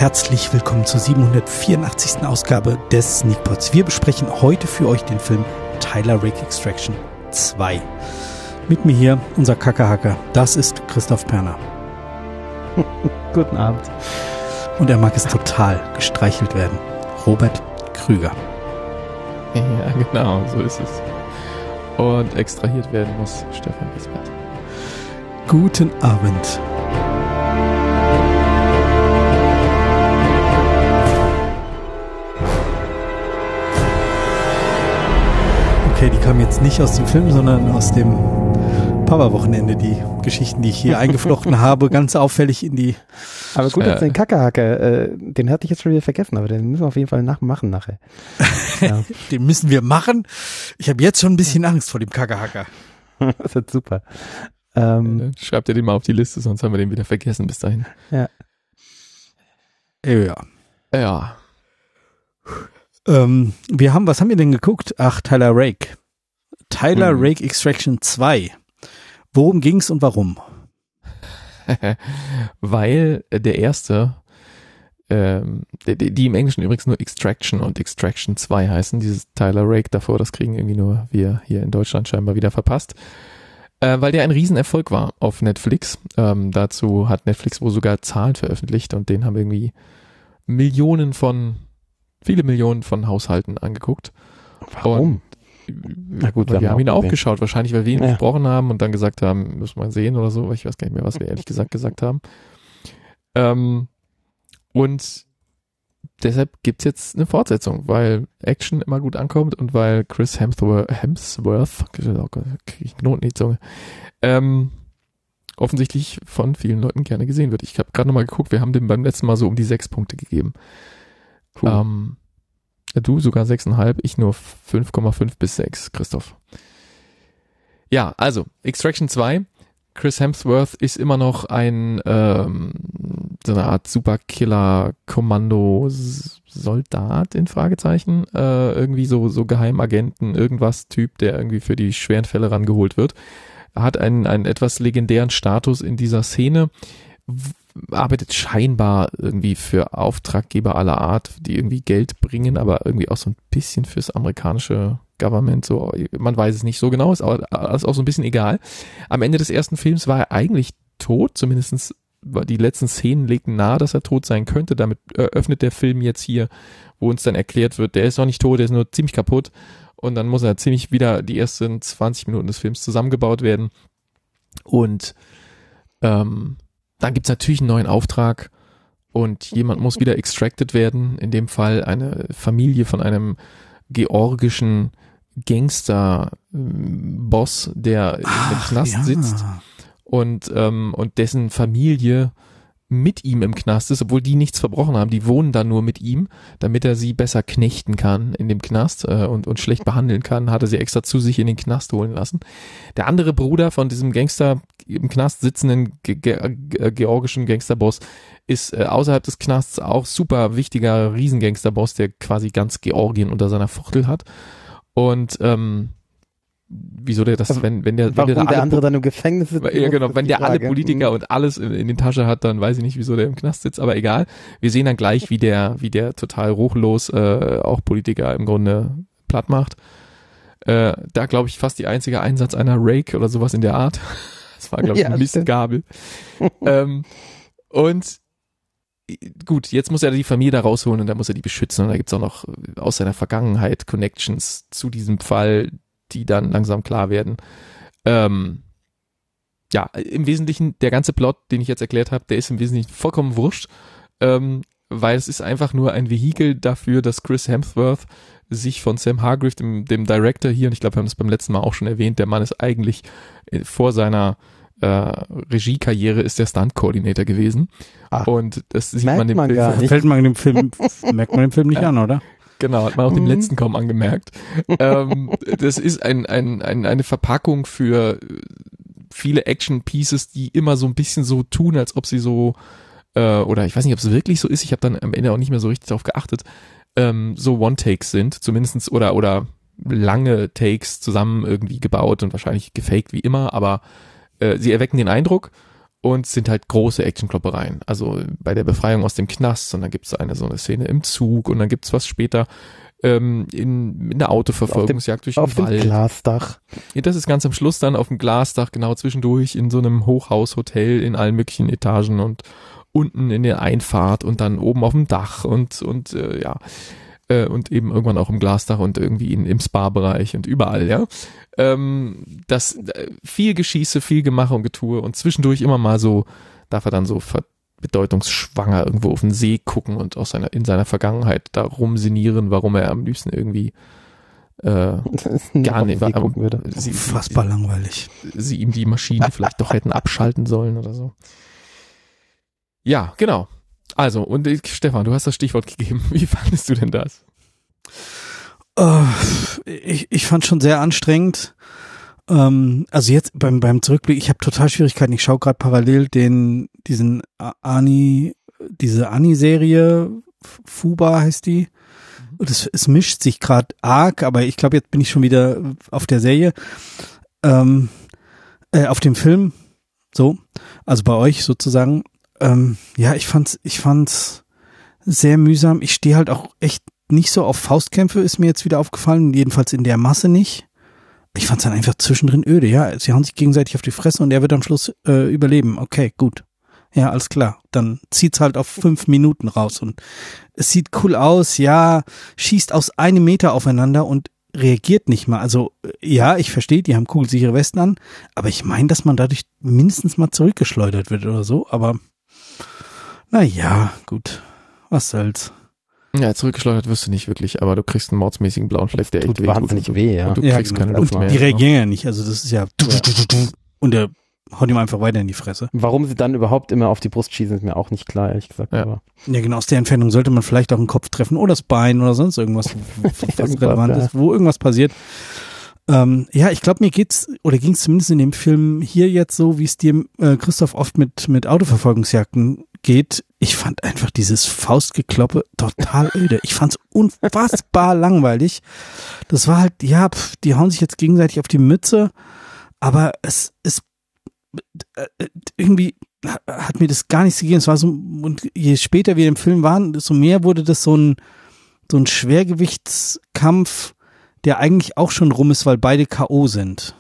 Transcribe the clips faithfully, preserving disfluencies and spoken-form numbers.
herzlich willkommen zur siebenhundertvierundachtzigsten Ausgabe des Sneakpods. Wir besprechen heute für euch den Film Tyler Rake Extraction zwei. Mit mir hier unser Kackerhacker, das ist Christoph Perner. Guten Abend. Und er mag es total, gestreichelt werden. Robert Krüger. Ja, genau, so ist es. Und extrahiert werden muss Stefan Wiesbert. Guten Abend. Okay, die kamen jetzt nicht aus dem Film, sondern aus dem Papa-Wochenende, die Geschichten, die ich hier eingeflochten habe, ganz auffällig in die... Aber gut, dass äh, den Kackerhacker, äh, den hatte ich jetzt schon wieder vergessen, aber den müssen wir auf jeden Fall nachmachen nachher. Ja. Den müssen wir machen? Ich habe jetzt schon ein bisschen Angst vor dem Kackerhacker. Das wird super. Ähm, Schreibt ihr den mal auf die Liste, sonst haben wir den wieder vergessen bis dahin. Ja. Ja. Ja. Ähm, wir haben, was haben wir denn geguckt? Ach, Tyler Rake. Tyler hm. Rake Extraction zwei. Worum ging's und warum? Weil der erste, ähm, die, die im Englischen übrigens nur Extraction und Extraction zwei heißen, dieses Tyler Rake davor, das kriegen irgendwie nur wir hier in Deutschland scheinbar wieder verpasst, äh, weil der ein Riesenerfolg war auf Netflix. Ähm, dazu hat Netflix wohl sogar Zahlen veröffentlicht und den haben irgendwie Millionen von, viele Millionen von Haushalten angeguckt. Warum? Und Na gut, wir, wir haben ihn auch geschaut, wahrscheinlich, weil wir ihn ja. besprochen haben und dann gesagt haben, muss man sehen oder so. Ich weiß gar nicht mehr, was wir ehrlich gesagt gesagt haben. Ähm, und deshalb gibt's jetzt eine Fortsetzung, weil Action immer gut ankommt und weil Chris Hemsworth, Hemsworth krieg ich einen Knoten in die Zunge, ähm, offensichtlich von vielen Leuten gerne gesehen wird. Ich habe gerade nochmal geguckt, wir haben dem beim letzten Mal so um die sechs Punkte gegeben. Cool. Ähm, Du sogar sechs Komma fünf, ich nur fünf Komma fünf bis sechs, Christoph. Ja, also, Extraction zwei. Chris Hemsworth ist immer noch ein, ähm, so eine Art Superkiller-Kommando-Soldat, in Fragezeichen. Äh, irgendwie so, so Geheimagenten, irgendwas Typ, der irgendwie für die schweren Fälle rangeholt wird. Er hat einen, einen etwas legendären Status in dieser Szene, arbeitet scheinbar irgendwie für Auftraggeber aller Art, die irgendwie Geld bringen, aber irgendwie auch so ein bisschen fürs amerikanische Government, so, man weiß es nicht so genau, ist auch, ist auch so ein bisschen egal. Am Ende des ersten Films war er eigentlich tot, zumindest die letzten Szenen legten nahe, dass er tot sein könnte. Damit öffnet der Film jetzt hier, wo uns dann erklärt wird, der ist noch nicht tot, der ist nur ziemlich kaputt und dann muss er ziemlich wieder die ersten zwanzig Minuten des Films zusammengebaut werden und ähm, dann gibt's natürlich einen neuen Auftrag und jemand muss wieder extracted werden, in dem Fall eine Familie von einem georgischen Gangster-Boss, der Ach, im Knast ja. sitzt und, ähm, und dessen Familie mit ihm im Knast ist, obwohl die nichts verbrochen haben, die wohnen dann nur mit ihm, damit er sie besser knechten kann in dem Knast äh, und, und schlecht behandeln kann, hat er sie extra zu sich in den Knast holen lassen. Der andere Bruder von diesem Gangster im Knast sitzenden ge- ge- georgischen Gangsterboss ist äh, außerhalb des Knasts auch super wichtiger Riesengangsterboss, der quasi ganz Georgien unter seiner Fuchtel hat und ähm, wieso der das, wenn, wenn der, Warum wenn der, der alle, andere dann im Gefängnis sitzt? Ja, genau, wenn der alle Politiker und alles in, in den Tasche hat, dann weiß ich nicht, wieso der im Knast sitzt, aber egal. Wir sehen dann gleich, wie der, wie der total ruchlos, äh, auch Politiker im Grunde platt macht. Äh, da glaube ich fast die einzige Einsatz einer Rake oder sowas in der Art. Das war, glaube ich, ja, ein Mistgabel. ähm, und gut, jetzt muss er die Familie da rausholen und da muss er die beschützen und da gibt's auch noch aus seiner Vergangenheit Connections zu diesem Fall, die dann langsam klar werden. Ähm, ja, im Wesentlichen, der ganze Plot, den ich jetzt erklärt habe, der ist im Wesentlichen vollkommen wurscht, ähm, weil es ist einfach nur ein Vehikel dafür, dass Chris Hemsworth sich von Sam Hargrave, dem, dem Director hier, und ich glaube, wir haben das beim letzten Mal auch schon erwähnt, der Mann ist eigentlich vor seiner äh, Regiekarriere ist der Stunt-Coordinator gewesen. Ach, und das sieht merkt man dem man Film. gar nicht. Fällt man dem Film, merkt man dem Film nicht an, oder? Genau, hat man auch dem letzten kaum angemerkt. ähm, das ist ein, ein, ein, eine Verpackung für viele Action-Pieces, die immer so ein bisschen so tun, als ob sie so, äh, oder ich weiß nicht, ob es wirklich so ist, ich habe dann am Ende auch nicht mehr so richtig darauf geachtet, ähm, so One-Takes sind, zumindestens, oder, oder lange Takes zusammen irgendwie gebaut und wahrscheinlich gefaked wie immer, aber äh, sie erwecken den Eindruck und sind halt große Actionkloppereien. Also bei der Befreiung aus dem Knast und dann gibt's eine so eine Szene im Zug und dann gibt's was später ähm, in, in der Autoverfolgungsjagd durch den Auf dem Wald. Glasdach. Ja, das ist ganz am Schluss dann auf dem Glasdach, genau zwischendurch in so einem Hochhaushotel in allen möglichen Etagen und unten in der Einfahrt und dann oben auf dem Dach und und äh, ja äh, und eben irgendwann auch im Glasdach und irgendwie in, im Spa-Bereich und überall, ja. Ähm, das äh, viel Geschieße, viel Gemache und Getue und zwischendurch immer mal so darf er dann so ver- bedeutungsschwanger irgendwo auf den See gucken und aus seiner in seiner Vergangenheit da rumsinieren, warum er am liebsten irgendwie äh, gar nicht gucken würde. Sie, Unfassbar langweilig. Sie ihm die Maschine vielleicht doch hätten abschalten sollen oder so. Ja, genau. Also, und äh, Stefan, du hast das Stichwort gegeben. Wie fandest du denn das? Uh, ich, ich fand schon sehr anstrengend. Ähm, also jetzt beim beim Zurückblick, ich habe total Schwierigkeiten. Ich schaue gerade parallel den diesen Ani, diese Ani-Serie, Fuba heißt die. Das, es mischt sich gerade arg, aber ich glaube, jetzt bin ich schon wieder auf der Serie, ähm, äh, auf dem Film, so, also bei euch sozusagen. Ähm, ja, ich fand's, ich fand's sehr mühsam. Ich stehe halt auch echt nicht so auf Faustkämpfe, ist mir jetzt wieder aufgefallen, jedenfalls in der Masse nicht. Ich fand's dann einfach zwischendrin öde, ja. Sie hauen sich gegenseitig auf die Fresse und er wird am Schluss äh, überleben. Okay, gut. Ja, alles klar. Dann zieht's halt auf fünf Minuten raus und es sieht cool aus, ja, schießt aus einem Meter aufeinander und reagiert nicht mal. Also, ja, ich verstehe, die haben kugelsichere Westen an, aber ich meine, dass man dadurch mindestens mal zurückgeschleudert wird oder so, aber na ja, gut. Was soll's. Ja, zurückgeschleudert wirst du nicht wirklich, aber du kriegst einen mordsmäßigen blauen Fleck, der echt Tut wahnsinnig weh, ja. Und du Ja, kriegst genau. keine Luft Und mehr. die reagieren ja nicht, also das ist ja, ja. Und der haut ihm einfach weiter in die Fresse. Warum sie dann überhaupt immer auf die Brust schießen, ist mir auch nicht klar, ehrlich gesagt. Ja. Aber Ja, genau, aus der Entfernung sollte man vielleicht auch den Kopf treffen oder das Bein oder sonst irgendwas, was relevant ist, wo irgendwas passiert. Ähm, ja, ich glaube, mir geht's, oder ging's zumindest in dem Film hier jetzt so, wie es dir, äh, Christoph, oft mit, mit Autoverfolgungsjagden geht. Ich fand einfach dieses Faustgekloppe total öde. Ich fand's unfassbar langweilig. Das war halt, ja, pf, die hauen sich jetzt gegenseitig auf die Mütze, aber es ist äh, irgendwie hat mir das gar nichts gegeben. Es war so, und je später wir im Film waren, desto mehr wurde das so ein, so ein Schwergewichtskampf, der eigentlich auch schon rum ist, weil beide K O sind.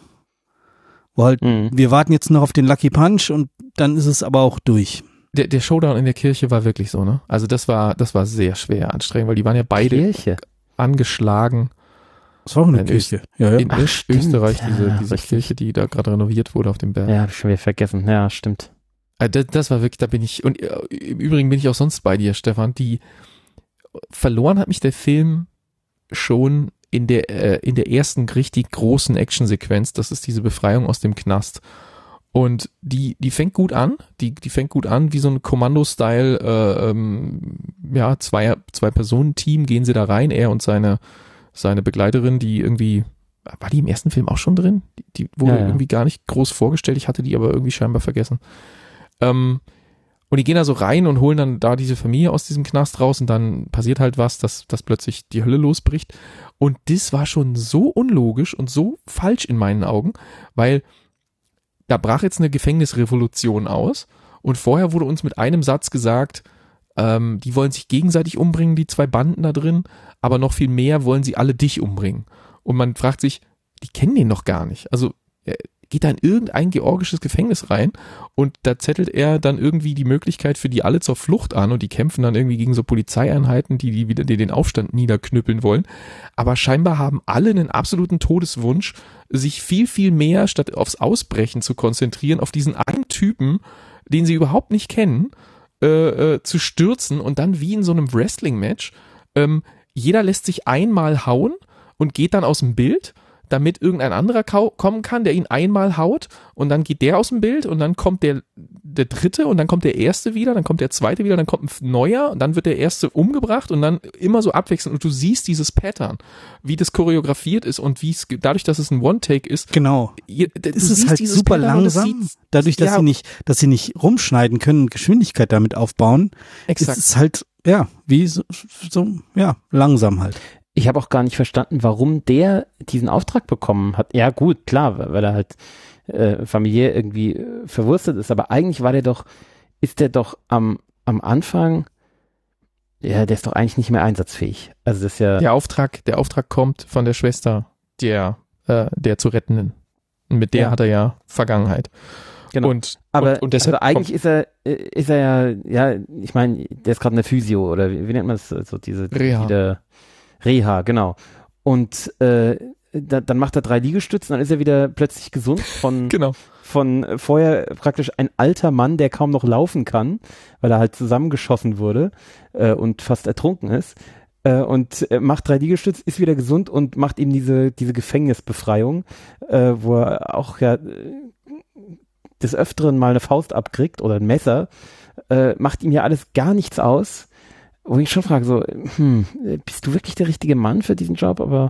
Wo halt, mhm. wir warten jetzt noch auf den Lucky Punch und dann ist es aber auch durch. Der, der Showdown in der Kirche war wirklich so, ne? Also das war, das war sehr schwer anstrengend, weil die waren ja beide Kirche. angeschlagen. Das war auch eine in Kirche. Ja, ja. In Ach, Ö- stimmt, Österreich, ja, diese, diese richtig. Kirche, die da gerade renoviert wurde auf dem Berg. Ja, hab ich schon wieder vergessen. Ja, stimmt. Also das, das war wirklich, da bin ich, und äh, im Übrigen bin ich auch sonst bei dir, Stefan, die verloren hat mich der Film schon in der, äh, in der ersten richtig großen Actionsequenz, das ist diese Befreiung aus dem Knast. Und die, die fängt gut an, die, die fängt gut an, wie so ein Kommando-Style, äh, ähm, ja, zwei, zwei Personen-Team gehen sie da rein, er und seine, seine Begleiterin, die irgendwie, war die im ersten Film auch schon drin? Die, die wurde Ja, ja. irgendwie gar nicht groß vorgestellt, ich hatte die aber irgendwie scheinbar vergessen. Ähm, und die gehen da so rein und holen dann da diese Familie aus diesem Knast raus und dann passiert halt was, dass, dass plötzlich die Hölle losbricht. Und das war schon so unlogisch und so falsch in meinen Augen, weil da brach jetzt eine Gefängnisrevolution aus und vorher wurde uns mit einem Satz gesagt, ähm, die wollen sich gegenseitig umbringen, die zwei Banden da drin, aber noch viel mehr wollen sie alle dich umbringen. Und man fragt sich, die kennen den noch gar nicht. Also er geht da in irgendein georgisches Gefängnis rein und da zettelt er dann irgendwie die Möglichkeit für die alle zur Flucht an und die kämpfen dann irgendwie gegen so Polizeieinheiten, die, die wieder die den Aufstand niederknüppeln wollen. Aber scheinbar haben alle einen absoluten Todeswunsch, sich viel, viel mehr statt aufs Ausbrechen zu konzentrieren, auf diesen einen Typen, den sie überhaupt nicht kennen, äh, äh, zu stürzen und dann wie in so einem Wrestling-Match, ähm, jeder lässt sich einmal hauen und geht dann aus dem Bild, damit irgendein anderer kau- kommen kann, der ihn einmal haut und dann geht der aus dem Bild und dann kommt der, der dritte und dann kommt der erste wieder, dann kommt der zweite wieder, dann kommt ein neuer und dann wird der erste umgebracht und dann immer so abwechselnd und du siehst dieses Pattern, wie das choreografiert ist und wie es, dadurch, dass es ein One-Take ist. Genau. Ihr, du Es ist siehst halt dieses super Pattern und das langsam, sieht- dadurch, dass ja, sie nicht, dass sie nicht rumschneiden können und Geschwindigkeit damit aufbauen, exakt. ist es halt, ja, wie so, so ja, langsam halt. Ich habe auch gar nicht verstanden, warum der diesen Auftrag bekommen hat. Ja gut, klar, weil er halt äh, familiär irgendwie äh, verwurstet ist. Aber eigentlich war der doch, ist der doch am, am Anfang, ja, der ist doch eigentlich nicht mehr einsatzfähig. Also das ist ja. Der Auftrag, der Auftrag kommt von der Schwester der, äh, der zu Rettenden. Und mit der Ja. hat er ja Vergangenheit. Genau. Und, Aber und, und deshalb also eigentlich ist er, äh, ist er ja, ja, ich meine, der ist gerade eine Physio oder wie, wie nennt man das, so diese Reha. Die, der Reha, genau. Und äh, da, dann macht er drei Liegestützen, dann ist er wieder plötzlich gesund von, genau. von vorher praktisch ein alter Mann, der kaum noch laufen kann, weil er halt zusammengeschossen wurde äh, und fast ertrunken ist. Äh, und äh, macht drei Liegestütze, ist wieder gesund und macht ihm diese, diese Gefängnisbefreiung, äh, wo er auch ja äh, des Öfteren mal eine Faust abkriegt oder ein Messer, äh, macht ihm ja alles gar nichts aus. Wo ich schon frage, so, hm, bist du wirklich der richtige Mann für diesen Job? Aber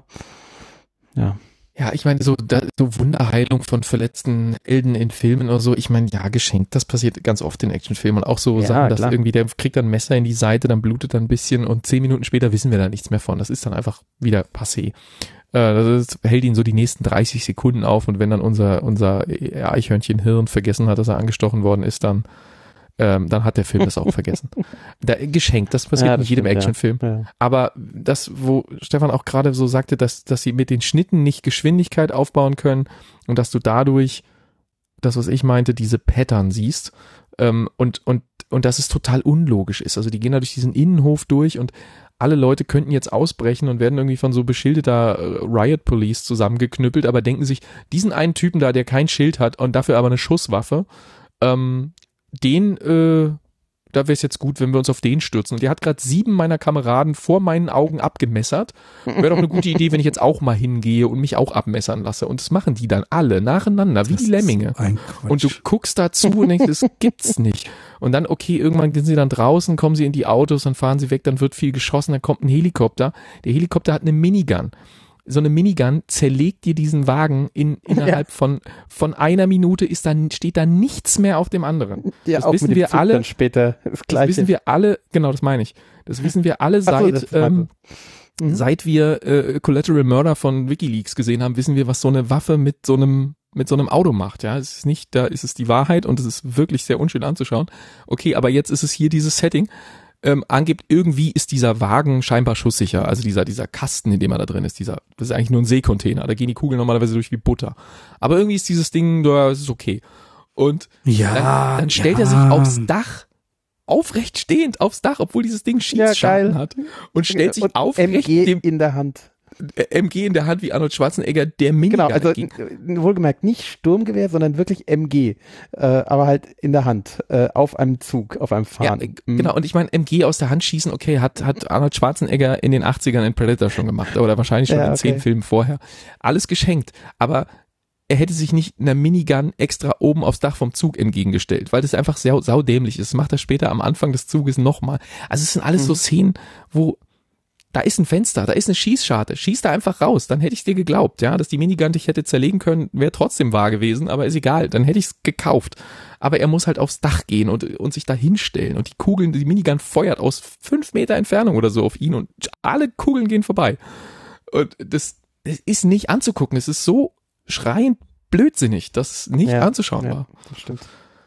ja. Ja, ich meine, so, da, so Wunderheilung von verletzten Helden in Filmen oder so, ich meine, ja, geschenkt, das passiert ganz oft in Actionfilmen und auch so Ja, Sachen, dass klar. irgendwie der kriegt dann ein Messer in die Seite, dann blutet er ein bisschen und zehn Minuten später wissen wir da nichts mehr von. Das ist dann einfach wieder passé. Äh, das ist, hält ihn so die nächsten dreißig Sekunden auf und wenn dann unser, unser Eichhörnchen-Hirn vergessen hat, dass er angestochen worden ist, dann Ähm, dann hat der Film das auch vergessen. Da, geschenkt, das passiert Ja, in das jedem stimmt, Actionfilm. Ja. Ja. Aber das, wo Stefan auch gerade so sagte, dass, dass sie mit den Schnitten nicht Geschwindigkeit aufbauen können und dass du dadurch, das was ich meinte, diese Pattern siehst ähm, und, und, und dass es total unlogisch ist. Also die gehen da durch diesen Innenhof durch und alle Leute könnten jetzt ausbrechen und werden irgendwie von so beschildeter äh, Riot Police zusammengeknüppelt, aber denken sich, diesen einen Typen da, der kein Schild hat und dafür aber eine Schusswaffe, ähm, den, äh, da wäre es jetzt gut, wenn wir uns auf den stürzen. Und der hat gerade sieben meiner Kameraden vor meinen Augen abgemessert. Wäre doch eine gute Idee, wenn ich jetzt auch mal hingehe und mich auch abmessern lasse. Und das machen die dann alle nacheinander, wie Das die Lemminge. ist ein Quatsch. Und du guckst dazu und denkst, das gibt's nicht. Und dann, okay, irgendwann sind sie dann draußen, kommen sie in die Autos, dann fahren sie weg, dann wird viel geschossen, dann kommt ein Helikopter. Der Helikopter hat eine Minigun. So eine Minigun zerlegt dir diesen Wagen in, innerhalb ja. von, von einer Minute ist dann, steht da nichts mehr auf dem anderen. Ja, das auch wissen mit dem wir Zug alle. Dann später das, das wissen wir alle, genau, das meine ich. Das wissen wir alle seit, so, ähm, mhm. seit wir äh, Collateral Murder von WikiLeaks gesehen haben, wissen wir, was so eine Waffe mit so einem, mit so einem Auto macht. Ja, es ist nicht, da ist es die Wahrheit und es ist wirklich sehr unschön anzuschauen. Okay, aber jetzt ist es hier dieses Setting. Ähm, angibt, irgendwie ist dieser Wagen scheinbar schusssicher, also dieser dieser Kasten, in dem er da drin ist, dieser, das ist eigentlich nur ein Seekontainer, da gehen die Kugeln normalerweise durch wie Butter. Aber irgendwie ist dieses Ding, da ist es okay. Und ja, dann, dann stellt ja. er sich aufs Dach, aufrecht stehend aufs Dach, obwohl dieses Ding Schießscharten ja, hat und stellt sich und aufrecht M G dem in der Hand. M G in der Hand wie Arnold Schwarzenegger, der Minigun. Genau, also entgegen. wohlgemerkt nicht Sturmgewehr, sondern wirklich M G, äh, aber halt in der Hand, äh, auf einem Zug, auf einem Fahren. Ja, genau, und ich meine, M G aus der Hand schießen, okay, hat, hat Arnold Schwarzenegger in den achtzigern in Predator schon gemacht, oder wahrscheinlich schon ja, in okay. zehn Filmen vorher. Alles geschenkt, aber er hätte sich nicht einer Minigun extra oben aufs Dach vom Zug entgegengestellt, weil das einfach sehr saudämlich ist. Das macht er später am Anfang des Zuges nochmal. Also es sind alles mhm. so Szenen, wo da ist ein Fenster, da ist eine Schießscharte, schieß da einfach raus, dann hätte ich dir geglaubt, ja, dass die Minigun dich hätte zerlegen können, wäre trotzdem wahr gewesen, aber ist egal, dann hätte ich es gekauft. Aber er muss halt aufs Dach gehen und, und sich da hinstellen und die Kugeln, die Minigun feuert aus fünf Meter Entfernung oder so auf ihn und alle Kugeln gehen vorbei. Und das, das ist nicht anzugucken, es ist so schreiend blödsinnig, dass es nicht ja, anzuschauen ja, war. Das stimmt.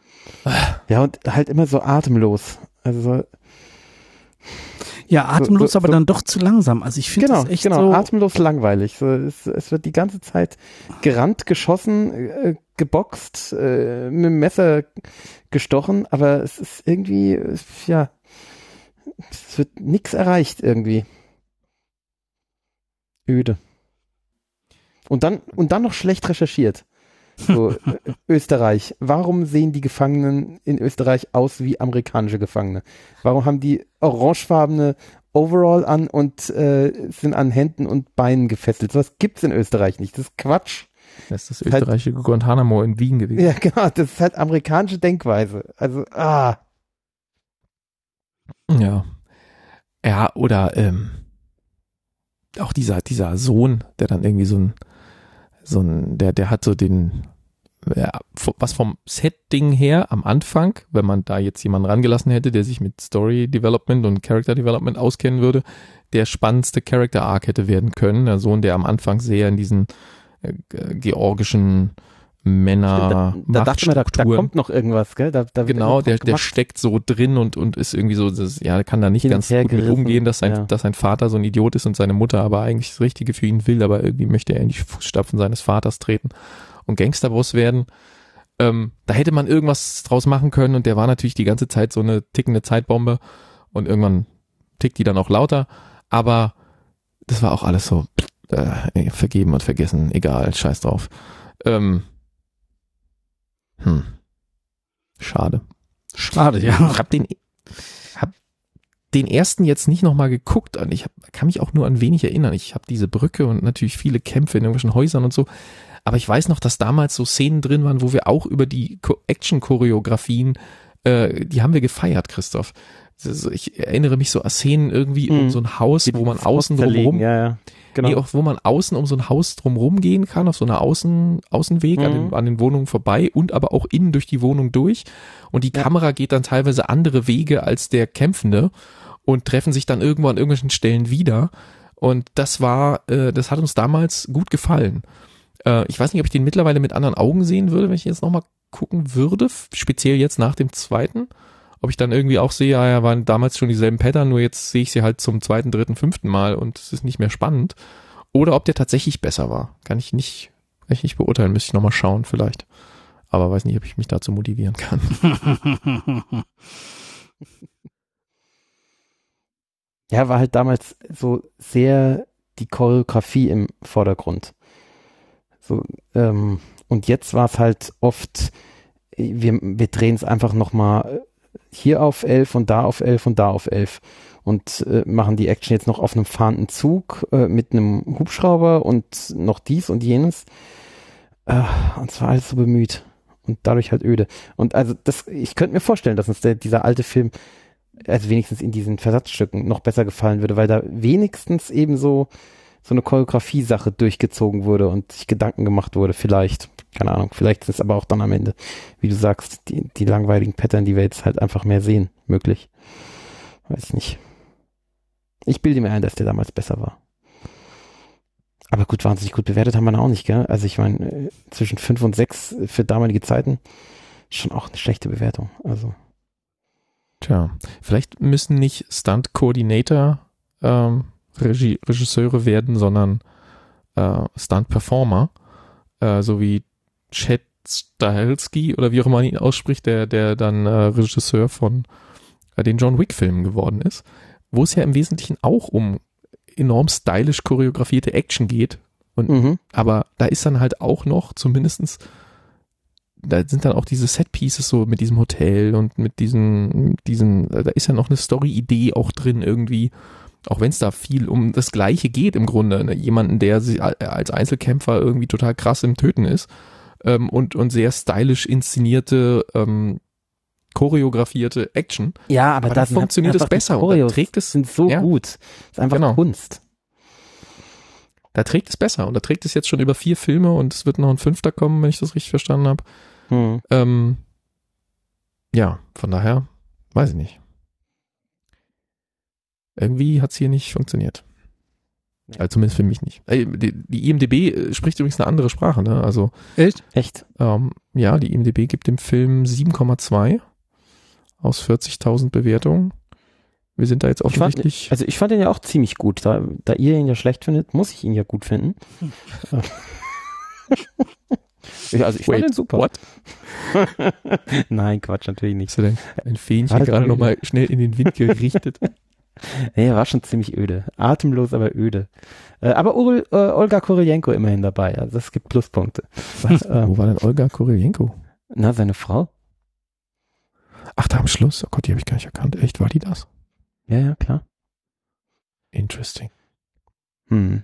Ja, und halt immer so atemlos, also so. Ja, atemlos, so, so, aber dann doch zu langsam. Also ich finde genau, das echt genau, so atemlos langweilig. So, es, es wird die ganze Zeit gerannt, geschossen, äh, geboxt, äh, mit dem Messer gestochen, aber es ist irgendwie, es, ja, es wird nichts erreicht irgendwie. Öde. Und dann, und dann noch schlecht recherchiert. So, Österreich. Warum sehen die Gefangenen in Österreich aus wie amerikanische Gefangene? Warum haben die orangefarbene Overall an und äh, sind an Händen und Beinen gefesselt? So was gibt's in Österreich nicht. Das ist Quatsch. Das ist das österreichische halt, Guantanamo in Wien gewesen. Ja, genau. Das ist halt amerikanische Denkweise. Also, ah. Ja. Ja, oder ähm, auch dieser, dieser Sohn, der dann irgendwie so ein so ein, der, der hat so den, ja, was vom Setting her am Anfang, wenn man da jetzt jemanden rangelassen hätte, der sich mit Story Development und Character Development auskennen würde, der spannendste Character Arc hätte werden können. Der Sohn, der am Anfang sehr in diesen äh, georgischen Männer, da, da dachte man, da, da kommt noch irgendwas, gell? Da, da genau, der, der steckt so drin und, und ist irgendwie so, das, ja, kann da nicht Hin ganz gut mit umgehen, dass sein, ja. dass sein Vater so ein Idiot ist und seine Mutter aber eigentlich das Richtige für ihn will, aber irgendwie möchte er in die Fußstapfen seines Vaters treten und Gangsterboss werden. Ähm, da hätte man irgendwas draus machen können und der war natürlich die ganze Zeit so eine tickende Zeitbombe und irgendwann tickt die dann auch lauter, aber das war auch alles so äh, vergeben und vergessen, egal, scheiß drauf. Ähm, hm. Schade. Schade, ja. Ich habe den, hab den ersten jetzt nicht nochmal geguckt und ich hab, kann mich auch nur an wenig erinnern. Ich habe diese Brücke und natürlich viele Kämpfe in irgendwelchen Häusern und so. Aber ich weiß noch, dass damals so Szenen drin waren, wo wir auch über die Action-Choreografien, äh, die haben wir gefeiert, Christoph. Also ich erinnere mich so an Szenen irgendwie mhm. um so ein Haus, die wo man außen drumherum, ja, ja. Genau. Nee, auch wo man außen um so ein Haus drumherum gehen kann, auf so einer Außen, Außenweg mhm. an, den, an den Wohnungen vorbei und aber auch innen durch die Wohnung durch. Und die ja. Kamera geht dann teilweise andere Wege als der Kämpfende und treffen sich dann irgendwo an irgendwelchen Stellen wieder. Und das war, äh, das hat uns damals gut gefallen. Äh, ich weiß nicht, ob ich den mittlerweile mit anderen Augen sehen würde, wenn ich jetzt nochmal gucken würde, speziell jetzt nach dem zweiten. Ob ich dann irgendwie auch sehe, ja, waren damals schon dieselben Pattern, nur jetzt sehe ich sie halt zum zweiten, dritten, fünften Mal und es ist nicht mehr spannend. Oder ob der tatsächlich besser war. Kann ich nicht, kann ich nicht beurteilen, müsste ich nochmal schauen vielleicht. Aber weiß nicht, ob ich mich dazu motivieren kann. Ja, war halt damals so sehr die Choreografie im Vordergrund. So, ähm, und jetzt war es halt oft, wir, wir drehen es einfach nochmal hier auf elf und da auf elf und da auf elf und äh, machen die Action jetzt noch auf einem fahrenden Zug äh, mit einem Hubschrauber und noch dies und jenes. Äh, und zwar alles so bemüht und dadurch halt öde. Und also das, ich könnte mir vorstellen, dass uns der, dieser alte Film, also wenigstens in diesen Versatzstücken noch besser gefallen würde, weil da wenigstens eben so so eine Choreografie-Sache durchgezogen wurde und sich Gedanken gemacht wurde, vielleicht, keine Ahnung, vielleicht ist es aber auch dann am Ende, wie du sagst, die, die langweiligen Pattern, die wir jetzt halt einfach mehr sehen, möglich. Weiß ich nicht. Ich bilde mir ein, dass der damals besser war. Aber gut, wahnsinnig gut bewertet haben wir ihn auch nicht, gell? Also ich meine, zwischen fünf und sechs für damalige Zeiten schon auch eine schlechte Bewertung, also. Tja, vielleicht müssen nicht Stunt-Coordinator ähm, Regie, Regisseure werden, sondern äh, Stunt-Performer, äh, so wie Chad Stahelski oder wie auch immer man ihn ausspricht, der, der dann äh, Regisseur von äh, den John Wick-Filmen geworden ist, wo es ja im Wesentlichen auch um enorm stylisch choreografierte Action geht. Und Mhm. aber da ist dann halt auch noch zumindestens, da sind dann auch diese Set-Pieces so mit diesem Hotel und mit diesen, diesen, da ist ja noch eine Story-Idee auch drin irgendwie. Auch wenn es da viel um das Gleiche geht im Grunde, ne? Jemanden, der sie als Einzelkämpfer irgendwie total krass im Töten ist ähm, und, und sehr stylisch inszenierte, ähm, choreografierte Action. Ja, aber, Aber da da funktioniert es besser und da trägt es, sind so ja. gut. Das ist einfach Genau. Kunst. Da trägt es besser und da trägt es jetzt schon über vier Filme und es wird noch ein fünfter kommen, wenn ich das richtig verstanden habe. Hm. Ähm, ja, von daher, weiß ich nicht. Irgendwie hat es hier nicht funktioniert. Nee. Also zumindest für mich nicht. Äh, Die, die I M D B spricht übrigens eine andere Sprache, ne? Also, Echt? Echt? ähm, ja, die I M D B gibt dem Film sieben Komma zwei aus vierzigtausend Bewertungen. Wir sind da jetzt Ich fand, offensichtlich. also ich fand ihn ja auch ziemlich gut. Da, da ihr ihn ja schlecht findet, muss ich ihn ja gut finden. Ja, also ich fand Wait, ihn super. what? Nein, Quatsch, natürlich nicht. Hast du denn ein Fähnchen War das gerade öde? nochmal schnell in den Wind gerichtet? Nee, er war schon ziemlich öde. Atemlos, aber öde. Äh, aber Ul, äh, Olga Kurylenko immerhin dabei. Also das gibt Pluspunkte. Was? Ähm, Wo war denn Olga Kurylenko? Na, seine Frau? Ach, da am Schluss. Oh Gott, die habe ich gar nicht erkannt. Echt, war die das? Ja, ja, klar. Interesting. Hm.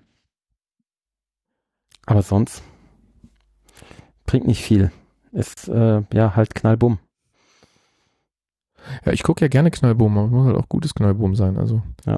Aber sonst bringt nicht viel. Ist, äh, ja, halt Knallbumm. Ja, ich gucke ja gerne Knallboom, aber es muss halt auch gutes Knallboom sein. Also. Ja.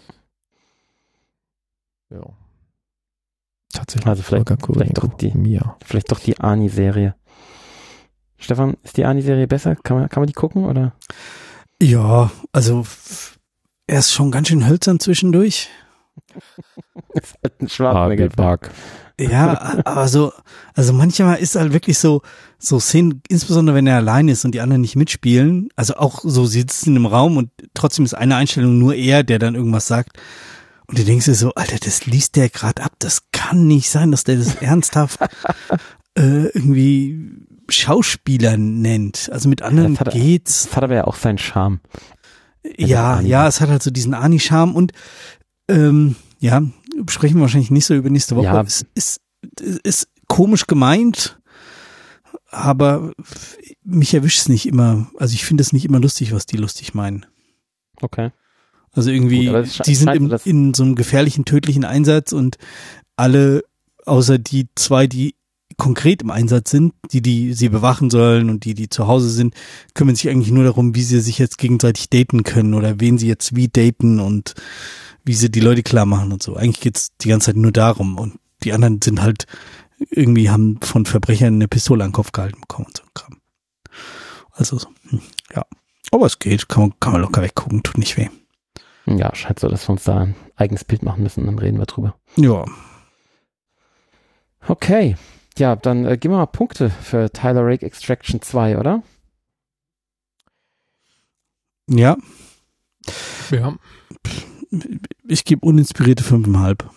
Ja. Tatsächlich. Also vielleicht, Olga vielleicht doch Kurylenko. die, Mia. vielleicht doch die Ani-Serie. Stefan, ist die Ani-Serie besser? Kann man, kann man die gucken, oder? Ja, also f- er ist schon ganz schön hölzern zwischendurch. ist halt ein Schwarzenegger. Hagelbug. Ja, aber so, also manchmal ist halt wirklich so, so Szenen, insbesondere wenn er allein ist und die anderen nicht mitspielen, also auch so, sie sitzen im Raum und trotzdem ist eine Einstellung nur er, der dann irgendwas sagt. Und du denkst dir so, Alter, das liest der gerade ab, das kann nicht sein, dass der das ernsthaft äh, irgendwie Schauspieler nennt. Also mit anderen das hat, geht's. Das hat aber ja auch seinen Charme. Ja, ja, es hat halt so diesen Ani-Charme und ähm, ja, sprechen wir wahrscheinlich nicht so über nächste Woche. Ja. Es ist, es ist komisch gemeint, aber mich erwischt es nicht immer. Also ich finde es nicht immer lustig, was die lustig meinen. Okay. Also irgendwie, Gut, sche- die sind scheint im, das- in so einem gefährlichen, tödlichen Einsatz und alle, außer die zwei, die konkret im Einsatz sind, die, die sie bewachen sollen und die, die zu Hause sind, kümmern sich eigentlich nur darum, wie sie sich jetzt gegenseitig daten können oder wen sie jetzt wie daten und wie sie die Leute klar machen und so. Eigentlich geht's die ganze Zeit nur darum und die anderen sind halt irgendwie, haben von Verbrechern eine Pistole an den Kopf gehalten bekommen und so ein Kram. Also, hm, ja. Aber es geht, kann man, kann man locker weggucken, tut nicht weh. Ja, scheint so, dass wir uns da ein eigenes Bild machen müssen, dann reden wir drüber. Ja. Okay. Ja, dann äh, geben wir mal Punkte für Tyler Rake Extraction zwei, oder? Ja, Ja. ich gebe uninspirierte fünfeinhalb.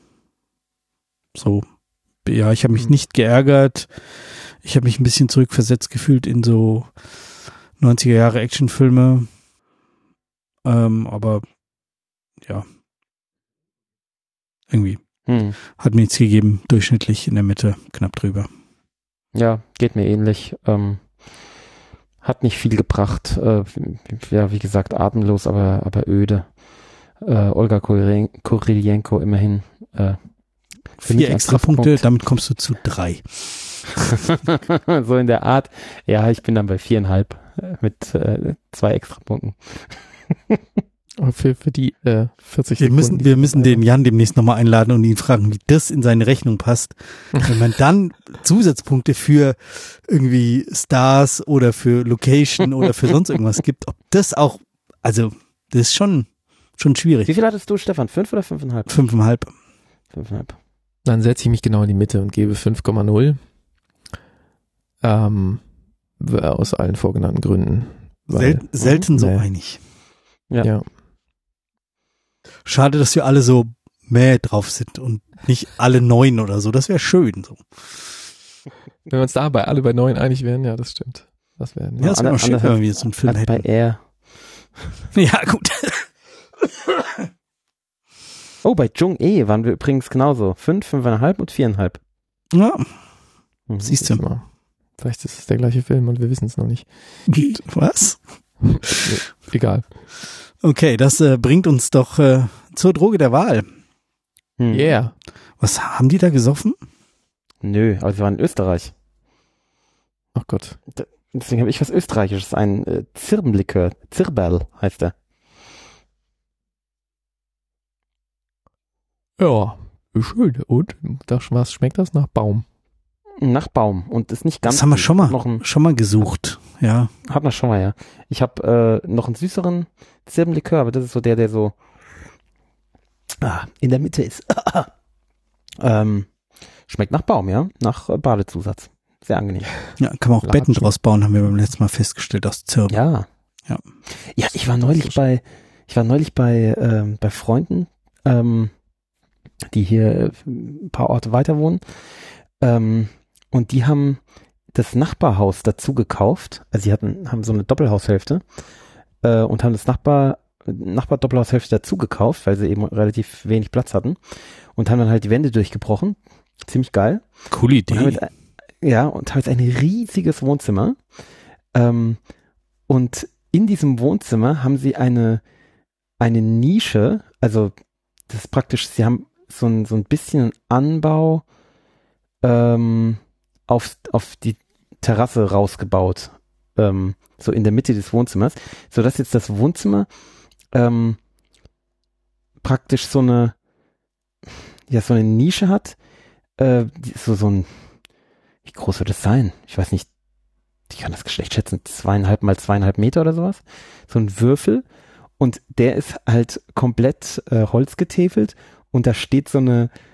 So. Ja, ich habe mich Hm. nicht geärgert. Ich habe mich ein bisschen zurückversetzt gefühlt in so neunziger Jahre Actionfilme. Ähm, aber ja. Irgendwie. Hm. Hat mir nichts gegeben. Durchschnittlich in der Mitte, knapp drüber. Ja, geht mir ähnlich. Ähm, hat nicht viel gebracht. Äh, ja, wie gesagt, atemlos, aber, aber öde. Äh, Olga Kuryen- Kurylenko immerhin. Äh, für mich Vier ein extra Punkte, Pluspunkt. damit kommst du zu drei. So in der Art. Ja, ich bin dann bei viereinhalb äh, mit äh, zwei extra Punkten. Aber für, für die äh, vierzig Wir Sekunden. müssen, wir müssen den Jan demnächst nochmal einladen und ihn fragen, wie das in seine Rechnung passt. Wenn man dann Zusatzpunkte für irgendwie Stars oder für Location oder für sonst irgendwas gibt, ob das auch, also das ist schon, schon Wie schwierig. viel hattest du, Stefan? Fünf oder fünfeinhalb? Fünfeinhalb. Fünfeinhalb. Dann setze ich mich genau in die Mitte und gebe fünf Komma null. Ähm, aus allen vorgenannten Gründen. Weil, Sel selten so naja. einig. Ja. Ja. Schade, dass wir alle so mäh drauf sind und nicht alle neun oder so. Das wäre schön. So. Wenn wir uns dabei alle bei neun einig wären, ja, das stimmt. Das wäre Ja, das wäre Anne- mal schön, Anne wenn hat- wir jetzt so einen Film Hat bei hätten. Air. Ja, gut. Oh, bei Jung E waren wir übrigens genauso. Fünf, fünfeinhalb und viereinhalb. Ja, Mhm. siehst du. mal. Vielleicht ist es der gleiche Film und wir wissen es noch nicht. Was? Nee, egal. Okay, das äh, bringt uns doch äh, zur Droge der Wahl. Hm. Yeah. Was haben die da gesoffen? Nö, aber sie waren in Österreich. Ach Gott. Deswegen habe ich was Österreichisches. Ein äh, Zirbenlikör. Zirberl heißt er. Ja, ist schön. Und? Das, was schmeckt das nach Baum? Nach Baum. Und ist nicht ganz. Das haben wir süß. schon mal, Noch ein, schon mal gesucht. Ja. hat man schon mal, ja. Ich habe äh, noch einen süßeren Zirbenlikör, aber das ist so der, der so ah, in der Mitte ist. ähm, schmeckt nach Baum, ja. Nach äh, Badezusatz. Sehr angenehm. Ja, kann man auch Latschen. Betten draus bauen, haben wir beim letzten Mal festgestellt aus Zirben. Ja. Ja. Ja, ich war neulich bei, ich war neulich bei, ähm, bei Freunden, ähm, die hier ein paar Orte weiter wohnen. Ähm, und die haben das Nachbarhaus dazu gekauft. Also sie hatten, haben so eine Doppelhaushälfte äh, und haben das Nachbar, Nachbar-Doppelhaushälfte dazu gekauft, weil sie eben relativ wenig Platz hatten. Und haben dann halt die Wände durchgebrochen. Ziemlich geil. Coole Und haben Idee. jetzt, ja, und haben jetzt ein riesiges Wohnzimmer. Ähm, und in diesem Wohnzimmer haben sie eine, eine Nische, also das ist praktisch, sie haben so ein, so ein bisschen Anbau ähm, auf, auf die Terrasse rausgebaut, ähm, so in der Mitte des Wohnzimmers, sodass jetzt das Wohnzimmer ähm, praktisch so eine, ja, so eine Nische hat, äh, die- so, so ein, wie groß wird das sein? Ich weiß nicht, ich kann das Geschlecht schätzen, zweieinhalb mal zweieinhalb Meter oder sowas. So ein Würfel. Und der ist halt komplett äh, holzgetäfelt und da steht so eine,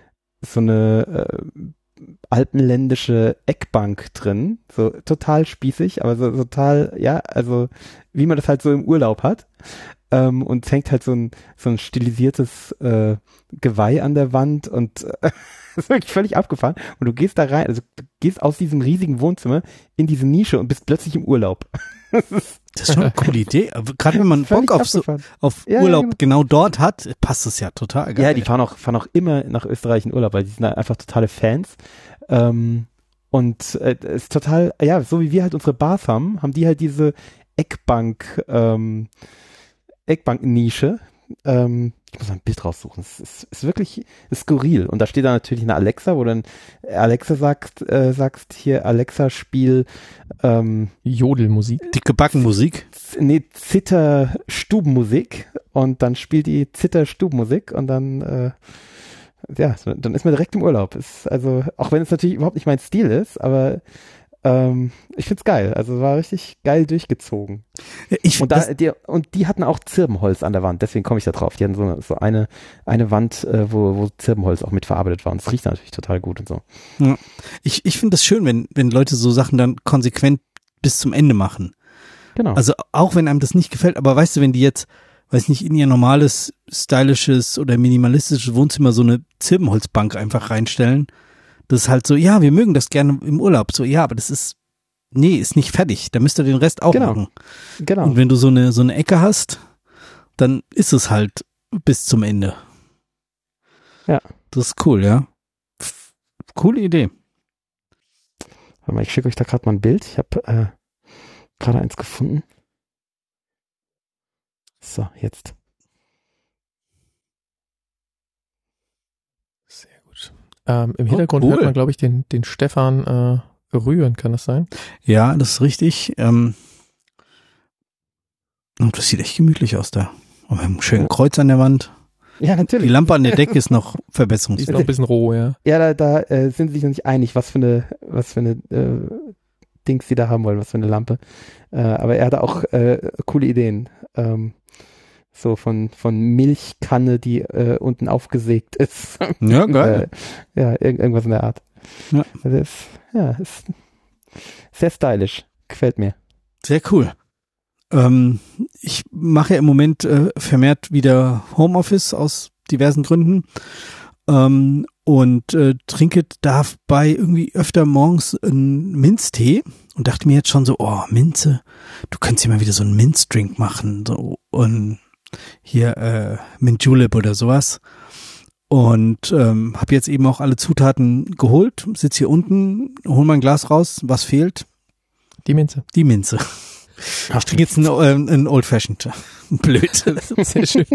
so eine äh, alpenländische Eckbank drin, so total spießig, aber so, so total, ja, also wie man das halt so im Urlaub hat. Ähm, und es hängt halt so ein so ein stilisiertes äh, Geweih an der Wand und äh, das ist wirklich völlig abgefahren. Und du gehst da rein, also du gehst aus diesem riesigen Wohnzimmer in diese Nische und bist plötzlich im Urlaub. Das ist, das ist schon eine coole Idee. Gerade wenn man Bock auf, so, auf ja, Urlaub ja, genau. genau dort hat, passt es ja total geil. Ja, die fahren auch, fahren auch immer nach Österreich in Urlaub, weil die sind einfach totale Fans. Ähm, und äh, ist total, ja, so wie wir halt unsere Bars haben, haben die halt diese Eckbank, ähm, Eckbank-Nische. Ähm, ich muss mal ein Bild raussuchen. Es ist, ist wirklich ist skurril. Und da steht da natürlich eine Alexa, wo dann Alexa sagt, äh, sagst hier, Alexa, spiel ähm, Jodelmusik. Dicke Backenmusik. Z- nee, Zither-Stubenmusik. Und dann spielt die Zither-Stubenmusik und dann äh, ja, dann ist man direkt im Urlaub. Ist also, auch wenn es natürlich überhaupt nicht mein Stil ist, aber ähm, ich find's geil. Also war richtig geil durchgezogen. Ich, und, da, die, und die hatten auch Zirbenholz an der Wand, deswegen komme ich da drauf. Die hatten so, so eine, eine Wand, äh, wo, wo Zirbenholz auch mit verarbeitet war. Und es riecht natürlich total gut und so. Ja. Ich, ich finde das schön, wenn, wenn Leute so Sachen dann konsequent bis zum Ende machen. Genau. Also auch wenn einem das nicht gefällt, aber weißt du, wenn die jetzt, weiß nicht, in ihr normales, stylisches oder minimalistisches Wohnzimmer so eine Zirbenholzbank einfach reinstellen, das ist halt so, ja, wir mögen das gerne im Urlaub. So, ja, aber das ist, nee, ist nicht fertig. Da müsst ihr den Rest auch genau. machen. Genau. Und wenn du so eine, so eine Ecke hast, dann ist es halt bis zum Ende. Ja. Das ist cool, ja. Pff, coole Idee. Warte mal, ich schicke euch da gerade mal ein Bild. Ich habe äh, gerade eins gefunden. So, jetzt. Sehr gut. Ähm, Im Hintergrund oh, cool. hört man, glaube ich, den, den Stefan äh, rühren, kann das sein? Ja, das ist richtig. Ähm, und das sieht echt gemütlich aus da. Und wir haben ein schönes Kreuz an der Wand. Ja, natürlich. Die Lampe an der Decke ist noch Die ist verbesserungswürdig. noch ein bisschen roh, ja. Ja, da, da äh, sind sie sich noch nicht einig, was für eine, was für eine äh, Dings sie da haben wollen, was für eine Lampe. Äh, aber er hatte auch äh, coole Ideen. Ähm, so von, von Milchkanne, die äh, unten aufgesägt ist. Ja, geil. äh, ja, irg irgendwas in der Art. Ja. Also ist, ja, ist sehr stylisch. Gefällt mir. Sehr cool. Ähm, ich mache ja im Moment äh, vermehrt wieder Homeoffice aus diversen Gründen ähm, und äh, trinke dabei irgendwie öfter morgens einen Minztee und dachte mir jetzt schon so, oh, Minze, du könntest ja mal wieder so einen Minzdrink machen, so und hier äh, Mint Julep oder sowas. Und ähm, habe jetzt eben auch alle Zutaten geholt, sitze hier unten, hol mein Glas raus, was fehlt? Die Minze. Die Minze. Ich trinke jetzt einen, ähm, einen Old Fashioned. Blöd. Sehr schön.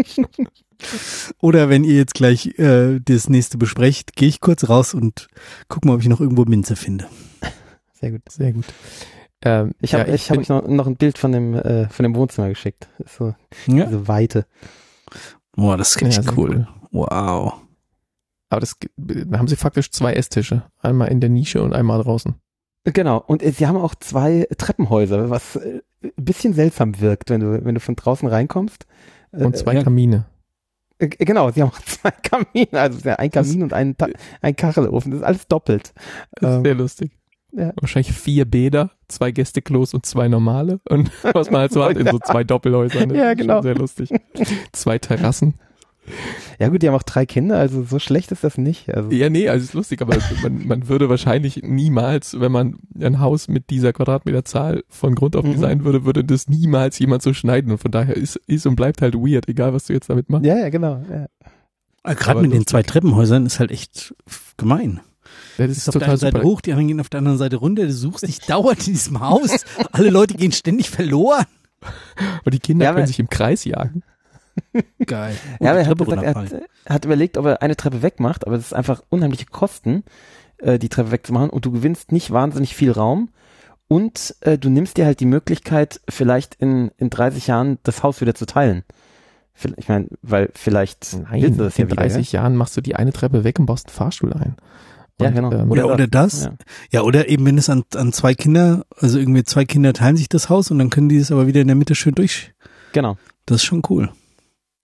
Oder wenn ihr jetzt gleich äh, das nächste besprecht, gehe ich kurz raus und gucke mal, ob ich noch irgendwo Minze finde. Sehr gut. Sehr gut. Ähm, Ich habe ja, ich hab euch noch, noch ein Bild von dem äh, von dem Wohnzimmer geschickt. So Ja. diese Weite. Boah, das ist Ja, richtig sehr cool. Wow. Aber das, da haben sie faktisch zwei Esstische. Einmal in der Nische und einmal draußen. Genau. Und äh, sie haben auch zwei Treppenhäuser, was äh, ein bisschen seltsam wirkt, wenn du wenn du von draußen reinkommst. Äh, Und zwei ja. Kamine. äh, genau, sie haben auch zwei Kamine, also ja, ein Kamin und ein, Ta- ein Kachelofen. Das ist alles doppelt. Das ist Ähm, sehr lustig. ja. Wahrscheinlich vier Bäder, zwei Gästeklos und zwei normale. Und was man halt so hat in so zwei Doppelhäusern. Das Ja, ist schon genau. Sehr lustig. Zwei Terrassen. Ja gut, die haben auch drei Kinder, also so schlecht ist das nicht. Also Ja, nee, also ist lustig, aber man, man würde wahrscheinlich niemals, wenn man ein Haus mit dieser Quadratmeterzahl von Grund auf Mhm. designen würde, würde das niemals jemand so schneiden. Und von daher ist, ist und bleibt halt weird, egal was du jetzt damit machst. ja, ja, genau. Ja. Äh, Gerade Aber mit den lustig. zwei Treppenhäusern ist halt echt gemein. Das Du ist bist auf der total einen Seite super. hoch, die anderen gehen auf der anderen Seite runter. Du suchst dich dauernd in diesem Haus. Alle Leute gehen ständig verloren. Aber die Kinder Ja, können aber- sich im Kreis jagen. Geil. Ja, aber die er hat Treppe gesagt, er runterfallen. hat, er hat überlegt, ob er eine Treppe wegmacht, aber es ist einfach unheimliche Kosten, äh, die Treppe wegzumachen und du gewinnst nicht wahnsinnig viel Raum und äh, du nimmst dir halt die Möglichkeit, vielleicht in, in dreißig Jahren das Haus wieder zu teilen. Vil- Ich meine, weil vielleicht Nein, willst du das ja in wieder. dreißig Jahren machst du die eine Treppe weg und baust einen Fahrstuhl ein. Ja, Und, genau. ähm, Oder, oder das. Ja. Ja, oder eben, wenn es an, an zwei Kinder, also irgendwie zwei Kinder teilen sich das Haus und dann können die es aber wieder in der Mitte schön durch. Genau. Das ist schon cool.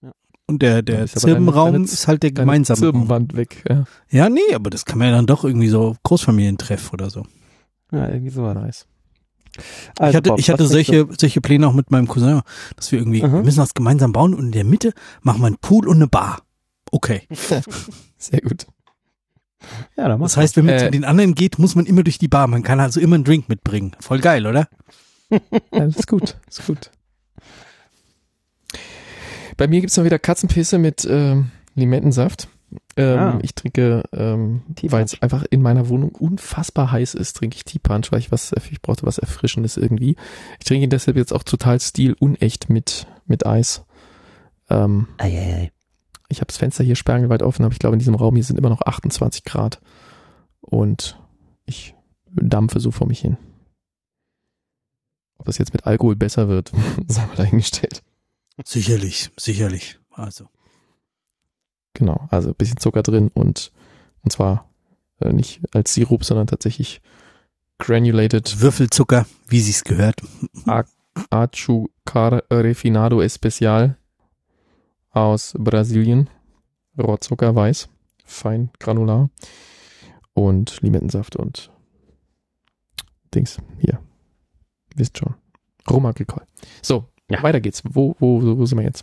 Und der, der ist aber deine- Zirbenraum deine- ist halt der Deine gemeinsame Raum. Zirbenwand weg, ja. Ja, nee, aber das kann man ja dann doch irgendwie so Großfamilientreff oder so. Ja, irgendwie so. Nice. Also, ich hatte, Bob, ich hatte was denkst solche, solche Pläne auch mit meinem Cousin, dass wir irgendwie, Mhm. wir müssen das gemeinsam bauen und in der Mitte machen wir einen Pool und eine Bar. Okay. Sehr gut. du? Ja, dann Das heißt, wenn man Äh, zu den anderen geht, muss man immer durch die Bar. Man kann also immer einen Drink mitbringen. Voll geil, oder? Ja, das ist gut, das ist gut. Bei mir gibt's noch wieder Katzenpisse mit ähm, Limettensaft. Ähm, Ah. Ich trinke, ähm, Tea weil Punch. es einfach in meiner Wohnung unfassbar heiß ist, trinke ich Tea Punch, weil ich was, ich brauchte was Erfrischendes irgendwie. Ich trinke ihn deshalb jetzt auch total stilunecht mit mit Eis. Ähm, Eieiei. ich habe das Fenster hier sperrangelweit offen, aber ich glaube in diesem Raum hier sind immer noch achtundzwanzig Grad und ich dampfe so vor mich hin. Ob das jetzt mit Alkohol besser wird, sei mal dahingestellt. Sicherlich, sicherlich. Also. Genau, also ein bisschen Zucker drin und und zwar äh, nicht als Sirup, sondern tatsächlich granulated Würfelzucker, wie sich's gehört. Açúcar Refinado Especial aus Brasilien. Rohrzucker weiß, fein granular und Limettensaft und Dings hier. Wisst schon. Rum Agricole. So, Ja. weiter geht's. Wo, wo, wo sind wir jetzt?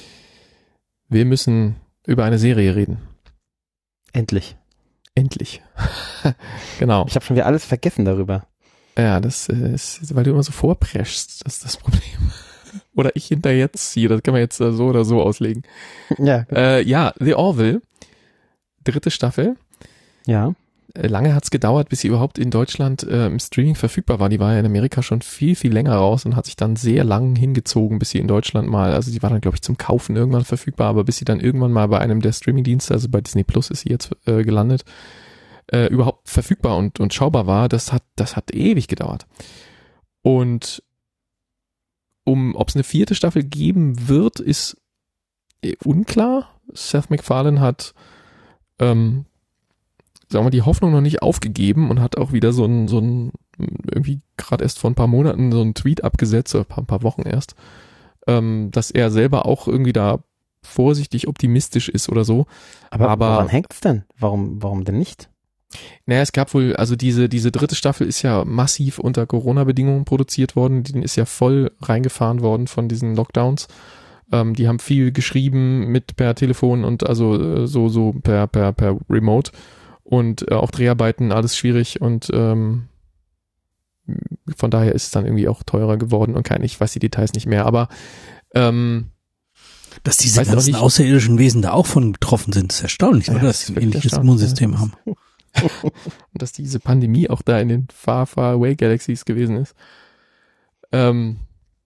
Wir müssen über eine Serie reden. Endlich. Endlich. Genau. Ich habe schon wieder alles vergessen darüber. Ja, das äh, ist, weil du immer so vorpreschst, das ist das Problem. Oder ich hinter jetzt ziehe, das kann man jetzt äh, so oder so auslegen. Ja. Äh, ja, The Orville, dritte Staffel. Ja. Äh, Lange hat's gedauert, bis sie überhaupt in Deutschland äh, im Streaming verfügbar war. Die war ja in Amerika schon viel, viel länger raus und hat sich dann sehr lang hingezogen, bis sie in Deutschland mal, also die war dann, glaube ich, zum Kaufen irgendwann verfügbar, aber bis sie dann irgendwann mal bei einem der Streamingdienste, also bei Disney Plus ist sie jetzt äh, gelandet, äh, überhaupt verfügbar und, und schaubar war, das hat, das hat ewig gedauert. Und um, ob es eine vierte Staffel geben wird, ist äh, unklar. Seth MacFarlane hat ähm, sagen wir, die Hoffnung noch nicht aufgegeben und hat auch wieder so ein, so ein irgendwie gerade erst vor ein paar Monaten so einen Tweet abgesetzt, oder ein paar, ein paar Wochen erst, ähm, dass er selber auch irgendwie da vorsichtig optimistisch ist oder so. Aber, Aber- woran hängt's denn? Warum, warum denn nicht? Naja, es gab wohl, also diese, diese dritte Staffel ist ja massiv unter Corona-Bedingungen produziert worden, die ist ja voll reingefahren worden von diesen Lockdowns. Ähm, die haben viel geschrieben mit per Telefon und also äh, so, so per, per, per Remote. Und äh, auch Dreharbeiten, alles schwierig und ähm, von daher ist es dann irgendwie auch teurer geworden und kein, ich weiß die Details nicht mehr, aber ähm, Dass diese Weiß auch ganzen nicht. außerirdischen Wesen da auch von betroffen sind, ist erstaunlich, Ja, oder? das Dass ist sie ein wirklich ähnliches erstaunlich, Immunsystem ja. haben. und dass diese Pandemie auch da in den far, far away Galaxies gewesen ist. Ähm,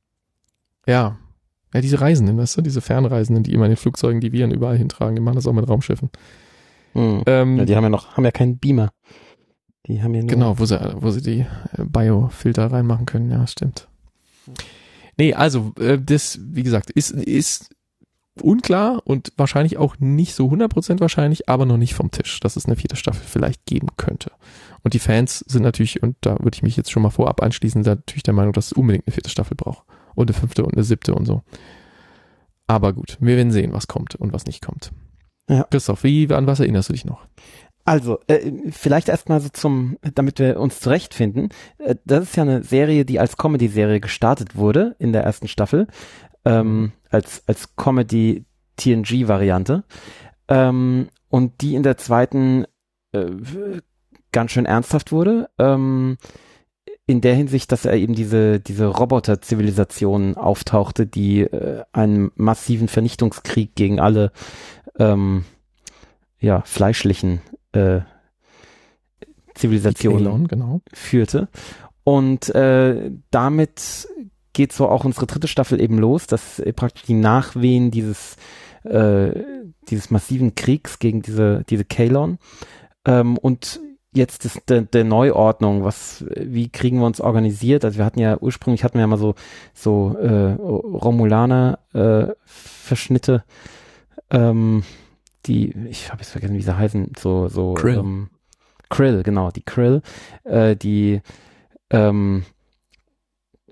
ja, ja, diese Reisenden, weißt du, diese Fernreisenden, die immer in den Flugzeugen die Viren überall hintragen, die machen das auch mit Raumschiffen. Hm. Ähm, Ja, die haben ja noch, haben ja keinen Beamer. Die haben ja nur. Genau, wo sie, wo sie die äh, Biofilter reinmachen können, ja, stimmt. Nee, also, äh, das, wie gesagt, ist, ist unklar und wahrscheinlich auch nicht so hundert Prozent wahrscheinlich, aber noch nicht vom Tisch, dass es eine vierte Staffel vielleicht geben könnte. Und die Fans sind natürlich, und da würde ich mich jetzt schon mal vorab anschließen, sind natürlich der Meinung, dass es unbedingt eine vierte Staffel braucht. Und eine fünfte und eine siebte und so. Aber gut, wir werden sehen, was kommt und was nicht kommt. Ja. Christoph, wie, an was erinnerst du dich noch? Also, äh, vielleicht erstmal so zum, damit wir uns zurechtfinden. Äh, das ist ja eine Serie, die als Comedy-Serie gestartet wurde in der ersten Staffel, ähm, als, als Comedy-T N G-Variante. Ähm, und die in der zweiten äh, ganz schön ernsthaft wurde. Ähm, in der Hinsicht, dass er eben diese, diese Roboter-Zivilisation auftauchte, die äh, einen massiven Vernichtungskrieg gegen alle ähm, ja, fleischlichen äh, Zivilisationen Elon, genau. führte. Und äh, damit geht so auch unsere dritte Staffel eben los, dass äh, praktisch die Nachwehen dieses äh, dieses massiven Kriegs gegen diese diese Kaelon ähm, und jetzt ist der, der Neuordnung, was, wie kriegen wir uns organisiert? Also wir hatten ja ursprünglich hatten wir ja mal so so äh, Romulaner äh, Verschnitte, ähm, die, ich habe jetzt vergessen, wie sie heißen, so so Krill. Ähm, Krill, genau, die Krill, äh, die ähm,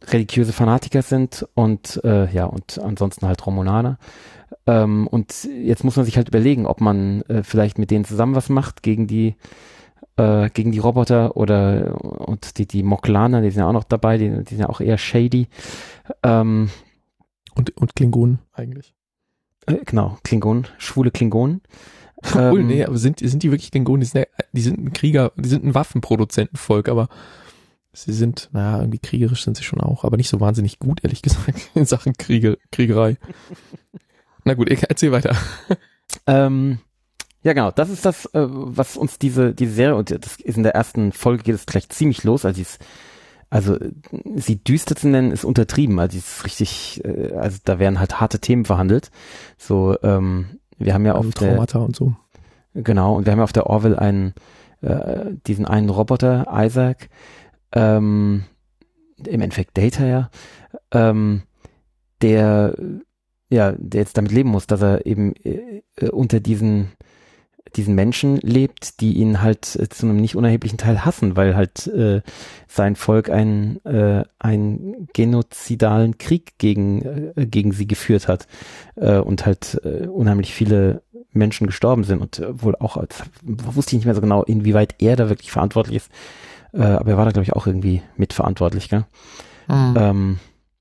religiöse Fanatiker sind und äh, ja, und ansonsten halt Romulaner. Ähm, und jetzt muss man sich halt überlegen, ob man äh, vielleicht mit denen zusammen was macht gegen die äh, gegen die Roboter oder und die, die Moklaner, die sind ja auch noch dabei, die, die sind ja auch eher shady. Ähm, und, und Klingonen eigentlich. Äh, genau, Klingonen, schwule Klingonen. Obwohl, ähm, nee, aber sind, sind die wirklich Klingonen? Die sind, ja, die sind ein Krieger, die sind ein Waffenproduzentenvolk, aber sie sind, naja, irgendwie kriegerisch sind sie schon auch, aber nicht so wahnsinnig gut, ehrlich gesagt, in Sachen Kriege, Kriegerei. Na gut, ich erzähl weiter. Ähm, ja, genau, das ist das, äh, was uns diese, diese Serie, und das ist in der ersten Folge geht es gleich ziemlich los, also sie ist, also sie düster zu nennen, ist untertrieben, also sie ist richtig, äh, also da werden halt harte Themen verhandelt. So, ähm, wir haben ja also auf Traumata der, und so. Genau, und wir haben ja auf der Orville einen, äh, diesen einen Roboter, Isaac, ähm, im Endeffekt Data ja, ähm, der ja, der jetzt damit leben muss, dass er eben äh, unter diesen diesen Menschen lebt, die ihn halt äh, zu einem nicht unerheblichen Teil hassen, weil halt äh, sein Volk einen äh, einen genozidalen Krieg gegen äh, gegen sie geführt hat äh, und halt äh, unheimlich viele Menschen gestorben sind und äh, wohl auch, als, wusste ich nicht mehr so genau, inwieweit er da wirklich verantwortlich ist, äh, aber er war da glaube ich auch irgendwie mitverantwortlich, gell? Mhm. Ähm,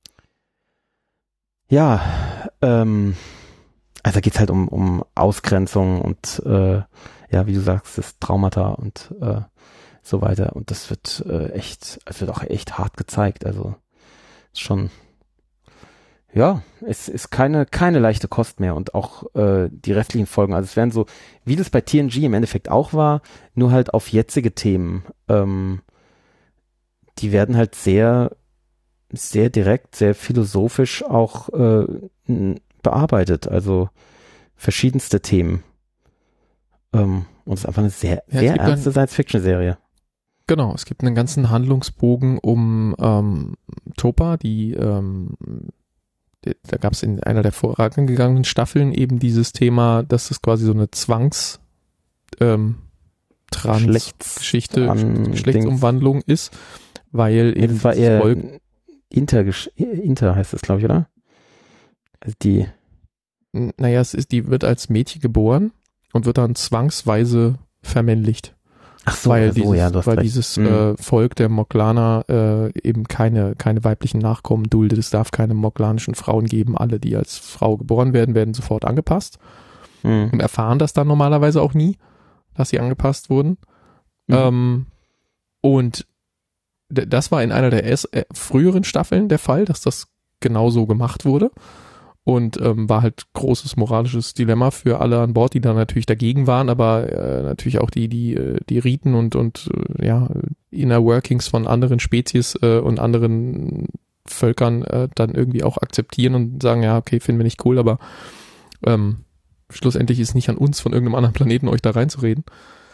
ja, ähm, also geht's halt um, um Ausgrenzung und äh, ja, wie du sagst, das Traumata und äh, so weiter. Und das wird äh, echt, es wird auch echt hart gezeigt. Also ist schon, ja, es ist keine keine leichte Kost mehr und auch äh, die restlichen Folgen. Also es werden so, wie das bei T N G im Endeffekt auch war, nur halt auf jetzige Themen. Ähm, die werden halt sehr sehr direkt, sehr philosophisch auch äh, bearbeitet, also verschiedenste Themen. Ähm, und es ist einfach eine sehr, ja, sehr ernste Science-Fiction-Serie. Genau, es gibt einen ganzen Handlungsbogen um ähm, Topa, die ähm, die, da gab es in einer der vorangegangenen Staffeln eben dieses Thema, dass es quasi so eine Zwangs ähm, Trans-Geschichte, Geschlechtsumwandlung ist, weil ja, eben das war eher Volk Inter, Inter heißt es, glaube ich, oder? Also die. Naja, es ist, die wird als Mädchen geboren und wird dann zwangsweise vermännlicht. Ach so, weil ja, so, dieses, ja, du hast weil recht. dieses hm. äh, Volk der Moklaner äh, eben keine, keine weiblichen Nachkommen duldet. Es darf keine moklanischen Frauen geben. Alle, die als Frau geboren werden, werden sofort angepasst hm. und erfahren das dann normalerweise auch nie, dass sie angepasst wurden. Mhm. Ähm, und das war in einer der erst, äh, früheren Staffeln der Fall, dass das genauso gemacht wurde und ähm, war halt großes moralisches Dilemma für alle an Bord, die da natürlich dagegen waren, aber äh, natürlich auch die die die Riten und und äh, ja Inner Workings von anderen Spezies äh, und anderen Völkern äh, dann irgendwie auch akzeptieren und sagen, ja, okay, finden wir nicht cool, aber ähm, schlussendlich ist nicht an uns von irgendeinem anderen Planeten euch da reinzureden.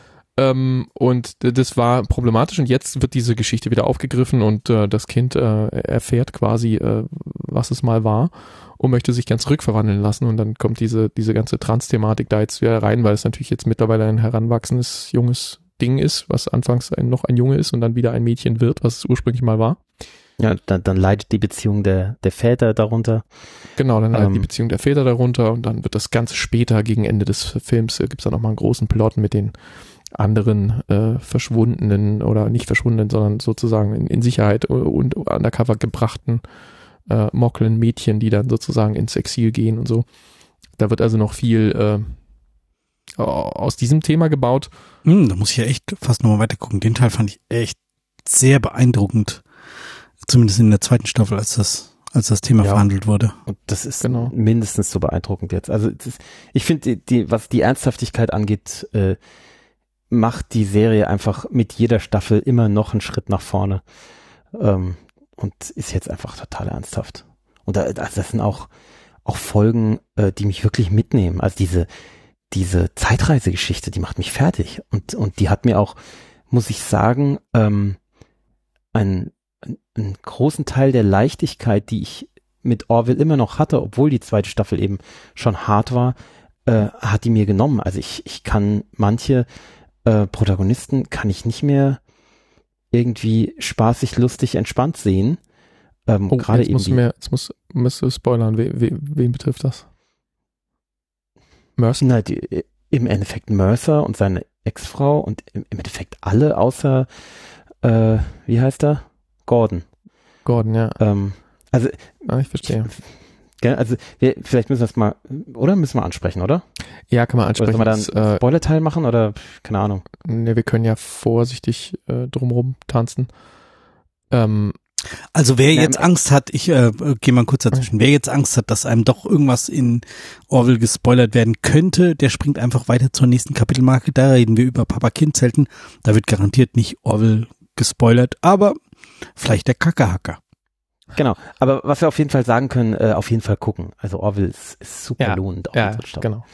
Ähm, und das war problematisch und jetzt wird diese Geschichte wieder aufgegriffen und äh, das Kind äh, erfährt quasi, äh, was es mal war und möchte sich ganz rückverwandeln lassen und dann kommt diese diese ganze Trans-Thematik da jetzt wieder rein, weil es natürlich jetzt mittlerweile ein heranwachsendes, junges Ding ist, was anfangs ein, noch ein Junge ist und dann wieder ein Mädchen wird, was es ursprünglich mal war. Ja, dann, dann leidet die Beziehung der, der Väter darunter. Genau, dann leidet ähm, die Beziehung der Väter darunter und dann wird das Ganze später, gegen Ende des Films, äh, gibt es da nochmal einen großen Plot mit den anderen äh, verschwundenen oder nicht verschwundenen, sondern sozusagen in, in Sicherheit und undercover gebrachten äh, Moklen Mädchen, die dann sozusagen ins Exil gehen und so. Da wird also noch viel äh, aus diesem Thema gebaut. Hm, da muss ich ja echt fast nochmal weiter gucken. Den Teil fand ich echt sehr beeindruckend. Zumindest in der zweiten Staffel, als das als das Thema ja, verhandelt wurde. Und das ist genau. mindestens so beeindruckend jetzt. Also das, ich finde, die, die, was die Ernsthaftigkeit angeht, äh, macht die Serie einfach mit jeder Staffel immer noch einen Schritt nach vorne ähm, und ist jetzt einfach total ernsthaft. Und da, also das sind auch auch Folgen, äh, die mich wirklich mitnehmen. Also diese diese Zeitreisegeschichte, die macht mich fertig und und die hat mir auch, muss ich sagen, ähm, einen, einen großen Teil der Leichtigkeit, die ich mit Orville immer noch hatte, obwohl die zweite Staffel eben schon hart war, äh, hat die mir genommen. Also ich ich kann manche Äh, Protagonisten kann ich nicht mehr irgendwie spaßig, lustig, entspannt sehen, Ähm, Oh, gerade jetzt eben musst du die, mir, jetzt musst, musst du spoilern. We, we, wen betrifft das? Mercer? na, die, im Endeffekt Mercer und seine Ex-Frau und im, im Endeffekt alle außer, äh, wie heißt er? Gordon. Gordon, ja. Ähm, also, Ah, ich verstehe. gell, also wir, vielleicht müssen wir das mal, oder müssen wir ansprechen, oder? Ja, kann man Oder ansprechen. sollen wir dann Das, äh, Spoiler-Teil machen oder keine Ahnung. ne, wir können ja vorsichtig äh, drumrum tanzen. Ähm, Also wer Na, jetzt im- Angst hat, ich äh, gehe mal kurz dazwischen, wer jetzt Angst hat, dass einem doch irgendwas in Orville gespoilert werden könnte, der springt einfach weiter zur nächsten Kapitelmarke. Da reden wir über Papa-Kind-Zelten. Da wird garantiert nicht Orville gespoilert, aber vielleicht der Kackerhacker. Genau, aber was wir auf jeden Fall sagen können, äh, auf jeden Fall gucken. Also Orville ist, ist super Ja, lohnend. Auf ja, unsere Stadt. genau.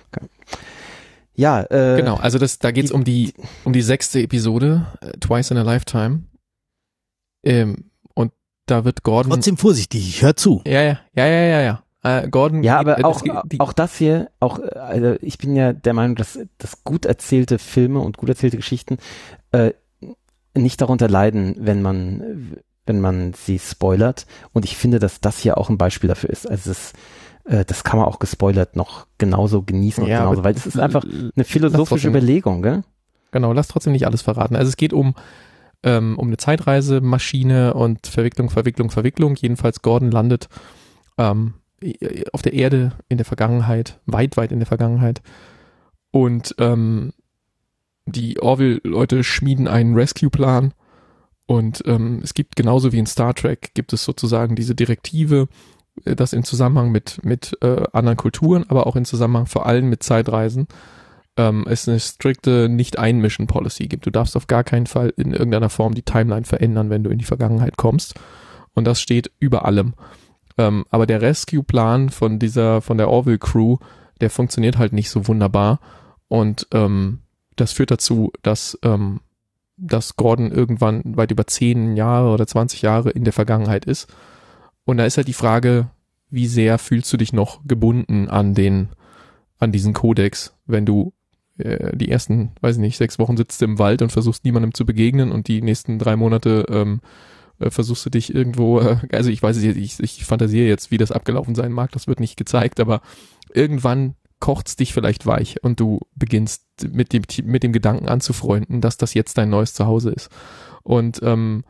Ja, äh, Genau, also das, da geht's die- um die, um die sechste Episode, äh, Twice in a Lifetime. Ähm, und da wird Gordon. Trotzdem vorsichtig, ich hör zu. Ja, ja, ja, ja, ja, ja. Äh, Gordon. Ja, geht- aber äh, auch, das geht- die, auch das hier, auch, äh, also ich bin ja der Meinung, dass, dass gut erzählte Filme und gut erzählte Geschichten äh, nicht darunter leiden, wenn man, wenn man sie spoilert. Und ich finde, dass das hier auch ein Beispiel dafür ist. Also es, äh, das kann man auch gespoilert noch genauso genießen und Ja, genauso, aber weil es ist einfach l- eine philosophische trotzdem- Überlegung, gell? Genau, lass trotzdem nicht alles verraten. Also es geht um, ähm, um eine Zeitreisemaschine und Verwicklung, Verwicklung, Verwicklung. Jedenfalls Gordon landet ähm, auf der Erde in der Vergangenheit, weit, weit in der Vergangenheit. Und ähm, die Orville-Leute schmieden einen Rescue-Plan. Und ähm, es gibt genauso wie in Star Trek, gibt es sozusagen diese Direktive, äh, das in Zusammenhang mit, mit äh, anderen Kulturen, aber auch in Zusammenhang vor allem mit Zeitreisen, ähm, es eine strikte Nicht-Einmischen-Policy gibt. Du darfst auf gar keinen Fall in irgendeiner Form die Timeline verändern, wenn du in die Vergangenheit kommst. Und das steht über allem. Ähm, aber der Rescue-Plan von dieser, von der Orville-Crew, der funktioniert halt nicht so wunderbar. Und ähm, das führt dazu, dass, ähm, dass Gordon irgendwann weit über zehn Jahre oder zwanzig Jahre in der Vergangenheit ist. Und da ist halt die Frage, wie sehr fühlst du dich noch gebunden an den, an diesen Kodex, wenn du äh, die ersten, weiß ich nicht, sechs Wochen sitzt im Wald und versuchst niemandem zu begegnen und die nächsten drei Monate ähm, äh, versuchst du dich irgendwo, äh, also ich weiß es jetzt, ich, ich fantasiere jetzt, wie das abgelaufen sein mag, das wird nicht gezeigt, aber irgendwann kocht's dich vielleicht weich und du beginnst mit dem, mit dem Gedanken anzufreunden, dass das jetzt dein neues Zuhause ist. Und ähm,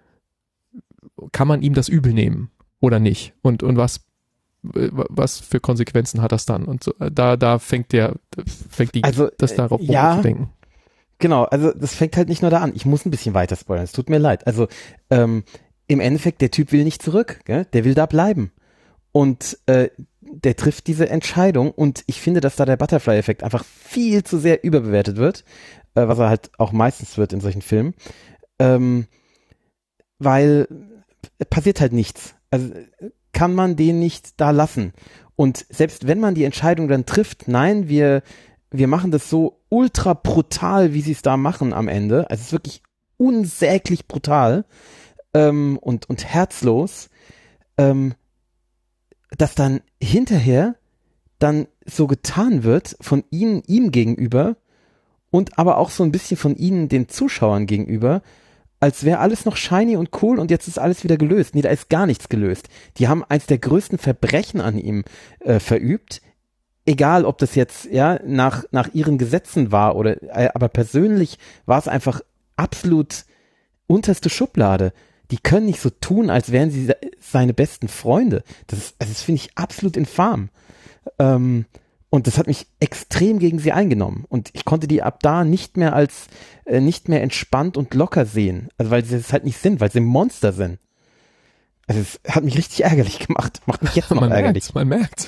kann man ihm das übel nehmen oder nicht? Und, und was, was für Konsequenzen hat das dann? Und so, da, da fängt der, fängt die, Also, das darauf äh, ja. zu denken. Genau, also das fängt halt nicht nur da an. Ich muss ein bisschen weiter spoilern, es tut mir leid. Also ähm, im Endeffekt, der Typ will nicht zurück, gell? Der will da bleiben. Und äh, der trifft diese Entscheidung und ich finde, dass da der Butterfly-Effekt einfach viel zu sehr überbewertet wird, äh, was er halt auch meistens wird in solchen Filmen, ähm, weil äh, passiert halt nichts. Also kann man den nicht da lassen. Und selbst wenn man die Entscheidung dann trifft, nein, wir wir machen das so ultra brutal, wie sie es da machen am Ende. Also es ist wirklich unsäglich brutal ähm, und, und herzlos, ähm, dass dann hinterher dann so getan wird von ihnen, ihm gegenüber und aber auch so ein bisschen von ihnen, den Zuschauern gegenüber, als wäre alles noch shiny und cool und jetzt ist alles wieder gelöst. Nee, da ist gar nichts gelöst. Die haben eins der größten Verbrechen an ihm äh, verübt. Egal, ob das jetzt ja nach nach ihren Gesetzen war oder äh, aber persönlich war es einfach absolut unterste Schublade. Die können nicht so tun, als wären sie se- seine besten Freunde. Das ist, also das finde ich absolut infam. Ähm, und das hat mich extrem gegen sie eingenommen. Und ich konnte die ab da nicht mehr als äh, nicht mehr entspannt und locker sehen. Also weil sie es halt nicht sind, weil sie Monster sind. Also es hat mich richtig ärgerlich gemacht. Macht mich jetzt noch Man ärgerlich. merkt's, man merkt's.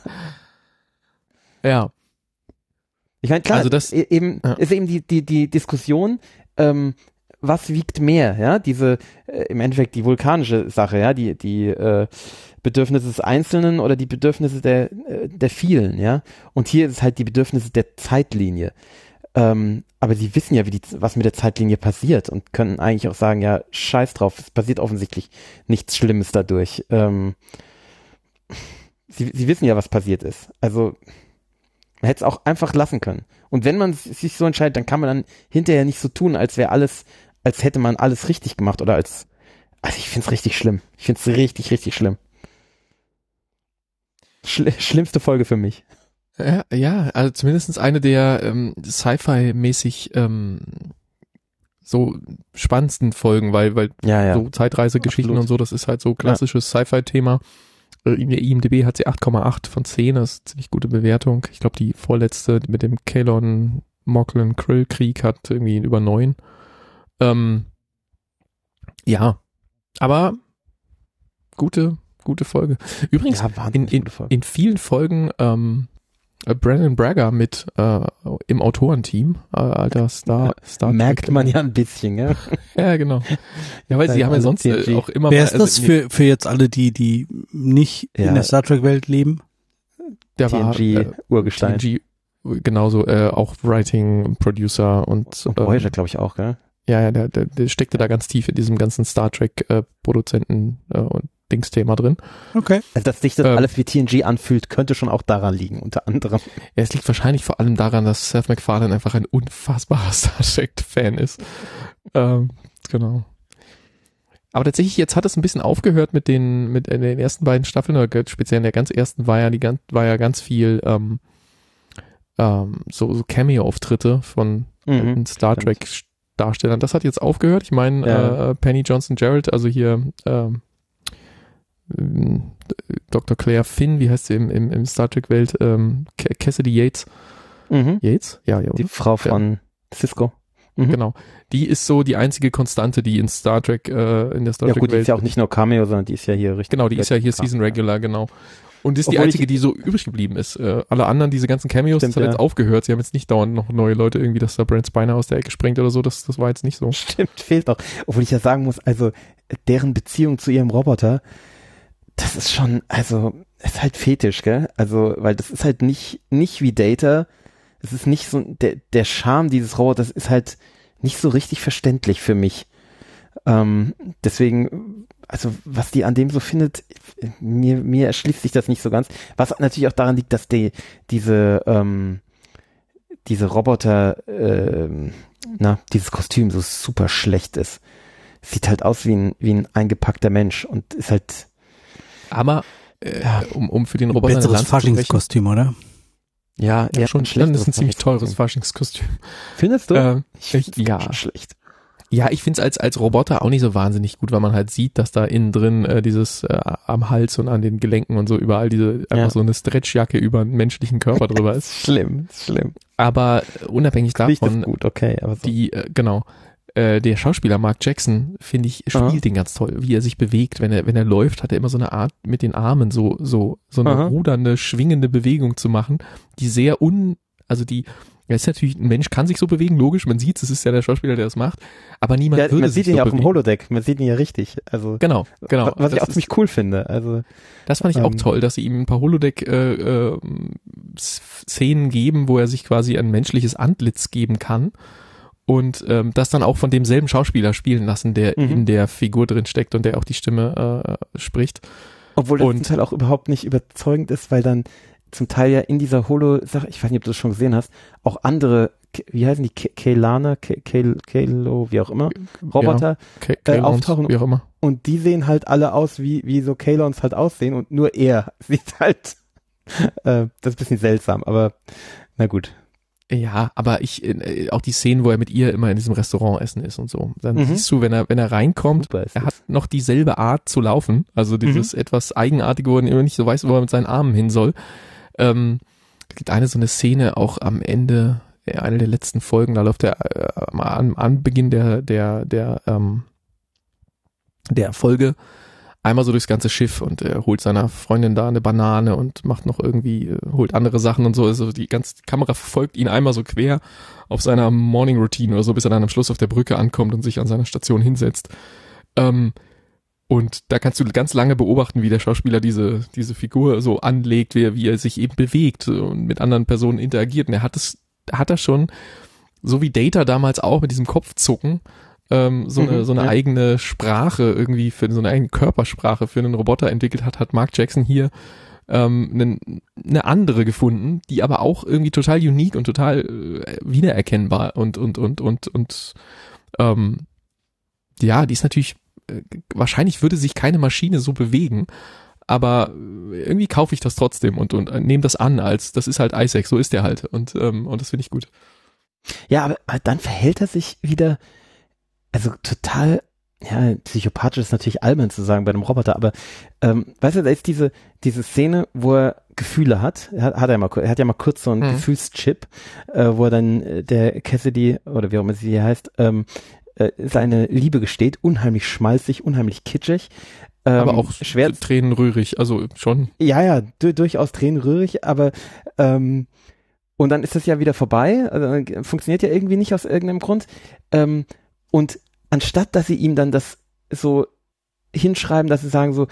Ja, Ich meine, klar, Also das- e- eben, ja. ist eben die, die, die Diskussion, ähm, was wiegt mehr, ja, diese, äh, im Endeffekt die vulkanische Sache, ja, die, die, äh, Bedürfnisse des Einzelnen oder die Bedürfnisse der, äh, der vielen, ja, und hier ist es halt die Bedürfnisse der Zeitlinie, ähm, aber sie wissen ja, wie die, was mit der Zeitlinie passiert und können eigentlich auch sagen, ja, scheiß drauf, es passiert offensichtlich nichts Schlimmes dadurch, ähm, sie, sie wissen ja, was passiert ist, also, man hätte es auch einfach lassen können. Und wenn man sich so entscheidet, dann kann man dann hinterher nicht so tun, als wäre alles, als hätte man alles richtig gemacht oder als, Also ich find's richtig schlimm. Ich find's richtig, richtig schlimm. Schli- schlimmste Folge für mich. Ja, ja, also zumindest eine der ähm, Sci-Fi-mäßig ähm, so spannendsten Folgen, weil weil Ja, ja. so Zeitreisegeschichten Absolut. und so, das ist halt so klassisches Sci-Fi-Thema. Äh, In der I M D B hat sie acht Komma acht von zehn, das ist eine ziemlich gute Bewertung. Ich glaube, die vorletzte mit dem Kalon Moclan Krill Krieg hat irgendwie über neun. Ähm, ja, aber gute, gute Folge. Übrigens, Ja, in, wahnsinnig in, gute Folge. in vielen Folgen ähm, äh, Brandon Braga mit äh, im Autorenteam, äh, alter Star, Star Merkt Trek. man ja ein bisschen, ja. Ja, genau. Ja, weil sie haben ja Alle sonst T N äh, G. auch immer Wer mal, ist das also, für, für jetzt alle, die, die nicht Ja. in der Star Trek-Welt leben? der T N war G äh, Urgestein. T N G genauso äh, auch Writing, Producer und Und ähm, Voyager, glaube ich, auch, gell? ja, ja, der, der, der steckte da ganz tief in diesem ganzen Star Trek äh, Produzenten äh, und Dingsthema drin. Okay. Also, dass sich das Ähm. alles wie T N G anfühlt, könnte schon auch daran liegen, unter anderem. Ja, es liegt wahrscheinlich vor allem daran, dass Seth MacFarlane einfach ein unfassbarer Star Trek-Fan ist. Ähm, genau. Aber tatsächlich, jetzt hat es ein bisschen aufgehört mit den, mit in den ersten beiden Staffeln, oder speziell in der ganz ersten war ja die ganz, war ja ganz viel ähm, ähm, so, so Cameo-Auftritte von Mhm, alten Star stimmt. Trek-Darstellern. Das hat jetzt aufgehört. Ich meine, Ja. äh, Penny Johnson-Jarrett, also hier ähm, ähm, Doktor Claire Finn, wie heißt sie im, im, im Star Trek-Welt? Ähm, Ca- Cassidy Yates. Mhm. Yates? Ja, ja. Die oder? Frau von Cisco. Mhm. Genau. Die ist so die einzige Konstante, die in Star Trek, äh, in der Star Ja gut, die Trek-Welt. ist ja auch nicht nur Cameo, sondern die ist ja hier richtig. Genau, die ist ja hier Kram, Season Regular, genau. Und ist die Obwohl einzige, ich- die so übrig geblieben ist. Äh, alle anderen, diese ganzen Cameos, Stimmt, das hat ja. jetzt aufgehört. Sie haben jetzt nicht dauernd noch neue Leute irgendwie, dass da Brent Spiner aus der Ecke springt oder so. Das, das war jetzt nicht so. Stimmt, fehlt noch. Obwohl ich ja sagen muss, also deren Beziehung zu ihrem Roboter, das ist schon, also, ist halt fetisch, gell? Also, weil das ist halt nicht, nicht wie Data. Es ist nicht so, der, der Charme dieses Roboters ist halt nicht so richtig verständlich für mich. Ähm, deswegen, also, was die an dem so findet, mir, mir erschließt sich das nicht so ganz. Was natürlich auch daran liegt, dass die, diese, ähm, diese Roboter, ähm, na, dieses Kostüm so super schlecht ist. Sieht halt aus wie ein, wie ein eingepackter Mensch und ist halt, Aber, äh, Ja. um, um für den Roboter eine Besseres Lanze zu brechen. Faschingskostüm, oder? ja, Ja, eher schon, ein dann ist ein schlechteres ziemlich teures Kostüm. Faschingskostüm. Findest du? Äh, ich find's ja. schon schlecht. Ja, ich find's als als Roboter auch nicht so wahnsinnig gut, weil man halt sieht, dass da innen drin äh, dieses äh, am Hals und an den Gelenken und so überall diese einfach Ja. so eine Stretchjacke über einen menschlichen Körper drüber ist. Schlimm, schlimm. Aber äh, unabhängig Riecht das davon, gut, okay, aber so. die äh, genau äh, der Schauspieler Mark Jackson, finde ich, spielt Aha. den ganz toll, wie er sich bewegt, wenn er wenn er läuft, hat er immer so eine Art mit den Armen so so so eine Aha. rudernde, schwingende Bewegung zu machen, die sehr un also die ja, ist natürlich, ein Mensch kann sich so bewegen, logisch, man sieht es ist ja der Schauspieler, der das macht, aber niemand Ja, würde man sich sieht ihn so ja auf dem bewegen. Holodeck, man sieht ihn ja richtig. Also, Genau, genau. wa- was ich Das auch ziemlich cool finde. Also, Das fand ich auch Ähm, toll, dass sie ihm ein paar Holodeck-Szenen geben, wo er sich quasi ein menschliches Antlitz geben kann und ähm, das dann auch von demselben Schauspieler spielen lassen, der Mhm. in der Figur drin steckt und der auch die Stimme äh, spricht. obwohl das Und- zum Teil auch überhaupt nicht überzeugend ist, weil dann zum Teil ja in dieser Holo-Sache, ich weiß nicht, ob du das schon gesehen hast, auch andere, K- wie heißen die, K- Kaylana, K- Kay- Kaylo, wie auch immer, Roboter, Ka- äh, Kalons, auftauchen. wie auch immer. und die sehen halt alle aus, wie, wie so Kaylons halt aussehen und nur er sieht halt, äh, das ist ein bisschen seltsam, aber na gut. Ja, aber ich äh, auch die Szenen, wo er mit ihr immer in diesem Restaurant essen ist und so. Dann Mhm. siehst du, wenn er wenn er reinkommt, Super ist er das. hat noch dieselbe Art zu laufen, also dieses etwas eigenartige, wo er immer nicht so weiß, wo er mit seinen Armen hin soll. Ähm, es gibt eine so eine Szene auch am Ende, äh, eine der letzten Folgen, da läuft er äh, am am Anbeginn der der der ähm, der Folge einmal so durchs ganze Schiff und er holt seiner Freundin da eine Banane und macht noch irgendwie, äh, holt andere Sachen und so. Also die ganze Kamera verfolgt ihn einmal so quer auf seiner Morning Routine oder so, bis er dann am Schluss auf der Brücke ankommt und sich an seiner Station hinsetzt. Ähm, und da kannst du ganz lange beobachten, wie der Schauspieler diese, diese Figur so anlegt, wie er, wie er sich eben bewegt und mit anderen Personen interagiert. Und er hat es, hat er schon, so wie Data damals auch mit diesem Kopfzucken, ähm, so, Mhm, eine, so eine ja. eigene Sprache irgendwie für so eine eigene Körpersprache für einen Roboter entwickelt hat, hat Mark Jackson hier ähm, eine, eine andere gefunden, die aber auch irgendwie total unique und total äh, wiedererkennbar und und und und und ähm, ja, die ist natürlich äh, wahrscheinlich würde sich keine Maschine so bewegen, aber irgendwie kaufe ich das trotzdem und, und nehme das an, als das ist halt Isaac, so ist der halt und, ähm, und das finde ich gut. Ja, aber, aber dann verhält er sich wieder, also total, ja, psychopathisch ist natürlich albern zu sagen bei einem Roboter, aber ähm, weißt du, da ist diese diese Szene, wo er Gefühle hat, er hat, hat er mal, er hat ja mal kurz so einen Mhm. Gefühlschip, äh, wo er dann äh, der Cassidy, oder wie auch immer sie hier heißt, ähm, äh, seine Liebe gesteht, unheimlich schmalzig, unheimlich kitschig. Ähm, Aber auch schwer, tränenrührig, also schon. ja, ja, du, durchaus tränenrührig, aber ähm, und dann ist das ja wieder vorbei, also, funktioniert ja irgendwie nicht aus irgendeinem Grund. Ähm, und anstatt, dass sie ihm dann das so hinschreiben, dass sie sagen so,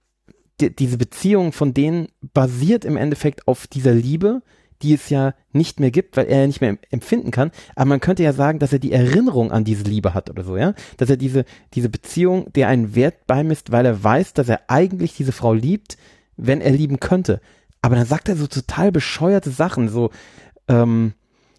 die, diese Beziehung von denen basiert im Endeffekt auf dieser Liebe, die es ja nicht mehr gibt, weil er ja nicht mehr empfinden kann. Aber man könnte ja sagen, dass er die Erinnerung an diese Liebe hat oder so, ja? Dass er diese, diese Beziehung, der einen Wert beimisst, weil er weiß, dass er eigentlich diese Frau liebt, wenn er lieben könnte. Aber dann sagt er so total bescheuerte Sachen, so, ähm,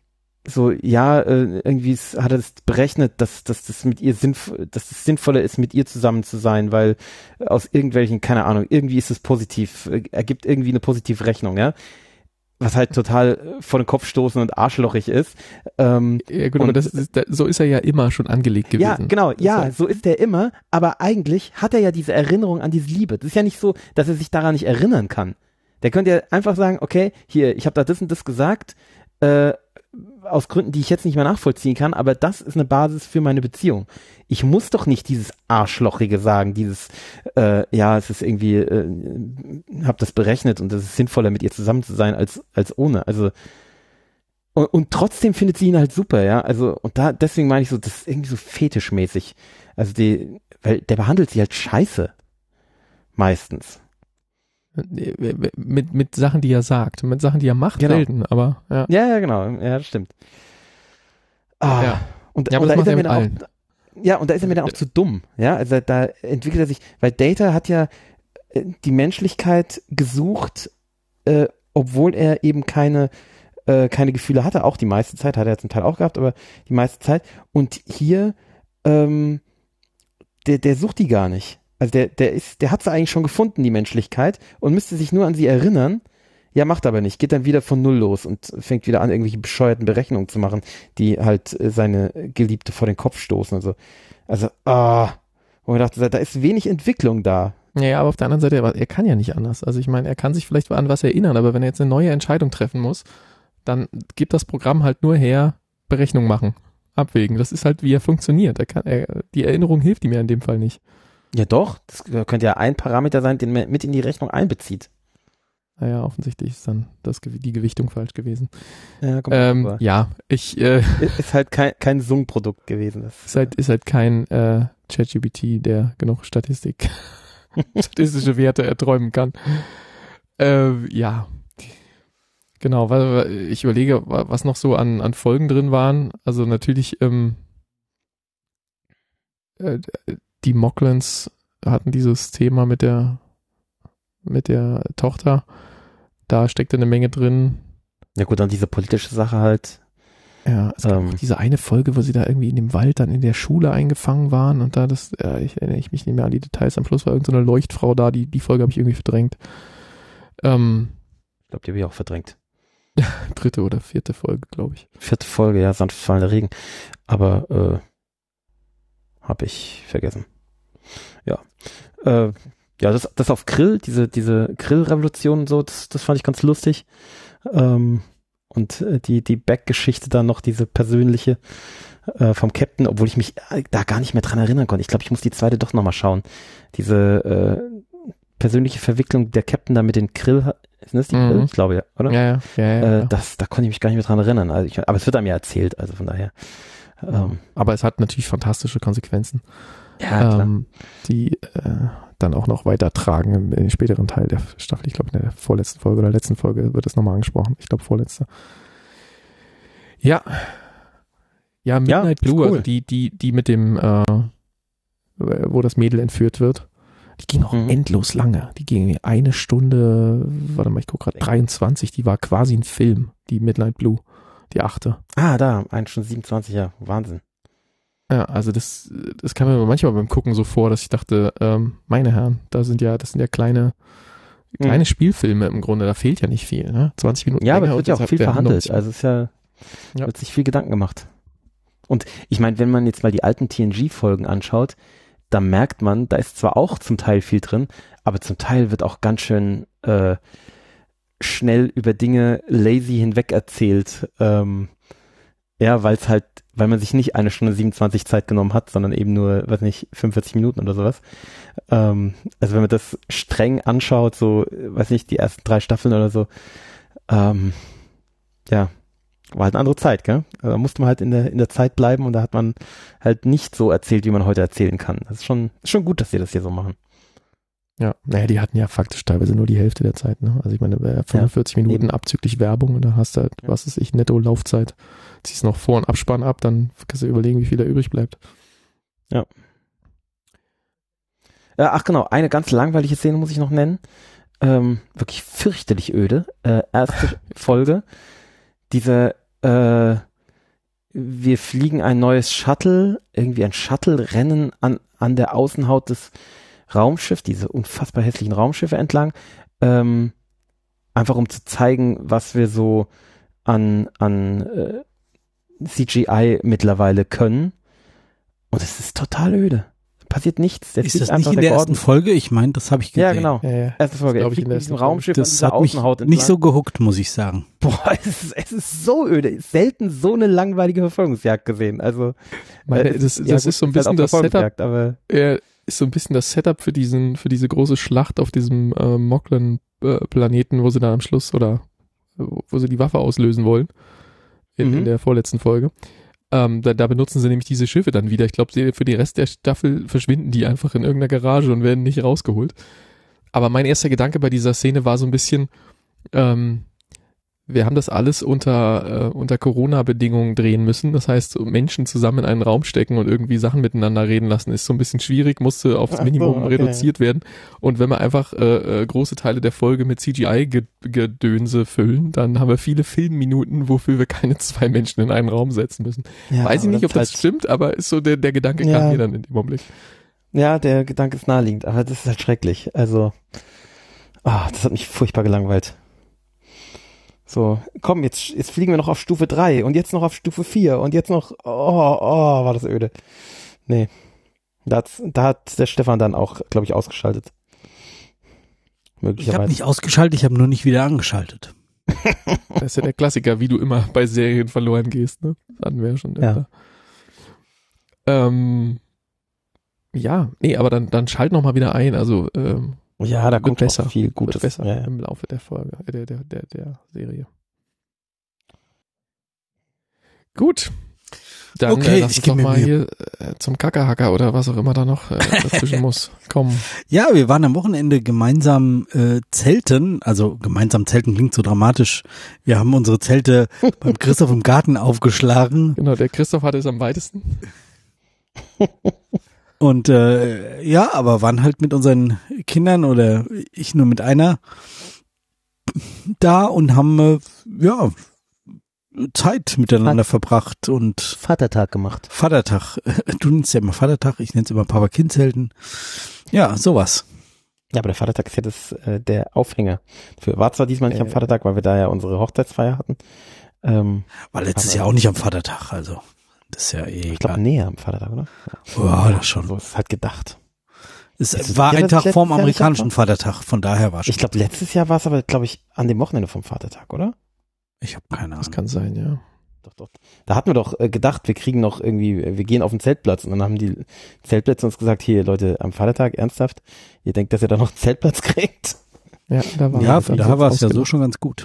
so, ja, äh, irgendwie ist, hat er das berechnet, dass, dass das mit ihr sinnv- dass es sinnvoller ist, mit ihr zusammen zu sein, weil aus irgendwelchen, keine Ahnung, irgendwie ist es positiv, äh, ergibt irgendwie eine positive Rechnung, ja? Was halt total vor den Kopf stoßen und arschlochig ist. Ähm, Ja gut, und, aber das ist, da, so ist er ja immer schon angelegt gewesen. ja, genau, Das ja, heißt, so ist er immer, aber eigentlich hat er ja diese Erinnerung an diese Liebe. Das ist ja nicht so, dass er sich daran nicht erinnern kann. Der könnte ja einfach sagen, okay, hier, ich habe da das und das gesagt, äh, aus Gründen, die ich jetzt nicht mehr nachvollziehen kann, aber das ist eine Basis für meine Beziehung. Ich muss doch nicht dieses Arschlochige sagen, dieses, äh, ja, es ist irgendwie, äh, hab das berechnet und es ist sinnvoller, mit ihr zusammen zu sein, als, als ohne. Also, und, und trotzdem findet sie ihn halt super, ja, also, und da, deswegen meine ich so, das ist irgendwie so fetischmäßig. Also die, weil der behandelt sie halt scheiße. Meistens. mit, mit Sachen, die er sagt, mit Sachen, die er macht, Genau. selten, aber ja. Ja, ja, genau. Ja, das stimmt. Ah, Ja. Und, Ja, aber und das da macht ist er er mir mit dann allen. auch, ja, und da ist er mir dann auch zu dumm. Ja, also da entwickelt er sich, weil Data hat ja äh, die Menschlichkeit gesucht, äh, obwohl er eben keine äh, keine Gefühle hatte, auch die meiste Zeit, hat er zum Teil auch gehabt, aber die meiste Zeit. Und hier, ähm, der, der sucht die gar nicht. Also der, der ist, der hat sie eigentlich schon gefunden, die Menschlichkeit, und müsste sich nur an sie erinnern. Ja, macht aber nicht. Geht dann wieder von Null los und fängt wieder an, irgendwelche bescheuerten Berechnungen zu machen, die halt äh, seine Geliebte vor den Kopf stoßen und so. Also, ah, wo ich dachte, da ist wenig Entwicklung da. Ja, aber auf der anderen Seite, er, er kann ja nicht anders. Also ich meine, er kann sich vielleicht an was erinnern, aber wenn er jetzt eine neue Entscheidung treffen muss, dann gibt das Programm halt nur her, Berechnung machen, abwägen. Das ist halt, wie er funktioniert. Er kann, er, die Erinnerung hilft ihm ja in dem Fall nicht. Ja doch, das könnte ja ein Parameter sein, den man mit in die Rechnung einbezieht. Naja, offensichtlich ist dann das, die Gewichtung falsch gewesen. Ja, komm, Ähm, ja, ich, äh, ist halt kein, kein Sung-Produkt gewesen. Das ist halt, ist halt kein äh, ChatGPT, der genug Statistik, statistische Werte erträumen kann. Äh, ja, genau, weil ich überlege, was noch so an, an Folgen drin waren. Also natürlich, ähm, äh, die Mocklans hatten dieses Thema mit der mit der Tochter. Da steckte eine Menge drin. Ja gut, dann diese politische Sache halt. Ja, es gab Ähm. auch diese eine Folge, wo sie da irgendwie in dem Wald dann in der Schule eingefangen waren und da das, ja, ich erinnere ich mich nicht mehr an die Details. Am Schluss war irgendeine so eine Leuchtfrau da, die, die Folge habe ich irgendwie verdrängt. Ähm, Ich glaube, die habe ich auch verdrängt. dritte oder vierte Folge, glaube ich. Vierte Folge, ja, sanft fallender Regen. Aber äh, habe ich vergessen. Ja. Äh, ja, das, das auf Grill, diese, diese Grillrevolution und so, das, das fand ich ganz lustig. Ähm, und äh, die, die Back-Geschichte dann noch, diese persönliche äh, vom Captain, obwohl ich mich äh, da gar nicht mehr dran erinnern konnte. Ich glaube, ich muss die zweite doch nochmal schauen. Diese äh, persönliche Verwicklung der Captain da mit den Grill, ist das die Mhm. Grill? Ich glaube ja, oder? Ja, ja, ja. ja, Äh, ja. das, da konnte ich mich gar nicht mehr dran erinnern. Also ich, aber es wird einem ja erzählt, also von daher. Ähm, Aber es hat natürlich fantastische Konsequenzen, ja, klar. ähm, die äh, dann auch noch weitertragen im, im späteren Teil der Staffel. Ich glaube, in der vorletzten Folge oder letzten Folge wird es nochmal angesprochen. Ich glaube, vorletzte. Ja. Ja, Midnight ist Blue, cool. also die, die, die mit dem, äh, wo das Mädel entführt wird, die ging auch Mhm. endlos lange. Die ging irgendwie eine Stunde, warte mal, ich gucke gerade, dreiundzwanzig, die war quasi ein Film, die Midnight Blue, die achte. Ah, da, eine Stunde siebenundzwanzig, ja, Wahnsinn. Ja, also das, das kam mir manchmal beim Gucken so vor, dass ich dachte, ähm, meine Herren, da sind ja, das sind ja kleine, kleine mhm. Spielfilme im Grunde, da fehlt ja nicht viel, ne? zwanzig Minuten. Ja, aber es wird ja auch viel verhandelt, also es ist ja, ja, wird sich viel Gedanken gemacht. Und ich meine, wenn man jetzt mal die alten T N G-Folgen anschaut, da merkt man, da ist zwar auch zum Teil viel drin, aber zum Teil wird auch ganz schön äh, schnell über Dinge lazy hinweg erzählt. Ähm, ja, weil es halt, weil man sich nicht eine Stunde siebenundzwanzig Zeit genommen hat, sondern eben nur, weiß nicht, fünfundvierzig Minuten oder sowas. Ähm, also wenn man das streng anschaut, so, weiß nicht, die ersten drei Staffeln oder so, ähm, ja, war halt eine andere Zeit, gell? Also da musste man halt in der, in der Zeit bleiben und da hat man halt nicht so erzählt, wie man heute erzählen kann. Das ist schon, ist schon gut, dass sie das hier so machen. Ja, naja, die hatten ja faktisch teilweise nur die Hälfte der Zeit, ne? Also ich meine, fünfundvierzig ja, Minuten eben. Abzüglich Werbung und da hast du halt, ja. was ist ich, netto Laufzeit. Ziehst noch Vor- und Abspann ab, dann kannst du überlegen, wie viel da übrig bleibt. Ja. Äh, ach genau, eine ganz langweilige Szene muss ich noch nennen. Ähm, wirklich fürchterlich öde. Äh, erste Folge. Diese, äh, wir fliegen ein neues Shuttle, irgendwie ein Shuttle-Rennen an, an der Außenhaut des Raumschiffs, diese unfassbar hässlichen Raumschiffe entlang, ähm, einfach um zu zeigen, was wir so an, an äh, C G I mittlerweile können. Und es ist total öde. Passiert nichts. Der ist das nicht in der ersten Folge? Ich meine, das habe ich gesehen. Ja, genau. Ja, ja. Erste Folge. Das Er ich fliegt in mit diesem Raumschiff das an dieser hat mich Außenhaut entlang. nicht so gehuckt, muss ich sagen. Boah, es ist, es ist so öde. Selten so eine langweilige Verfolgungsjagd gesehen. Also Meine, äh, das, ja, das gut, ist so ein ist halt bisschen auch das Setup. Verfolgungsjagd, aber Ja, ist so ein bisschen das Setup für diesen, für diese große Schlacht auf diesem äh, Moklan-Planeten, wo sie da am Schluss oder wo sie die Waffe auslösen wollen in, Mhm. in der vorletzten Folge. Ähm, da, da benutzen sie nämlich diese Schiffe dann wieder. Ich glaube, für den Rest der Staffel verschwinden die einfach in irgendeiner Garage und werden nicht rausgeholt. Aber mein erster Gedanke bei dieser Szene war so ein bisschen, ähm, wir haben das alles unter, äh, unter Corona-Bedingungen drehen müssen. Das heißt, so Menschen zusammen in einen Raum stecken und irgendwie Sachen miteinander reden lassen, ist so ein bisschen schwierig, musste aufs Ach Minimum so, okay. reduziert werden. Und wenn wir einfach äh, äh, große Teile der Folge mit C G I-Gedönse füllen, dann haben wir viele Filmminuten, wofür wir keine zwei Menschen in einen Raum setzen müssen. ja, Weiß ich nicht, ob das halt, stimmt, aber ist so der, der Gedanke Ja. kam mir dann in dem Augenblick. Ja, der Gedanke ist naheliegend, aber das ist halt schrecklich. Also, ah, das hat mich furchtbar gelangweilt. So, komm, jetzt, jetzt fliegen wir noch auf Stufe drei und jetzt noch auf Stufe vier und jetzt noch, oh, oh, war das öde. Nee. Da, hat's, da hat der Stefan dann auch, glaube ich, ausgeschaltet. Ich habe Möglicherweise. nicht ausgeschaltet, ich habe nur nicht wieder angeschaltet. Das ist ja der Klassiker, wie du immer bei Serien verloren gehst, ne? Das hatten wir ja schon. Ja. öfter. Ähm, ja, nee, aber dann, dann schalt noch mal wieder ein, also, ähm, Ja, da wird kommt besser. auch viel Wird Gutes. besser Ja, ja. im Laufe der Folge, äh, der, der, der, der Serie. Gut. Dann Okay, äh, lass ich uns geb doch mir mal Mühe. hier äh, zum Kackerhacker oder was auch immer da noch äh, dazwischen muss. Komm. Ja, wir waren am Wochenende gemeinsam äh, zelten, also gemeinsam zelten klingt so dramatisch. Wir haben unsere Zelte beim Christoph im Garten aufgeschlagen Genau, der Christoph hatte es am weitesten. und äh, ja, aber waren halt mit unseren Kindern oder ich nur mit einer da und haben äh, ja Zeit miteinander verbracht und Vatertag gemacht. Vatertag. Du nennst ja immer Vatertag, ich nenne es immer Papa-Kind-Zelten. Ja, sowas. Ja, aber der Vatertag ist ja das, äh, der Aufhänger. Für, war zwar diesmal nicht Äh. am Vatertag, weil wir da ja unsere Hochzeitsfeier hatten. Ähm, War letztes Aber- Jahr auch nicht am Vatertag, also das ist ja eh ich glaube egal. näher am Vatertag, oder? Ja, das schon. So ist halt gedacht. Es Ist es- war ja, ein das Tag letztes vorm Jahr nicht amerikanischen auch Vatertag, von daher war schon. Ich glaube, letztes Jahr war es aber, glaube ich, an dem Wochenende vom Vatertag, oder? Ich habe keine Das Ahnung. kann sein, ja. Doch, doch. Da hatten wir doch äh, gedacht, wir kriegen noch irgendwie, wir gehen auf den Zeltplatz und dann haben die Zeltplätze uns gesagt, hier Leute, am Vatertag, ernsthaft, ihr denkt, dass ihr da noch einen Zeltplatz kriegt? Ja, da war Ja, dann von so daher war es ja so ausgedacht. schon ganz gut.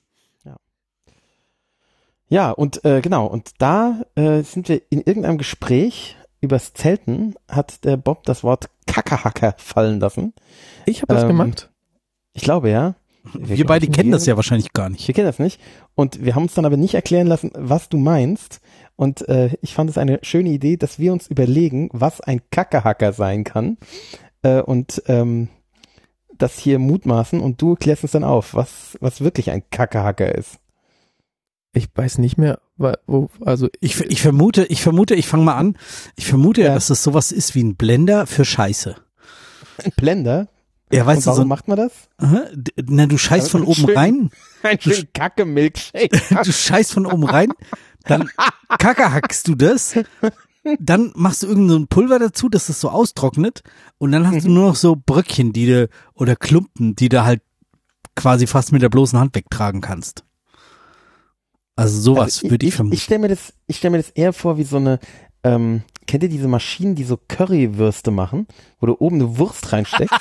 Ja, und äh, genau, und da äh, sind wir in irgendeinem Gespräch übers Zelten, hat der Bob das Wort Kackerhacker fallen lassen. Ich habe das Ähm, gemacht. Ich glaube, ja. Wir beide kennen das ja wahrscheinlich gar nicht. Wir kennen das nicht. Und wir haben uns dann aber nicht erklären lassen, was du meinst. Und äh, ich fand es eine schöne Idee, dass wir uns überlegen, was ein Kackerhacker sein kann. Äh, und ähm, das hier mutmaßen und du klärst uns dann auf, was, was wirklich ein Kackerhacker ist. Ich weiß nicht mehr, wo, also ich, ich vermute, ich vermute, ich fange mal an, ich vermute ja, Ja. dass das sowas ist wie ein Blender für Scheiße. Ein Blender? Ja, weißt Und du, warum so, macht man das? aha, d- na, du scheißt von Ja, oben schön. rein, Ein Du schön Kacke-Milkshake. du scheißt von oben rein, dann kackerhackst du das, dann machst du irgend so ein Pulver dazu, dass das so austrocknet und dann hast du nur noch so Bröckchen, die du, oder Klumpen, die du halt quasi fast mit der bloßen Hand wegtragen kannst. Also sowas Also würde ich Ich vermuten. stelle mir das, ich stelle mir das eher vor wie so eine, ähm, kennt ihr diese Maschinen, die so Currywürste machen, wo du oben eine Wurst reinsteckst?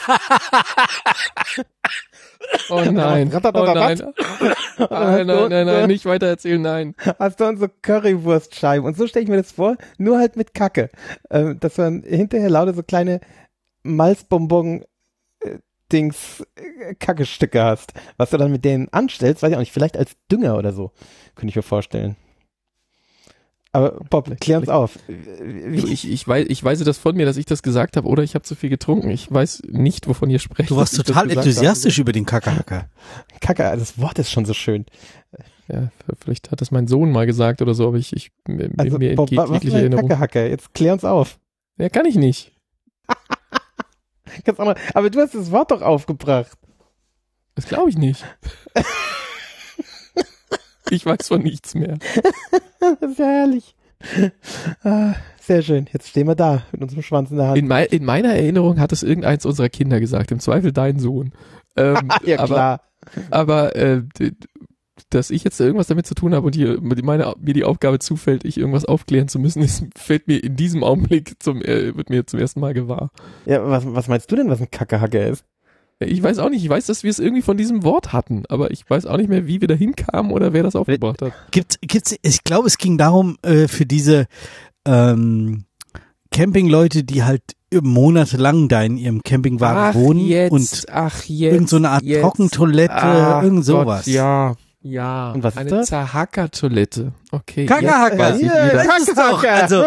oh nein, oh nein, nein, nein, nein, nein, nicht weiter erzählen, nein. Hast du dann so Currywurstscheiben und so stelle ich mir das vor, nur halt mit Kacke. Ähm, dass man hinterher lauter so kleine Malzbonbon äh, Dings äh, Kackestücke hast. Was du dann mit denen anstellst, weiß ich auch nicht, vielleicht als Dünger oder so. Könnte ich mir vorstellen. Aber Bob, klär uns auf. Wie, Du, ich, ich, weiß, ich weiß das von mir, dass ich das gesagt habe, oder ich habe zu viel getrunken. Ich weiß nicht, wovon ihr sprecht. Du warst dass ich das total gesagt enthusiastisch über den Kackerhacker. Kacke, das Wort ist schon so schön. habe. Ja, vielleicht hat das mein Sohn mal gesagt oder so, aber ich, ich mir, Also mir Bob, entgeht was ist jegliche ein Erinnerung. Kackehacker? Jetzt klär uns auf. Ja, kann ich nicht. Ganz andere, aber du hast das Wort doch aufgebracht. Das glaube ich nicht. Ich weiß von nichts mehr. Das ist ja herrlich. Ah, sehr schön. Jetzt stehen wir da mit unserem Schwanz in der Hand. In, mei in meiner Erinnerung hat es irgendeins unserer Kinder gesagt, im Zweifel dein Sohn. Ähm, ja, aber klar. aber äh, d- dass ich jetzt irgendwas damit zu tun habe und hier meine, mir die Aufgabe zufällt, ich irgendwas aufklären zu müssen, ist, fällt mir in diesem Augenblick zum, äh, wird mir zum ersten Mal gewahr. Ja, was, was meinst du denn, was ein Kackehacker ist? Ich weiß auch nicht, ich weiß, dass wir es irgendwie von diesem Wort hatten, aber ich weiß auch nicht mehr, wie wir da hinkamen oder wer das aufgebracht hat. Gibt, gibt's, ich glaube, es ging darum, äh, für diese ähm, Campingleute, die halt monatelang da in ihrem Campingwagen wohnen und ach jetzt, irgend so eine Art jetzt. Trockentoilette, Ach irgend sowas. Gott, ja, ja. Und was ist eine das? Zerhacker-Toilette. Okay, Kackerhacker, jetzt weiß ich ja, wieder. das ist doch, also,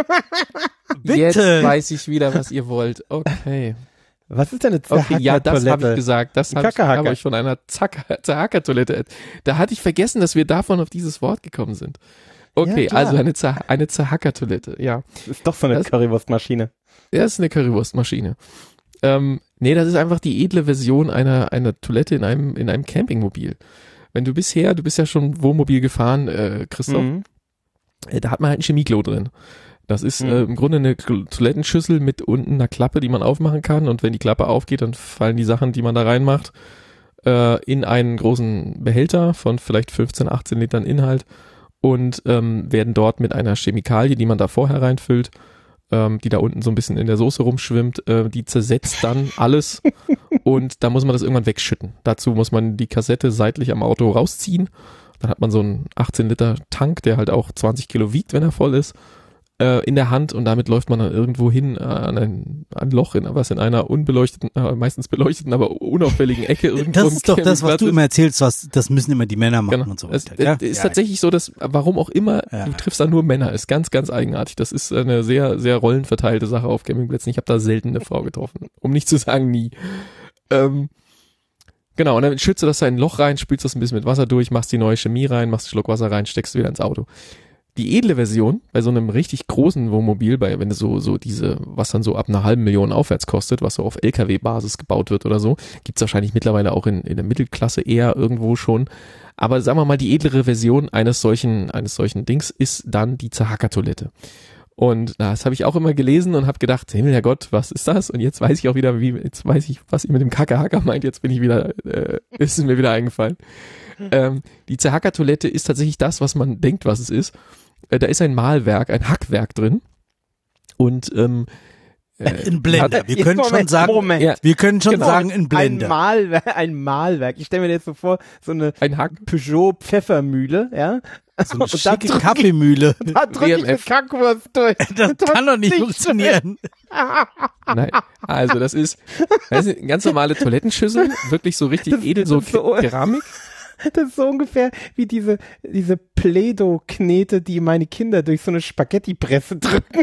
Jetzt bitte. weiß ich wieder, was ihr wollt. Okay. Was ist denn eine Okay, ja, das habe ich Zerhacker-Toilette? gesagt. Das Ein habe ich, Kackerhacker. hab ich von einer Zack- Zerhacker-Toilette. Da hatte ich vergessen, dass wir davon auf dieses Wort gekommen sind. Okay, Ja, klar. also eine, Zer eine Zerhacker-Toilette, ja. Ist doch so eine Das- Currywurstmaschine. Das ist eine Currywurstmaschine. Ähm, nee, das ist einfach die edle Version einer, einer Toilette in einem, in einem Campingmobil. Wenn du bisher, du bist ja schon Wohnmobil gefahren, äh, Christoph, Mhm. äh, da hat man halt ein Chemieklo drin. Das ist Mhm. äh, im Grunde eine Kl- Toilettenschüssel mit unten einer Klappe, die man aufmachen kann. Und wenn die Klappe aufgeht, dann fallen die Sachen, die man da reinmacht, äh, in einen großen Behälter von vielleicht fünfzehn, achtzehn Litern Inhalt und ähm, werden dort mit einer Chemikalie, die man da vorher reinfüllt, ähm, die da unten so ein bisschen in der Soße rumschwimmt, äh, die zersetzt dann alles und da muss man das irgendwann wegschütten. Dazu muss man die Kassette seitlich am Auto rausziehen. Dann hat man so einen achtzehn Liter Tank, der halt auch zwanzig Kilo wiegt, wenn er voll ist, äh, in der Hand und damit läuft man dann irgendwo hin äh, an ein, ein Loch, in, was in einer unbeleuchteten, äh, meistens beleuchteten, aber unauffälligen Ecke irgendwo Das im ist doch das, was Campingplatz du ist. immer erzählst, was, das müssen immer die Männer machen Genau. und so Es, weiter. Ja? es ist Ja. tatsächlich so, dass, warum auch immer, Ja. du triffst da nur Männer, ist ganz, ganz eigenartig. Das ist eine sehr, sehr rollenverteilte Sache auf Campingplätzen. Ich habe da selten eine Frau getroffen, um nicht zu sagen nie. Ähm, genau, und dann schützt du das da in ein Loch rein, spülst das ein bisschen mit Wasser durch, machst die neue Chemie rein, machst einen Schluck Wasser rein, steckst wieder ins Auto. Die edle Version, bei so einem richtig großen Wohnmobil, bei, wenn es so, so diese, was dann so ab einer halben Million aufwärts kostet, was so auf L K W-Basis gebaut wird oder so, gibt's wahrscheinlich mittlerweile auch in, in der Mittelklasse eher irgendwo schon. Aber sagen wir mal, die edlere Version eines solchen, eines solchen Dings ist dann die Zerhacker-Toilette. Und na, das habe ich auch immer gelesen und habe gedacht, Himmel, Herrgott, was ist das? Und jetzt weiß ich auch wieder, wie, jetzt weiß ich, was ihr mit dem Kackerhacker meint. Jetzt bin ich wieder, äh, ist es mir wieder eingefallen. Ähm, die Zerhacker-Toilette ist tatsächlich das, was man denkt, was es ist. Äh, da ist ein Mahlwerk, ein Hackwerk drin. Und ähm, äh, Ein Blender. Wir können Moment, schon sagen, Moment. Ja, wir können schon Genau. sagen, ein Ein, Blender. Mahlwerk, ein Mahlwerk. Ich stelle mir jetzt so vor, so eine ein Hack. Peugeot-Pfeffermühle, ja? So eine Und da schicke drück ich- Kaffeemühle. Da drücke ich eine W M F. Kackwurst durch. Das kann doch nicht nicht funktionieren. Nein, also das ist, das ist eine ganz normale Toilettenschüssel, wirklich so richtig Das- edel, so das ist so- Keramik. Das ist so ungefähr wie diese, diese Play-Doh-Knete, die meine Kinder durch so eine Spaghetti-Presse drücken.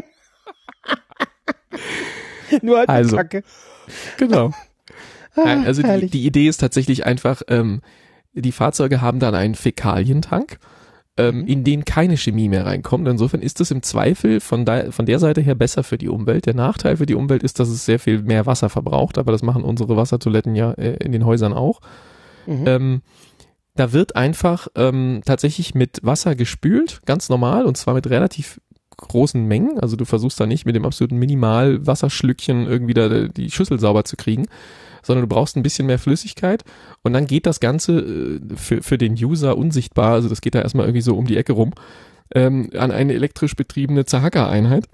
Nur halt Also. mit Kacke. Genau. Nein, also die, herrlich. die Idee ist tatsächlich einfach, ähm, die Fahrzeuge haben dann einen Fäkalientank, ähm, mhm. in denen keine Chemie mehr reinkommt. Insofern ist das im Zweifel von, da, von der Seite her besser für die Umwelt. Der Nachteil für die Umwelt ist, dass es sehr viel mehr Wasser verbraucht, aber das machen unsere Wassertoiletten ja äh, in den Häusern auch. Mhm. Ähm, da wird einfach ähm, tatsächlich mit Wasser gespült, ganz normal, und zwar mit relativ großen Mengen. Also du versuchst da nicht mit dem absoluten Minimal-Wasserschlückchen irgendwie da die Schüssel sauber zu kriegen, sondern du brauchst ein bisschen mehr Flüssigkeit und dann geht das Ganze äh, für, für den User unsichtbar, also das geht da erstmal irgendwie so um die Ecke rum, ähm, an eine elektrisch betriebene Zahaka-Einheit,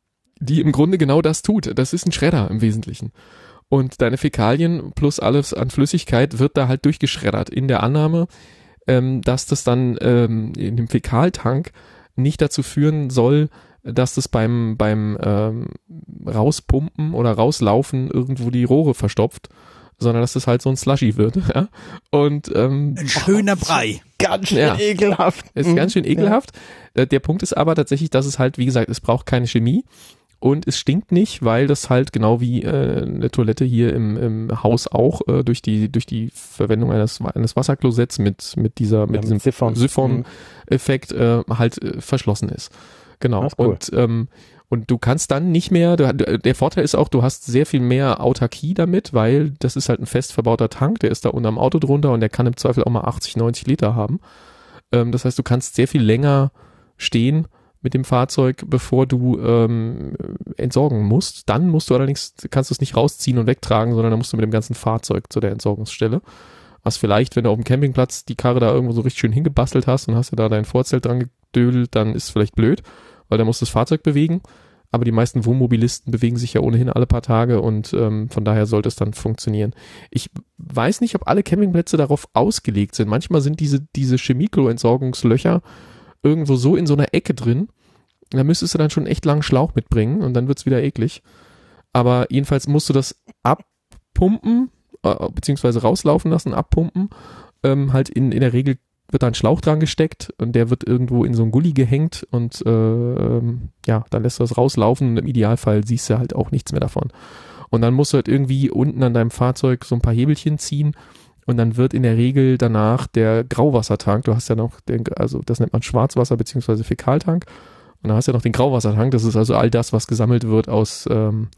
die im Grunde genau das tut. Das ist ein Schredder im Wesentlichen. Und deine Fäkalien plus alles an Flüssigkeit wird da halt durchgeschreddert in der Annahme, ähm, dass das dann ähm, in dem Fäkaltank nicht dazu führen soll, dass das beim beim ähm, Rauspumpen oder Rauslaufen irgendwo die Rohre verstopft, sondern dass das halt so ein Slushy wird. Ja? Und ähm, ein schöner Brei. Ganz schön ja, ekelhaft. Ist ganz schön ekelhaft. Ja. Der Punkt ist aber tatsächlich, dass es halt, wie gesagt, es braucht keine Chemie und es stinkt nicht, weil das halt genau wie äh, eine Toilette hier im, im Haus auch äh, durch die durch die Verwendung eines eines Wasserklosetts mit mit dieser mit ja, diesem Siphon-Effekt äh, halt äh, verschlossen ist. Genau. Cool. Und ähm, und du kannst dann nicht mehr, du, der Vorteil ist auch, du hast sehr viel mehr Autarkie damit, weil das ist halt ein fest verbauter Tank, der ist da unterm Auto drunter und der kann im Zweifel auch mal achtzig, neunzig Liter haben. Ähm, das heißt, du kannst sehr viel länger stehen mit dem Fahrzeug, bevor du ähm, entsorgen musst. Dann musst du allerdings, kannst du es nicht rausziehen und wegtragen, sondern dann musst du mit dem ganzen Fahrzeug zu der Entsorgungsstelle. Was vielleicht, wenn du auf dem Campingplatz die Karre da irgendwo so richtig schön hingebastelt hast und hast du da dein Vorzelt dran gedödelt, dann ist es vielleicht blöd, weil da musst du das Fahrzeug bewegen. Aber die meisten Wohnmobilisten bewegen sich ja ohnehin alle paar Tage und ähm, von daher sollte es dann funktionieren. Ich weiß nicht, ob alle Campingplätze darauf ausgelegt sind. Manchmal sind diese, diese Chemiklo-Entsorgungslöcher irgendwo so in so einer Ecke drin, da müsstest du dann schon echt langen Schlauch mitbringen und dann wird's wieder eklig. Aber jedenfalls musst du das abpumpen, äh, beziehungsweise rauslaufen lassen, abpumpen. Ähm, halt in, in der Regel wird da ein Schlauch dran gesteckt und der wird irgendwo in so einen Gully gehängt und äh, ähm, ja, dann lässt du das rauslaufen und im Idealfall siehst du halt auch nichts mehr davon. Und dann musst du halt irgendwie unten an deinem Fahrzeug so ein paar Hebelchen ziehen und dann wird in der Regel danach der Grauwassertank, du hast ja noch den, also das nennt man Schwarzwasser beziehungsweise Fäkaltank, und dann hast du ja noch den Grauwassertank, das ist also all das, was gesammelt wird aus, ähm,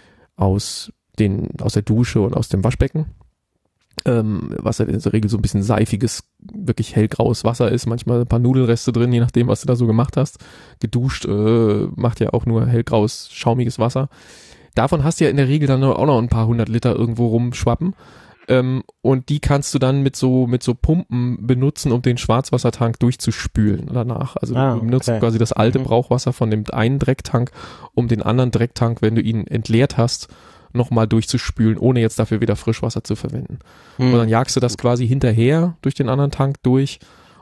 aus, den, aus der Dusche und aus dem Waschbecken. Ähm, was halt in der Regel so ein bisschen seifiges, wirklich hellgraues Wasser ist, manchmal ein paar Nudelreste drin, je nachdem, was du da so gemacht hast. Geduscht äh, macht ja auch nur hellgraues, schaumiges Wasser. Davon hast du ja in der Regel dann auch noch ein paar hundert Liter irgendwo rumschwappen. Ähm, und die kannst du dann mit so mit so Pumpen benutzen, um den Schwarzwassertank durchzuspülen danach. Also ah, du benutzt okay. quasi das alte mhm. Brauchwasser von dem einen Drecktank, um den anderen Drecktank, wenn du ihn entleert hast, nochmal durchzuspülen, ohne jetzt dafür wieder Frischwasser zu verwenden. Mhm. Und dann jagst du das quasi hinterher durch den anderen Tank durch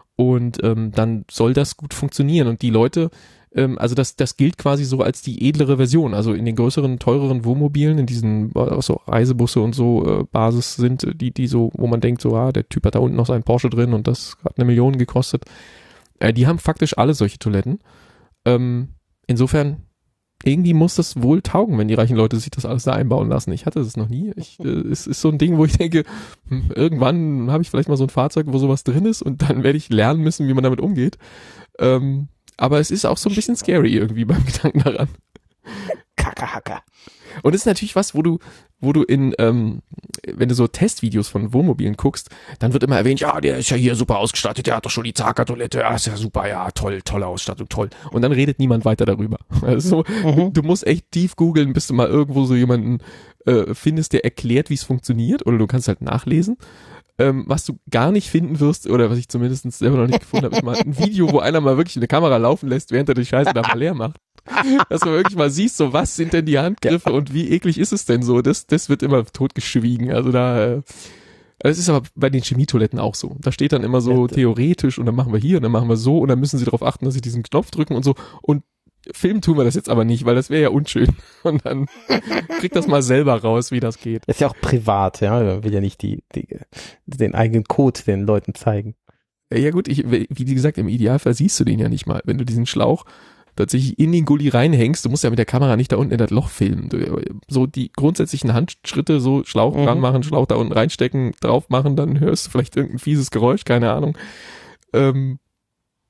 und ähm, dann soll das gut funktionieren. Und die Leute, ähm, also das das gilt quasi so als die edlere Version. Also in den größeren, teureren Wohnmobilen, in diesen auch so Reisebusse und so äh, Basis sind, die die so, wo man denkt, so, ah, der Typ hat da unten noch seinen Porsche drin und das hat eine Million gekostet. Äh, die haben faktisch alle solche Toiletten. Ähm, insofern irgendwie muss das wohl taugen, wenn die reichen Leute sich das alles da einbauen lassen. Ich hatte das noch nie. Ich, äh, es ist so ein Ding, wo ich denke, hm, irgendwann habe ich vielleicht mal so ein Fahrzeug, wo sowas drin ist und dann werde ich lernen müssen, wie man damit umgeht. Ähm, aber es ist auch so ein bisschen scary irgendwie beim Gedanken daran. Kackerhacker. Und es ist natürlich was, wo du, wo du in, ähm, wenn du so Testvideos von Wohnmobilen guckst, dann wird immer erwähnt, ja, der ist ja hier super ausgestattet, der hat doch schon die Zahaka-Toilette, ja, ist ja super, ja, toll, tolle Ausstattung, toll. Und dann redet niemand weiter darüber. Also, mhm. du musst echt tief googeln, bis du mal irgendwo so jemanden äh, findest, der erklärt, wie es funktioniert, oder du kannst halt nachlesen. Ähm, was du gar nicht finden wirst, oder was ich zumindest selber noch nicht gefunden habe, ist mal ein Video, wo einer mal wirklich eine Kamera laufen lässt, während er die Scheiße da mal leer macht. Dass man wirklich mal siehst, so was sind denn die Handgriffe und wie eklig ist es denn so? Das, das wird immer totgeschwiegen. Also da, äh, das ist aber bei den Chemietoiletten auch so. Da steht dann immer so theoretisch und dann machen wir hier und dann machen wir so und dann müssen sie darauf achten, dass sie diesen Knopf drücken und so. Und filmen tun wir das jetzt aber nicht, weil das wäre ja unschön. Und dann kriegt das mal selber raus, wie das geht. Das ist ja auch privat, ja. Man will ja nicht die, die, den eigenen Code den Leuten zeigen. Ja gut, ich, wie gesagt, im Idealfall siehst du den ja nicht mal. Wenn du diesen Schlauch tatsächlich in den Gully reinhängst, du musst ja mit der Kamera nicht da unten in das Loch filmen. Du, so die grundsätzlichen Handschritte, so Schlauch mhm. dran machen, Schlauch da unten reinstecken, drauf machen, dann hörst du vielleicht irgendein fieses Geräusch, keine Ahnung. Ähm,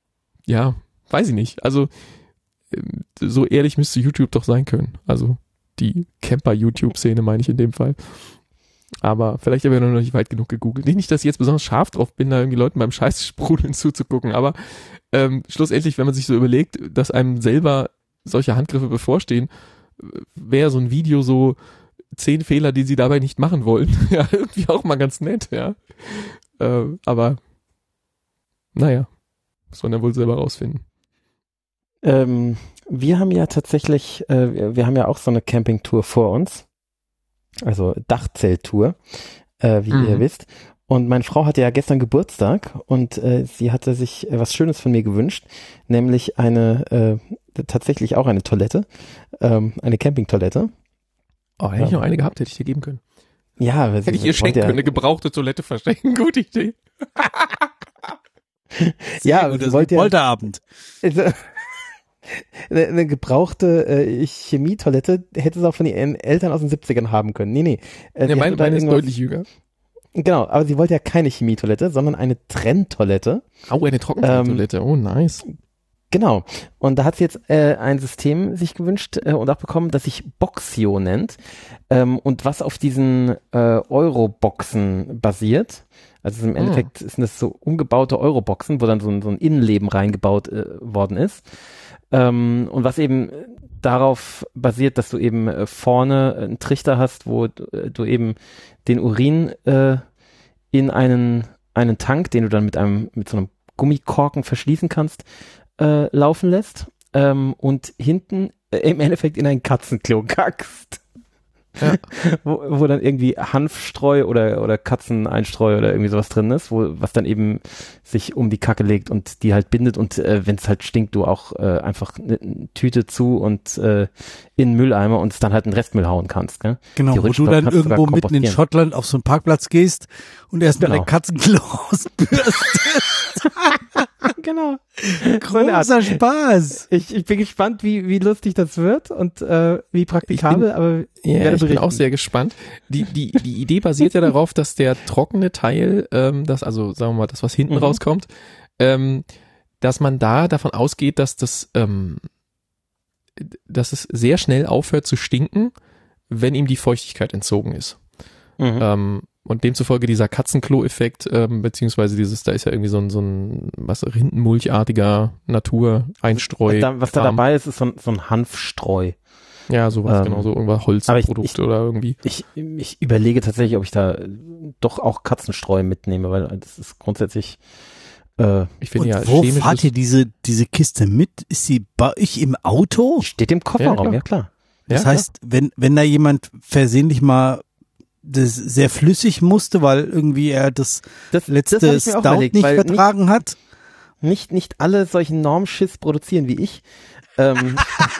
ja, weiß ich nicht. Also so ehrlich müsste YouTube doch sein können. Also die Camper-YouTube-Szene meine ich in dem Fall. Aber vielleicht habe ich noch nicht weit genug gegoogelt. Nicht, dass ich jetzt besonders scharf drauf bin, da irgendwie Leuten beim Scheißsprudeln zuzugucken, aber ähm, schlussendlich, wenn man sich so überlegt, dass einem selber solche Handgriffe bevorstehen, wäre so ein Video so zehn Fehler, die sie dabei nicht machen wollen. Ja, irgendwie auch mal ganz nett, ja. Äh, aber naja, muss man ja wohl selber rausfinden. Ähm, wir haben ja tatsächlich, äh, wir, wir haben ja auch so eine Campingtour vor uns. Also Dachzelttour, äh, wie mhm. ihr wisst. Und meine Frau hatte ja gestern Geburtstag und äh, sie hatte sich äh, was Schönes von mir gewünscht, nämlich eine, äh, tatsächlich auch eine Toilette, ähm, eine Campingtoilette. Oh, hätte ich noch eine gehabt, hätte ich dir geben können. Ja, hätte ich ihr schenken können, eine gebrauchte Toilette verschenken, gute Idee. Ja, gut, das ist ein Polterabend. Also, eine, eine gebrauchte äh, Chemietoilette hätte es auch von ihren Eltern aus den siebzigern haben können. Nee, nee. Äh, ja, meine, meine ist deutlich jünger. Genau, aber sie wollte ja keine Chemietoilette, sondern eine Trenntoilette. Oh, eine Trockentoilette, ähm, oh nice. Genau, und da hat sie jetzt äh, ein System sich gewünscht äh, und auch bekommen, das sich Boxio nennt ähm, und was auf diesen äh, Euro-Boxen basiert. Also im Endeffekt hm. sind das so umgebaute Euro-Boxen, wo dann so ein, so ein Innenleben reingebaut äh, worden ist. Ähm, und was eben darauf basiert, dass du eben äh, vorne einen Trichter hast, wo du, äh, du eben den Urin äh, in einen, einen Tank, den du dann mit einem, mit so einem Gummikorken verschließen kannst, äh, laufen lässt, ähm, und hinten äh, im Endeffekt in ein Katzenklo kackst. Ja. wo, wo dann irgendwie Hanfstreu oder, oder Katzeneinstreu oder irgendwie sowas drin ist, wo, was dann eben sich um die Kacke legt und die halt bindet und äh, wenn es halt stinkt, du auch äh, einfach eine Tüte zu und äh, in den Mülleimer und es dann halt in den Restmüll hauen kannst. Gell? Genau, wo du dann irgendwo mitten in Schottland auf so einen Parkplatz gehst und erstmal genau. dein Katzenklo ausbürstest. Genau. Großer Spaß. Ich, ich bin gespannt, wie, wie lustig das wird und äh, wie praktikabel, bin, aber ja, ich bin auch sehr gespannt. Die, die, die Idee basiert ja darauf, dass der trockene Teil, ähm, das, also sagen wir mal, das, was hinten mhm. rauskommt, ähm, dass man da davon ausgeht, dass das, ähm, dass es sehr schnell aufhört zu stinken, wenn ihm die Feuchtigkeit entzogen ist. Mhm. Ähm, und demzufolge dieser Katzenklo-Effekt, ähm, beziehungsweise dieses, da ist ja irgendwie so ein, so ein, was, Rindenmulchartiger Natur-Einstreu. Was da, was da dabei ist, ist so ein, so ein Hanfstreu. Ja, sowas, ähm, genau, so irgendwas Holzprodukte oder irgendwie. Ich, ich überlege tatsächlich, ob ich da doch auch Katzenstreu mitnehme, weil das ist grundsätzlich, äh, ich finde ja, wo fahrt ihr diese, diese Kiste mit? Ist sie bei euch im Auto? Steht im Kofferraum, ja klar. Ja, klar. Das ja, heißt, klar. wenn, wenn da jemand versehentlich mal das sehr flüssig musste, weil irgendwie er das, das letzte das Stout überlegt, nicht vertragen nicht, hat. Nicht, nicht alle solchen Normschiss produzieren wie ich. Ähm,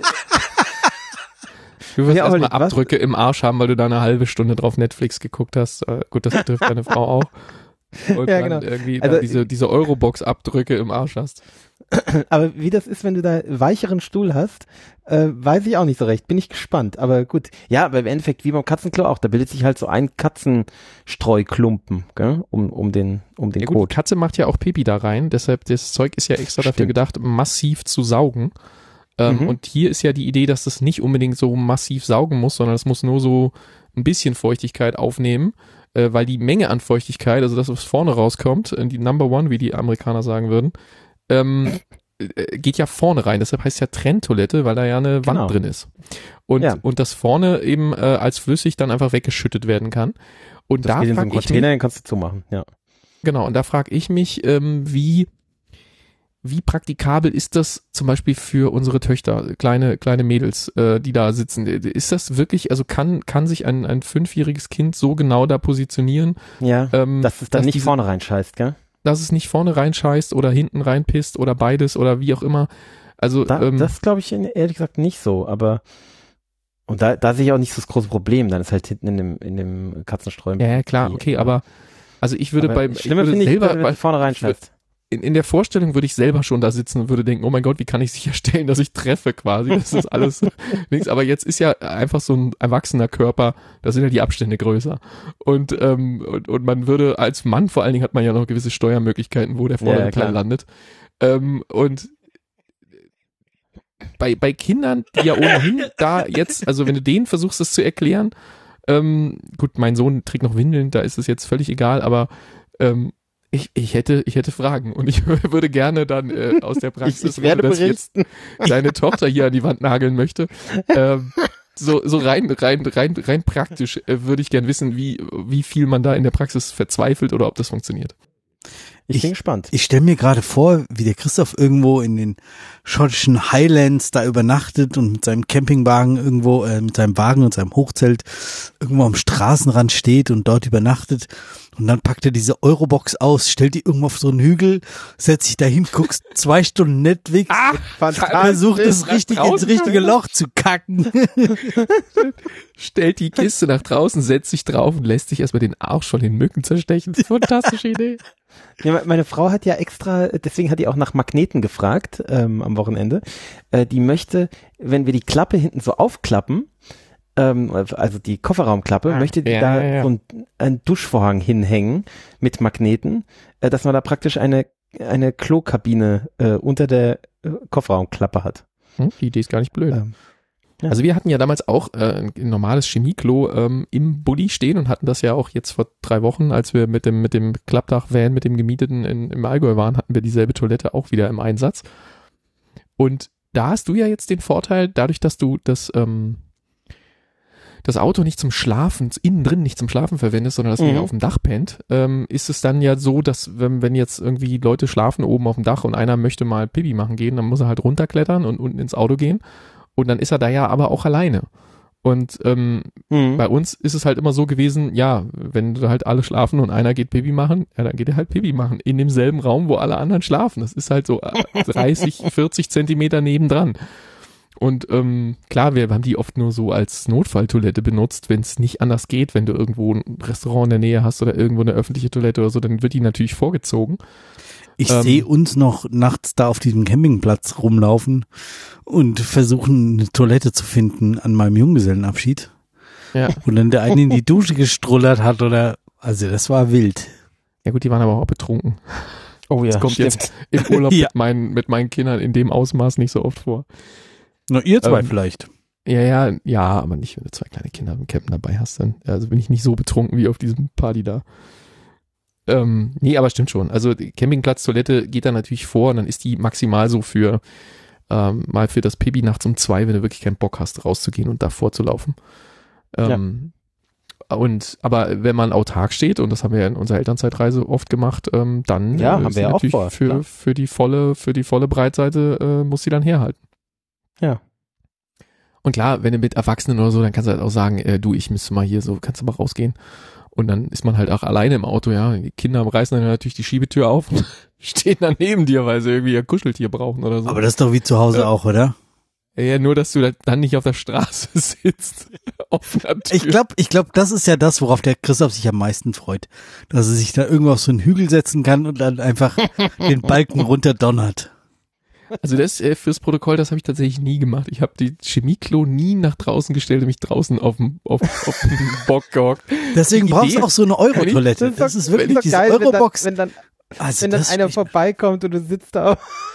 du wirst ja, erstmal Abdrücke was? im Arsch haben, weil du da eine halbe Stunde drauf Netflix geguckt hast. Äh, gut, das betrifft deine Frau auch. Und ja, dann genau. irgendwie also, diese, diese Eurobox-Abdrücke im Arsch hast. Aber wie das ist, wenn du da weicheren Stuhl hast, äh, weiß ich auch nicht so recht. Bin ich gespannt. Aber gut. Ja, aber im Endeffekt wie beim Katzenklo auch. Da bildet sich halt so ein Katzenstreuklumpen, gell? Um, um den, um den ja, Kot. Gut, die Katze macht ja auch Pipi da rein. Deshalb, das Zeug ist ja extra Stimmt. dafür gedacht, massiv zu saugen. Ähm, mhm. Und hier ist ja die Idee, dass das nicht unbedingt so massiv saugen muss, sondern es muss nur so ein bisschen Feuchtigkeit aufnehmen. Äh, weil die Menge an Feuchtigkeit, also das, was vorne rauskommt, die Number One, wie die Amerikaner sagen würden, ähm, geht ja vorne rein. Deshalb heißt es ja Trenntoilette, weil da ja eine genau. Wand drin ist. Und, ja. und das vorne eben äh, als flüssig dann einfach weggeschüttet werden kann. Und das da geht in so einen Container, den kannst du zumachen, ja. Genau, und da frage ich mich, ähm, wie wie praktikabel ist das zum Beispiel für unsere Töchter, kleine kleine Mädels, äh, die da sitzen? Ist das wirklich, also kann kann sich ein ein fünfjähriges Kind so genau da positionieren? Ja, ähm, dass es dann dass nicht diese, vorne reinscheißt, gell? Dass es nicht vorne reinscheißt oder hinten reinpisst oder beides oder wie auch immer. Also da, ähm, das glaube ich ehrlich gesagt nicht so, aber und da da sehe ich auch nicht so das große Problem, dann ist halt hinten in dem in dem Katzenstreu. Ja, ja klar, okay, aber also ich würde aber beim Schlimmer finde ich, selber, wenn du vorne reinscheißt. In, in der Vorstellung würde ich selber schon da sitzen und würde denken, oh mein Gott, wie kann ich sicherstellen, dass ich treffe quasi, das ist alles nichts, aber jetzt ist ja einfach so ein erwachsener Körper, da sind ja die Abstände größer und, ähm, und, und man würde als Mann, vor allen Dingen hat man ja noch gewisse Steuermöglichkeiten, wo der vordere ja, Teil landet ähm, und bei, bei Kindern, die ja ohnehin da jetzt, also wenn du denen versuchst, das zu erklären, ähm, gut, mein Sohn trägt noch Windeln, da ist es jetzt völlig egal, aber ähm, ich, ich hätte, ich hätte Fragen und ich würde gerne dann äh, aus der Praxis, ich, ich werde dass jetzt deine Tochter hier an die Wand nageln möchte, ähm, so, so rein, rein, rein, rein praktisch äh, würde ich gern wissen, wie, wie viel man da in der Praxis verzweifelt oder ob das funktioniert. Ich, ich bin gespannt. Ich stelle mir gerade vor, wie der Christoph irgendwo in den schottischen Highlands da übernachtet und mit seinem Campingwagen irgendwo, äh, mit seinem Wagen und seinem Hochzelt irgendwo am Straßenrand steht und dort übernachtet. Und dann packt er diese Eurobox aus, stellt die irgendwo auf so einen Hügel, setzt sich dahin, guckst zwei Stunden Netflix, ah, versucht es richtig ins richtige Loch zu kacken. Stellt die Kiste nach draußen, setzt sich drauf und lässt sich erstmal den Arsch von den Mücken zerstechen. Fantastische Idee. Ja, meine Frau hat ja extra, deswegen hat die auch nach Magneten gefragt ähm, am Wochenende. Äh, die möchte, wenn wir die Klappe hinten so aufklappen, ähm, also die Kofferraumklappe, ah, möchte die ja, da ja, ja. so ein, einen Duschvorhang hinhängen mit Magneten, äh, dass man da praktisch eine eine Klokabine äh, unter der äh, Kofferraumklappe hat. Hm, die Idee ist gar nicht blöd. Ähm, ja. Also wir hatten ja damals auch äh, ein normales Chemieklo ähm, im Bulli stehen und hatten das ja auch jetzt vor drei Wochen, als wir mit dem mit dem Klappdach-Van, mit dem Gemieteten in, im Allgäu waren, hatten wir dieselbe Toilette auch wieder im Einsatz. Und da hast du ja jetzt den Vorteil, dadurch, dass du das ähm, das Auto nicht zum Schlafen, innen drin nicht zum Schlafen verwendest, sondern dass Mhm. ihr auf dem Dach pennt, ähm, ist es dann ja so, dass wenn, wenn jetzt irgendwie Leute schlafen oben auf dem Dach und einer möchte mal Pipi machen gehen, dann muss er halt runterklettern und unten ins Auto gehen. Und dann ist er da ja aber auch alleine. Und ähm, Mhm. bei uns ist es halt immer so gewesen, ja, wenn da halt alle schlafen und einer geht Pipi machen, ja, dann geht er halt Pipi machen. In demselben Raum, wo alle anderen schlafen. Das ist halt so dreißig, vierzig Zentimeter nebendran. Und ähm, klar, wir haben die oft nur so als Notfalltoilette benutzt, wenn es nicht anders geht, wenn du irgendwo ein Restaurant in der Nähe hast oder irgendwo eine öffentliche Toilette oder so, dann wird die natürlich vorgezogen. Ich Ähm, sehe uns noch nachts da auf diesem Campingplatz rumlaufen und versuchen, eine Toilette zu finden an meinem Junggesellenabschied. Ja. Und dann der eine in die Dusche gestrullert hat oder, also das war wild. Ja gut, die waren aber auch betrunken. Oh ja, Das kommt stimmt. jetzt im Urlaub Ja. mit, meinen, mit meinen Kindern in dem Ausmaß nicht so oft vor. Na, ihr zwei Ähm, vielleicht. Ja, ja, ja, aber nicht, wenn du zwei kleine Kinder im Campen dabei hast, dann, also bin ich nicht so betrunken wie auf diesem Party da. Ähm, nee, aber stimmt schon. Also die Campingplatz-Toilette geht da natürlich vor und dann ist die maximal so für ähm, mal für das Pipi nachts um zwei, wenn du wirklich keinen Bock hast, rauszugehen und davor zu laufen. Ähm, Und aber wenn man autark steht, und das haben wir ja in unserer Elternzeitreise oft gemacht, ähm, dann Ja, äh, haben ist wir sie ja auch natürlich vor, für, klar. für die volle, für die volle Breitseite äh, muss sie dann herhalten. Ja. Und klar, wenn du mit Erwachsenen oder so, dann kannst du halt auch sagen, äh, du, ich müsste mal hier so, kannst du mal rausgehen. Und dann ist man halt auch alleine im Auto, ja. Die Kinder reißen dann natürlich die Schiebetür auf und stehen dann neben dir, weil sie irgendwie ihr Kuscheltier brauchen oder so. Aber das ist doch wie zu Hause Ja. auch, oder? Ja, nur, dass du da- dann nicht auf der Straße sitzt. Offener Tür. Ich glaube, ich glaube, das ist ja das, worauf der Christoph sich am meisten freut. Dass er sich da irgendwo auf so einen Hügel setzen kann und dann einfach den Balken runterdonnert. Also das äh, fürs Protokoll, das habe ich tatsächlich nie gemacht. Ich habe die Chemieklo nie nach draußen gestellt und mich draußen auf dem auf, auf dem Bock gehockt. Deswegen Die brauchst du Idee- auch so eine Euro-Toilette. Das ist wirklich diese Euro-Box. Wenn dann, Also wenn dann das einer ich- vorbeikommt und du sitzt da.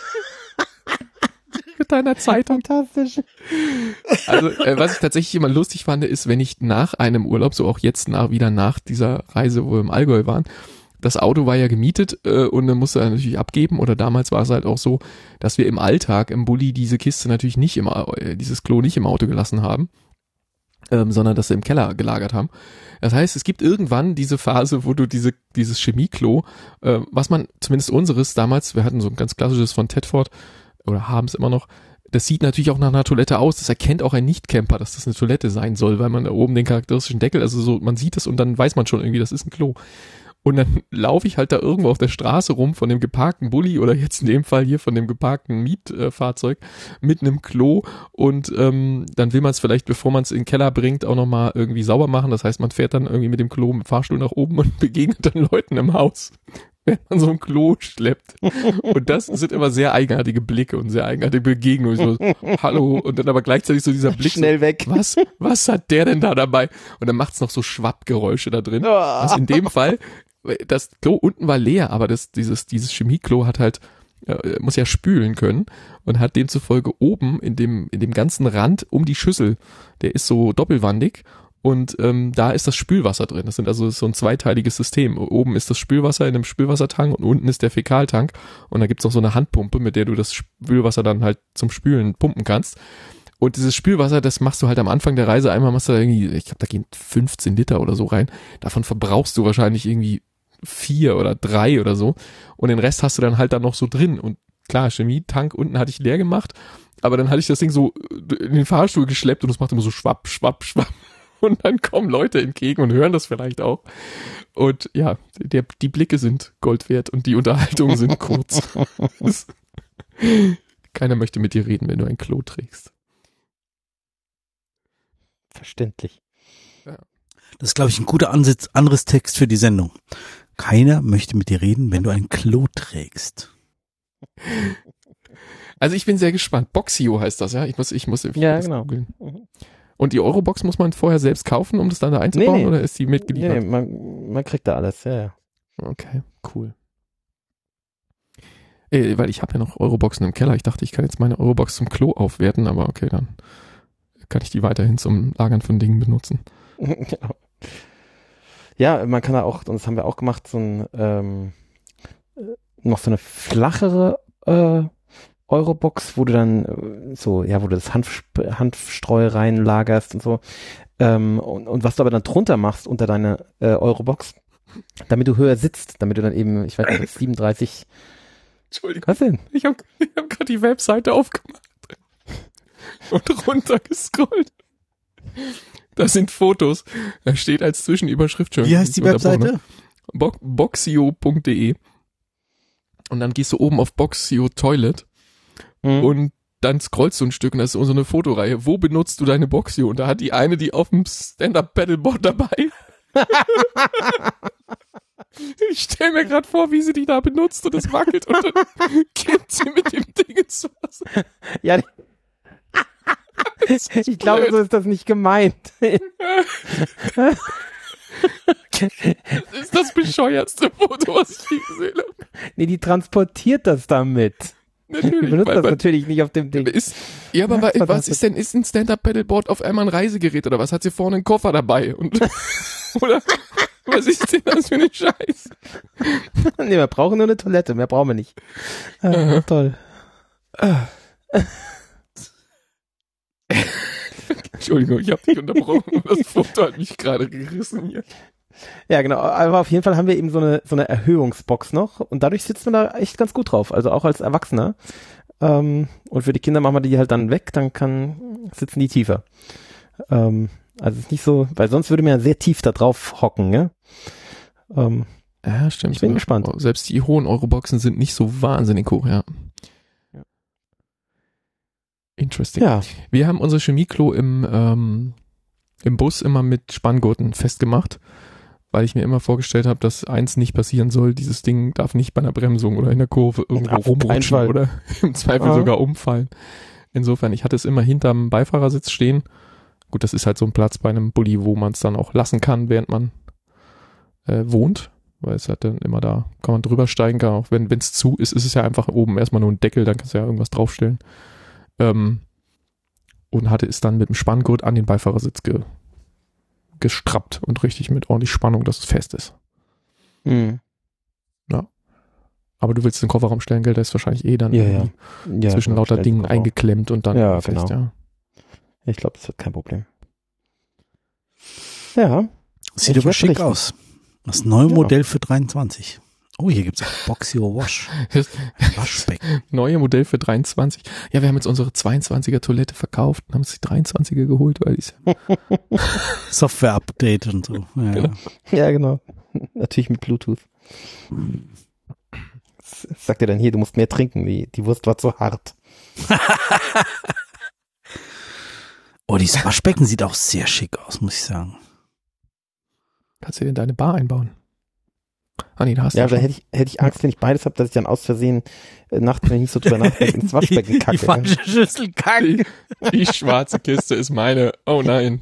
Mit deiner Zeitung. Fantastisch. Also äh, was ich tatsächlich immer lustig fand, ist, wenn ich nach einem Urlaub, so auch jetzt nach, wieder nach dieser Reise, wo wir im Allgäu waren, das Auto war ja gemietet äh, und dann musste er natürlich abgeben, oder damals war es halt auch so, dass wir im Alltag im Bulli diese Kiste natürlich nicht im, Au- äh, dieses Klo nicht im Auto gelassen haben, ähm, sondern dass sie im Keller gelagert haben. Das heißt, es gibt irgendwann diese Phase, wo du diese dieses Chemieklo, äh, was man zumindest unseres damals, wir hatten so ein ganz klassisches von Tedford oder haben es immer noch, das sieht natürlich auch nach einer Toilette aus. Das erkennt auch ein Nicht-Camper, dass das eine Toilette sein soll, weil man da oben den charakteristischen Deckel, also so, man sieht es und dann weiß man schon irgendwie, das ist ein Klo. Und dann laufe ich halt da irgendwo auf der Straße rum von dem geparkten Bulli oder jetzt in dem Fall hier von dem geparkten Mietfahrzeug mit einem Klo und ähm, dann will man es vielleicht, bevor man es in den Keller bringt, auch nochmal irgendwie sauber machen. Das heißt, man fährt dann irgendwie mit dem Klo im Fahrstuhl nach oben und begegnet dann Leuten im Haus, wenn man so ein Klo schleppt. Und das sind immer sehr eigenartige Blicke und sehr eigenartige Begegnungen. So, hallo, und dann aber gleichzeitig so dieser Blick. Schnell so, weg. Was, was hat der denn da dabei? Und dann macht's noch so Schwappgeräusche da drin. Was in dem Fall, das Klo unten war leer, aber das, dieses, dieses Chemieklo hat halt er muss ja spülen können und hat demzufolge oben in dem, in dem ganzen Rand um die Schüssel, der ist so doppelwandig und ähm, da ist das Spülwasser drin. Das sind also so ein zweiteiliges System. Oben ist das Spülwasser in einem Spülwassertank und unten ist der Fäkaltank und da gibt's noch so eine Handpumpe, mit der du das Spülwasser dann halt zum Spülen pumpen kannst. Und dieses Spülwasser, das machst du halt am Anfang der Reise einmal, machst du da irgendwie, ich glaube, da gehen fünfzehn Liter oder so rein. Davon verbrauchst du wahrscheinlich irgendwie vier oder drei oder so. Und den Rest hast du dann halt dann noch so drin. Und klar, Chemietank unten hatte ich leer gemacht, aber dann hatte ich das Ding so in den Fahrstuhl geschleppt und es macht immer so schwapp, schwapp, schwapp. Und dann kommen Leute entgegen und hören das vielleicht auch. Und ja, der, die Blicke sind Gold wert und die Unterhaltungen sind kurz. Keiner möchte mit dir reden, wenn du ein Klo trägst. Verständlich. Ja. Das ist, glaube ich, ein guter Ansatz, anderes Text für die Sendung. Keiner möchte mit dir reden, wenn du ein Klo trägst. Also ich bin sehr gespannt. Boxio heißt das, ja? Ich muss, ich muss, ich ja, muss genau. googeln. Und die Eurobox muss man vorher selbst kaufen, um das dann da einzubauen, nee, nee. oder ist die mitgeliefert? Nee, nee, man, man kriegt da alles, ja, ja. Okay, cool. Äh, weil ich habe ja noch Euroboxen im Keller. Ich dachte, ich kann jetzt meine Eurobox zum Klo aufwerten, aber okay, dann kann ich die weiterhin zum Lagern von Dingen benutzen. Genau. Ja, man kann da auch, und das haben wir auch gemacht, so ein ähm, noch so eine flachere äh, Eurobox, wo du dann äh, so, ja, wo du das Hanf, Hanfstreu reinlagerst und so. Ähm, und, und was du aber dann drunter machst unter deine äh, Eurobox, damit du höher sitzt, damit du dann eben, ich weiß nicht, siebenunddreißig. Entschuldigung. Was denn? Ich habe ich hab gerade die Webseite aufgemacht und runtergescrollt. Das sind Fotos. Da steht als Zwischenüberschrift schon. Wie heißt die Webseite? Bo- boxio punkt de. Und dann gehst du oben auf Boxio Toilet Hm. und dann scrollst du ein Stück und das ist so eine Fotoreihe. Wo benutzt du deine Boxio? Und da hat die eine die auf dem Stand-Up-Paddleboard dabei. Ich stell mir gerade vor, wie sie die da benutzt und es wackelt und dann kippt sie mit dem Ding ins Wasser. Ja, ich glaube, so ist das nicht gemeint. Das ist das bescheuertste Foto, was ich je gesehen habe. Nee, die transportiert das damit. Natürlich. Die benutzt weil das man- natürlich nicht auf dem Ding. Ist, ja, aber wa- Verdammt. was ist denn, ist ein Stand-Up-Paddleboard auf einmal ein Reisegerät oder was? Hat sie vorne einen Koffer dabei? Und, oder was ist denn das für eine Scheiß? Nee, wir brauchen nur eine Toilette, mehr brauchen wir nicht. Ah, Aha. toll. Entschuldigung, ich habe dich unterbrochen. Das Foto hat mich gerade gerissen hier. Ja, genau. Aber auf jeden Fall haben wir eben so eine, so eine Erhöhungsbox noch und dadurch sitzt man da echt ganz gut drauf. Also auch als Erwachsener. Ähm, und für die Kinder machen wir die halt dann weg, dann kann, sitzen die tiefer. Ähm, also es ist nicht so, weil sonst würde man ja sehr tief da drauf hocken, ne? Ähm, Ja, stimmt. Ich bin gespannt. Selbst die hohen Euroboxen sind nicht so wahnsinnig hoch, ja. Ja. Interesting. ja. Wir haben unser Chemieklo im, ähm, im Bus immer mit Spanngurten festgemacht, weil ich mir immer vorgestellt habe, dass eins nicht passieren soll. Dieses Ding darf nicht bei einer Bremsung oder in der Kurve irgendwo Auf keinen rumrutschen Fall. oder im Zweifel Ah. sogar umfallen. Insofern, ich hatte es immer hinterm Beifahrersitz stehen. Gut, das ist halt so ein Platz bei einem Bulli, wo man es dann auch lassen kann, während man äh, wohnt. Weil es halt dann immer da, kann man drüber steigen, kann auch wenn es zu ist, ist es ja einfach oben erstmal nur ein Deckel, dann kannst du ja irgendwas draufstellen. Ähm, und hatte es dann mit dem Spanngurt an den Beifahrersitz ge, gestrappt und richtig mit ordentlich Spannung, dass es fest ist. Hm. Aber du willst den Kofferraum stellen, gell, der ist wahrscheinlich eh dann Ja, irgendwie ja. zwischen Ja, lauter schnell Dingen drauf. eingeklemmt und dann Ja, fest, genau. ja. Ich glaube, das wird kein Problem. Ja. Sieht Ich aber werd schick berichten. aus. Das neue Ja. Modell für dreiundzwanzig. Oh, hier gibt's auch Boxio Wash. Waschbecken. Neue Modell für dreiundzwanzig. Ja, wir haben jetzt unsere zweiundzwanziger Toilette verkauft und haben uns die dreiundzwanziger geholt, weil die ist Software-Update und so. Ja. Genau. Ja, genau. Natürlich mit Bluetooth. Das sagt er dann hier, du musst mehr trinken, die, die Wurst war zu hart. Oh, dieses Waschbecken sieht auch sehr schick aus, muss ich sagen. Kannst du dir in deine Bar einbauen? Ah nee, da hast du Ja, ja da schon. hätte ich, hätte ich Angst, wenn ich beides habe, dass ich dann aus Versehen äh, nachts, wenn ich nicht so drüber nachdenke, ins Waschbecken Die kacke. falsche Schüssel kacke. Die, die schwarze Kiste ist meine. Oh nein.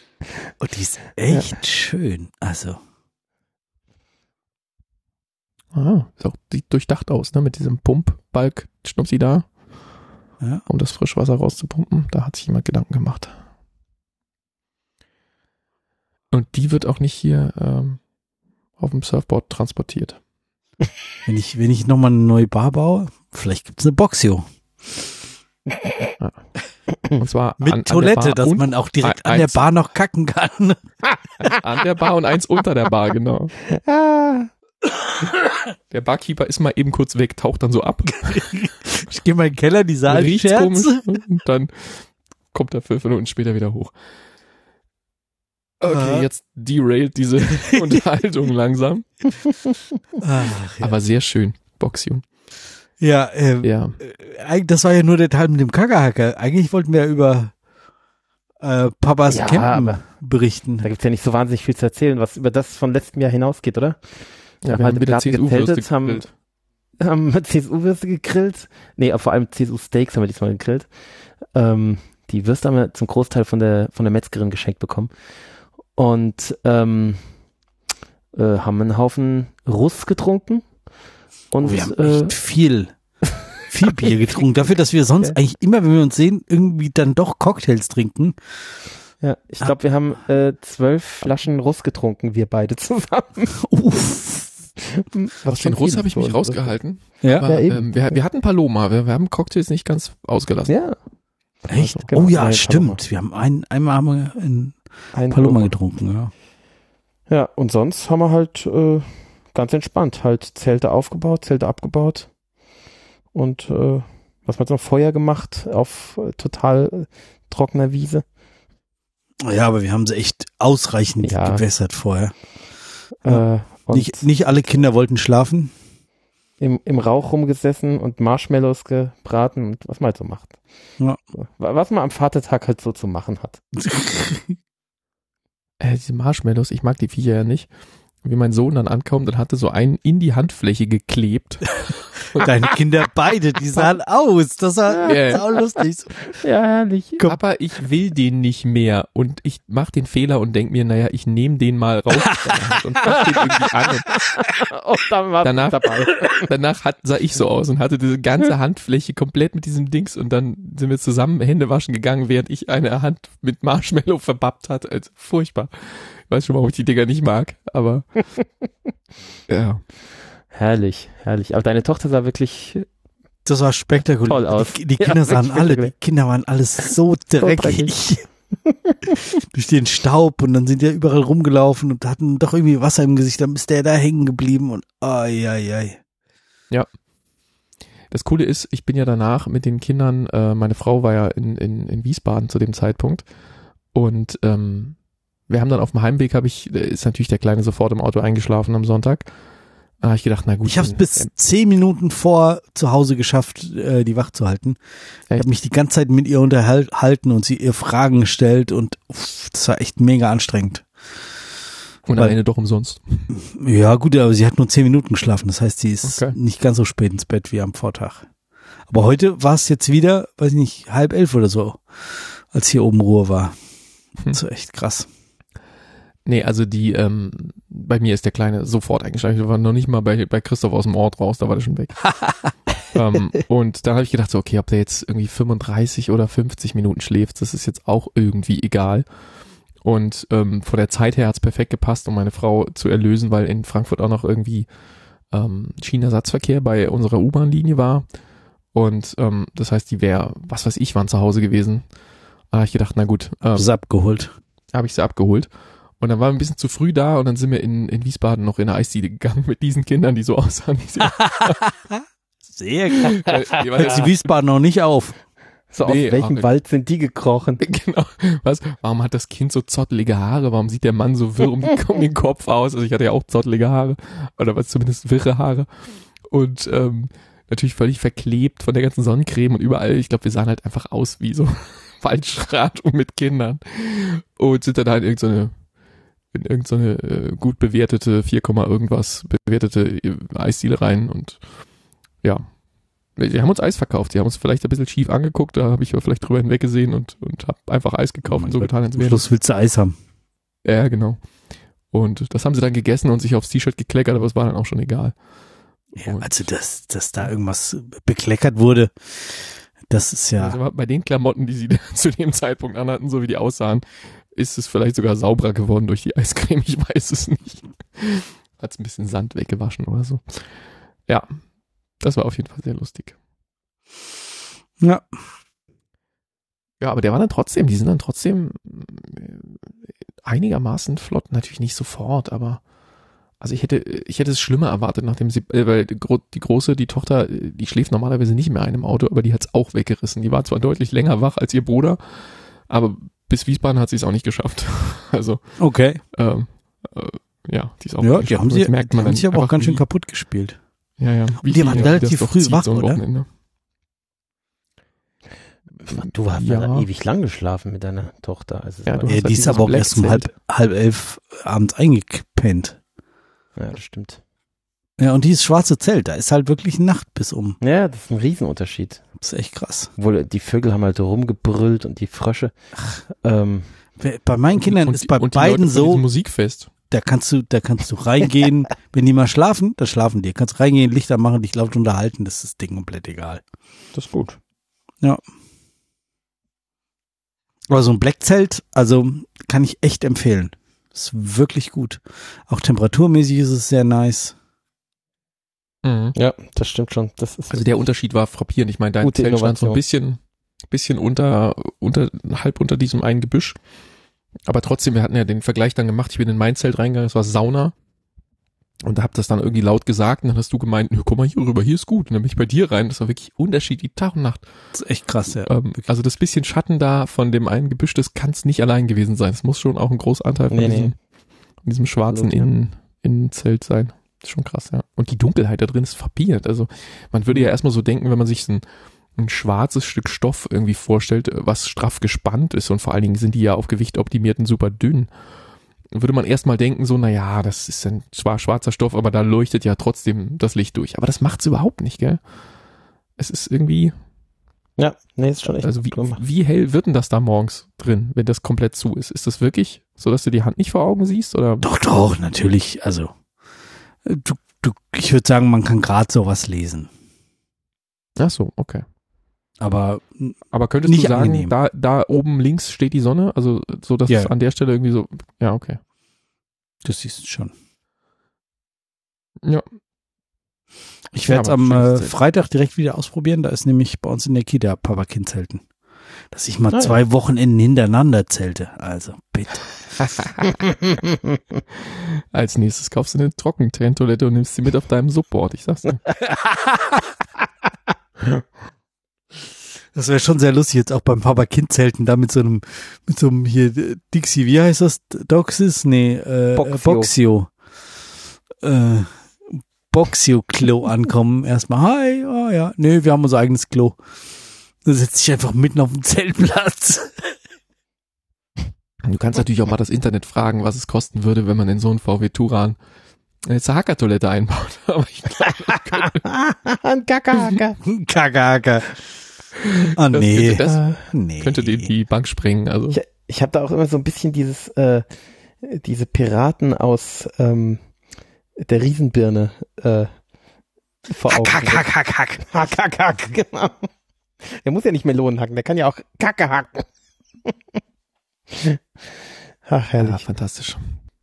Oh, die ist echt schön. Also. Ah, ist auch, sieht durchdacht aus, ne? Mit diesem Pumpbalg, Schnupsi da, Ja. um das Frischwasser rauszupumpen. Da hat sich jemand Gedanken gemacht. Und die wird auch nicht hier ähm, auf dem Surfboard transportiert. Wenn ich, wenn ich nochmal eine neue Bar baue, vielleicht gibt's eine Boxio. Ja. Und zwar Mit an, Toilette, an der Bar dass und man auch direkt ein- an der eins- Bar noch kacken kann. an der Bar und eins unter der Bar, genau. Ah, Der Barkeeper ist mal eben kurz weg, taucht dann so ab, Ich gehe mal in den Keller, die Saal riecht Scherz. komisch und dann kommt er fünf Minuten später wieder hoch. Okay, Ja. jetzt derailt diese Unterhaltung langsam. Ach, ja. Aber sehr schön, Boxium. Ja, äh, Ja, eig- das war ja nur der Teil mit dem Kackerhacker. Eigentlich wollten wir über äh, Papas Ja, Campen aber- berichten. da gibt's ja nicht so wahnsinnig viel zu erzählen, was über das von letztem Jahr hinausgeht, oder? ja haben wir halt haben wieder im Garten C S U-Würste gezeltet, haben- gegrillt. Haben C S U-Würste gegrillt. Nee, vor allem C S U-Steaks haben wir diesmal gegrillt. Ähm, die Würste haben wir zum Großteil von der, von der Metzgerin geschenkt bekommen. Und ähm, äh, haben einen Haufen Russ getrunken. Und Oh, wir haben äh, echt viel, viel Bier getrunken. Dafür, dass wir sonst Ja. eigentlich immer, wenn wir uns sehen, irgendwie dann doch Cocktails trinken. ja, ich glaube, wir haben äh, zwölf Flaschen Russ getrunken, wir beide zusammen. Uff. Was Den schon Russ viel habe ich für mich uns, rausgehalten. Ja, Aber, Ja, eben. ähm, wir, wir hatten Paloma, wir, wir haben Cocktails nicht ganz ausgelassen. Ja, echt? genau. Oh ja, Nein, stimmt. Wir haben ein, einmal haben wir in ein Paloma getrunken, ja. Ja, und sonst haben wir halt äh, ganz entspannt halt Zelte aufgebaut, Zelte abgebaut und äh, was man jetzt noch Feuer gemacht auf äh, total äh, trockener Wiese. Ja, aber wir haben sie echt ausreichend Ja. gewässert vorher. Äh, und Nicht, nicht alle Kinder wollten schlafen. im, im Rauch rumgesessen und Marshmallows gebraten und was man halt so macht. Ja. So, wa- was man am Vatertag halt so zu machen hat. Äh, diese Marshmallows, ich mag die Viecher ja nicht. Wie mein Sohn dann ankam, dann hatte so einen in die Handfläche geklebt. Deine Kinder beide, die sahen aus. Das war Ja. sau lustig. Ja, herrlich. Komm. Aber ich will den nicht mehr. Und ich mache den Fehler und denk mir, naja, ich nehme den mal raus aus seiner Hand und mach den irgendwie an. Und Oh, dann war Danach- dabei. danach hat, sah ich so aus und hatte diese ganze Handfläche komplett mit diesem Dings und dann sind wir zusammen Hände waschen gegangen, während ich eine Hand mit Marshmallow verbappt hatte. Also furchtbar. Ich weiß schon, warum ich die Dinger nicht mag, aber ja. Herrlich, herrlich. Aber deine Tochter sah wirklich Das war spektakulär. Toll aus. Die, die Ja, Kinder sahen wirklich alle, die spektakulär. Kinder waren alles so dreckig. Durch den Staub und dann sind die überall rumgelaufen und hatten doch irgendwie Wasser im Gesicht. Dann ist der da hängen geblieben und ai, ai, ai. Das Coole ist, ich bin ja danach mit den Kindern, äh, meine Frau war ja in, in, in Wiesbaden zu dem Zeitpunkt und ähm, wir haben dann auf dem Heimweg, habe ich, ist natürlich der Kleine sofort im Auto eingeschlafen am Sonntag. Da habe ich gedacht, na gut. Ich habe es dann- bis zehn Minuten vor zu Hause geschafft, äh, die wach zu halten. Ich Echt? habe mich die ganze Zeit mit ihr unterhalten und sie ihr Fragen gestellt und uff, das war echt mega anstrengend. Und am weil- Ende doch umsonst. Ja gut, aber sie hat nur zehn Minuten geschlafen. Das heißt, sie ist Okay. nicht ganz so spät ins Bett wie am Vortag. Aber heute war es jetzt wieder, weiß ich nicht, halb elf oder so, als hier oben Ruhe war. Hm. Das war echt krass. Nee, also die, ähm, bei mir ist der Kleine sofort eingeschlafen. Ich war noch nicht mal bei, bei Christoph aus dem Ort raus, da war der schon weg. ähm, und dann habe ich gedacht, so, okay, ob der jetzt irgendwie fünfunddreißig oder fünfzig Minuten schläft, das ist jetzt auch irgendwie egal. Und ähm, von der Zeit her hat's perfekt gepasst, um meine Frau zu erlösen, weil in Frankfurt auch noch irgendwie ähm, Schienenersatzverkehr bei unserer U-Bahn-Linie war. Und ähm, das heißt, die wäre, was weiß ich, wann zu Hause gewesen. Da habe ich gedacht, na gut, ähm, Das ist abgeholt. habe ich sie abgeholt. Und dann waren wir ein bisschen zu früh da und dann sind wir in, in Wiesbaden noch in eine Eisdiele gegangen mit diesen Kindern, die so aussahen. Wie sie, Sehr krass. weil, die waren Hört die ja, Wiesbaden noch nicht auf. So, Nee, aus welchem aber- Wald sind die gekrochen? genau. Was? Warum hat das Kind so zottelige Haare? Warum sieht der Mann so wirr um, die, um den Kopf aus? Also ich hatte ja auch zottelige Haare. Oder was zumindest wirre Haare. Und ähm, natürlich völlig verklebt von der ganzen Sonnencreme und überall. Ich glaube, wir sahen halt einfach aus wie so Waldschrat und mit Kindern. Und sind dann da in irgendeine in irgendeine äh, gut bewertete, vier, irgendwas bewertete äh, Eisdiele rein und ja, die haben uns Eis verkauft, die haben uns vielleicht ein bisschen schief angeguckt, da habe ich aber vielleicht drüber hinweggesehen und, und habe einfach Eis gekauft und so getan, als Am wäre Schluss willst du Eis haben. ja, genau. Und das haben sie dann gegessen und sich aufs T-Shirt gekleckert, aber es war dann auch schon egal. Ja, also, dass, dass da irgendwas bekleckert wurde, das ist ja... Also bei den Klamotten, die sie zu dem Zeitpunkt anhatten, so wie die aussahen, ist es vielleicht sogar sauberer geworden durch die Eiscreme, ich weiß es nicht. Hat's ein bisschen Sand weggewaschen oder so. Ja, das war auf jeden Fall sehr lustig. Ja. Ja, aber der war dann trotzdem, die sind dann trotzdem einigermaßen flott, natürlich nicht sofort, aber also ich hätte, ich hätte es schlimmer erwartet, nachdem sie, äh, weil die, die Große, die Tochter, die schläft normalerweise nicht mehr in einem Auto, aber die hat's auch weggerissen. Die war zwar deutlich länger wach als ihr Bruder, aber bis Wiesbaden hat sie es auch nicht geschafft. Also okay. Ähm, äh, ja, die ist auch ja, die haben sie, merkt man die haben sich aber auch ganz wie, schön kapput gespielt. Ja, ja. Wie die waren relativ früh wach, so oder? Wochenende. Du hast ja. ja ewig lang geschlafen mit deiner Tochter. Also ja, ja, halt die ist aber auch erst um halb, halb elf abends eingepennt. Ja, das stimmt. Ja, und dieses schwarze Zelt, da ist halt wirklich Nacht bis um. Ja, das ist ein Riesenunterschied. Das ist echt krass. Obwohl, die Vögel haben halt rumgebrüllt und die Frösche. Ähm, bei meinen Kindern und, ist bei und beiden so, Musikfest. Da kannst du, da kannst du reingehen, wenn die mal schlafen, dann schlafen die. Kannst reingehen, Lichter machen, dich laut unterhalten, das ist das Ding komplett egal. Das ist gut. Ja. Aber so ein Blackzelt, also kann ich echt empfehlen. Ist wirklich gut. Auch temperaturmäßig ist es sehr nice. Mhm. Ja, das stimmt schon. Das ist also der Unterschied war frappierend. Ich meine, dein Gute Zelt stand so ein Innovation. bisschen, bisschen unter, unter, halb unter diesem einen Gebüsch. Aber trotzdem, wir hatten ja den Vergleich dann gemacht. Ich bin in mein Zelt reingegangen, es war Sauna. Und hab das dann irgendwie laut gesagt. Und dann hast du gemeint, guck mal hier rüber, hier ist gut. Und dann bin ich bei dir rein. Das war wirklich unterschiedlich Tag und Nacht. Das ist echt krass, ja. Ähm, also das bisschen Schatten da von dem einen Gebüsch, das kann es nicht allein gewesen sein. Es muss schon auch ein großer Anteil von, Nee, diesem, nee. von diesem schwarzen Absolut, ja. Innen, Innenzelt sein. Das ist schon krass, ja. Und die Dunkelheit da drin ist frappierend. Also man würde ja erstmal so denken, wenn man sich ein, ein schwarzes Stück Stoff irgendwie vorstellt, was straff gespannt ist und vor allen Dingen sind die ja auf Gewicht optimiert und super dünn, würde man erstmal denken so, naja, das ist ein zwar schwarzer Stoff, aber da leuchtet ja trotzdem das Licht durch. Aber das macht's überhaupt nicht, gell? Es ist irgendwie, Ja, nee, ist schon echt also wie, gut gemacht. wie hell wird denn das da morgens drin, wenn das komplett zu ist? Ist das wirklich so, dass du die Hand nicht vor Augen siehst? Oder? Doch, doch, natürlich. Also, du, du, ich würde sagen, man kann gerade sowas lesen. Ach so, okay. Aber Aber könntest Nicht du sagen, angenehm. da, da oben links steht die Sonne? Also so, dass Ja. es an der Stelle irgendwie so, ja, okay. das siehst du schon. Ja. Ich werde es Ja, aber am schönes äh, Zelt. Freitag direkt wieder ausprobieren. Da ist nämlich bei uns in der Kita Papa-Kind-Zelten. Dass ich mal Ah, ja. zwei Wochenenden hintereinander zelte. Also bitte. Als nächstes kaufst du eine Trockentrenntoilette und nimmst sie mit auf deinem Subboard, ich sag's dir. Das wäre schon sehr lustig, jetzt auch beim Papa-Kind-Zelten da mit so einem, mit so einem hier äh, Dixie, wie heißt das? Doxis? Nee, äh, Boxio. Boxio. Äh, Boxio-Klo ankommen. Erstmal, hi, oh ja, nee, wir haben unser eigenes Klo. Da setzt sich einfach mitten auf dem Zeltplatz. Du kannst natürlich auch mal das Internet fragen, was es kosten würde, wenn man in so einen V W Touran eine Hacker-Toilette einbaut. Aber ich glaube, das könnte, Ein Kackerhacker. Kagaka. Ah, Das nee. könnte- das Äh, nee. könnte die, die Bank sprengen. Also Ich, ich habe da auch immer so ein bisschen dieses, äh, diese Piraten aus ähm, der Riesenbirne äh, vor Augen. Hack, hack, hack, hack. Hack, hack, hack, genau. Der muss ja nicht Melonen hacken, der kann ja auch Kacke hacken. Ach, ja, herrlich. fantastisch.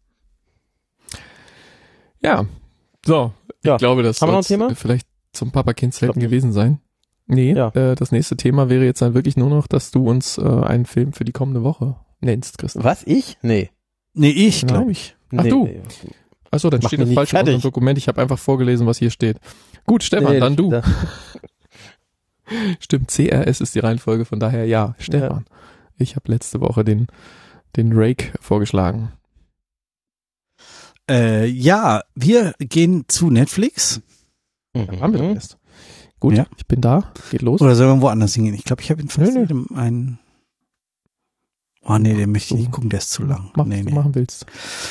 Ja, so. Ja. Ich glaube, das Haben wir noch ein soll Thema? vielleicht zum Papa-Kind-Zelten Glaub nicht. gewesen sein. Nee, Ja. äh, das nächste Thema wäre jetzt dann wirklich nur noch, dass du uns äh, einen Film für die kommende Woche nennst, Christian. Was, ich? Nee. Nee, ich, Nein. glaube ich. Ach, nee, du. Nee. Achso, dann Mach steht mich das nicht falsch in unserem fertig. Dokument. Ich habe einfach vorgelesen, was hier steht. Gut, Stefan, Nee, dann du. da- Stimmt, C R S ist die Reihenfolge, von daher ja, Stefan. Ich habe letzte Woche den, den Rake vorgeschlagen. Äh, ja, wir gehen zu Netflix. Da waren wir doch Mhm. erst. Gut, Ja. ich bin da. Geht los. Oder sollen wir woanders hingehen? Ich glaube, ich habe ihn fast Nö, nö. jedem einen. Oh nee, den möchte ich So. nicht gucken, der ist zu lang. Mach, nee, was nee. du machen willst.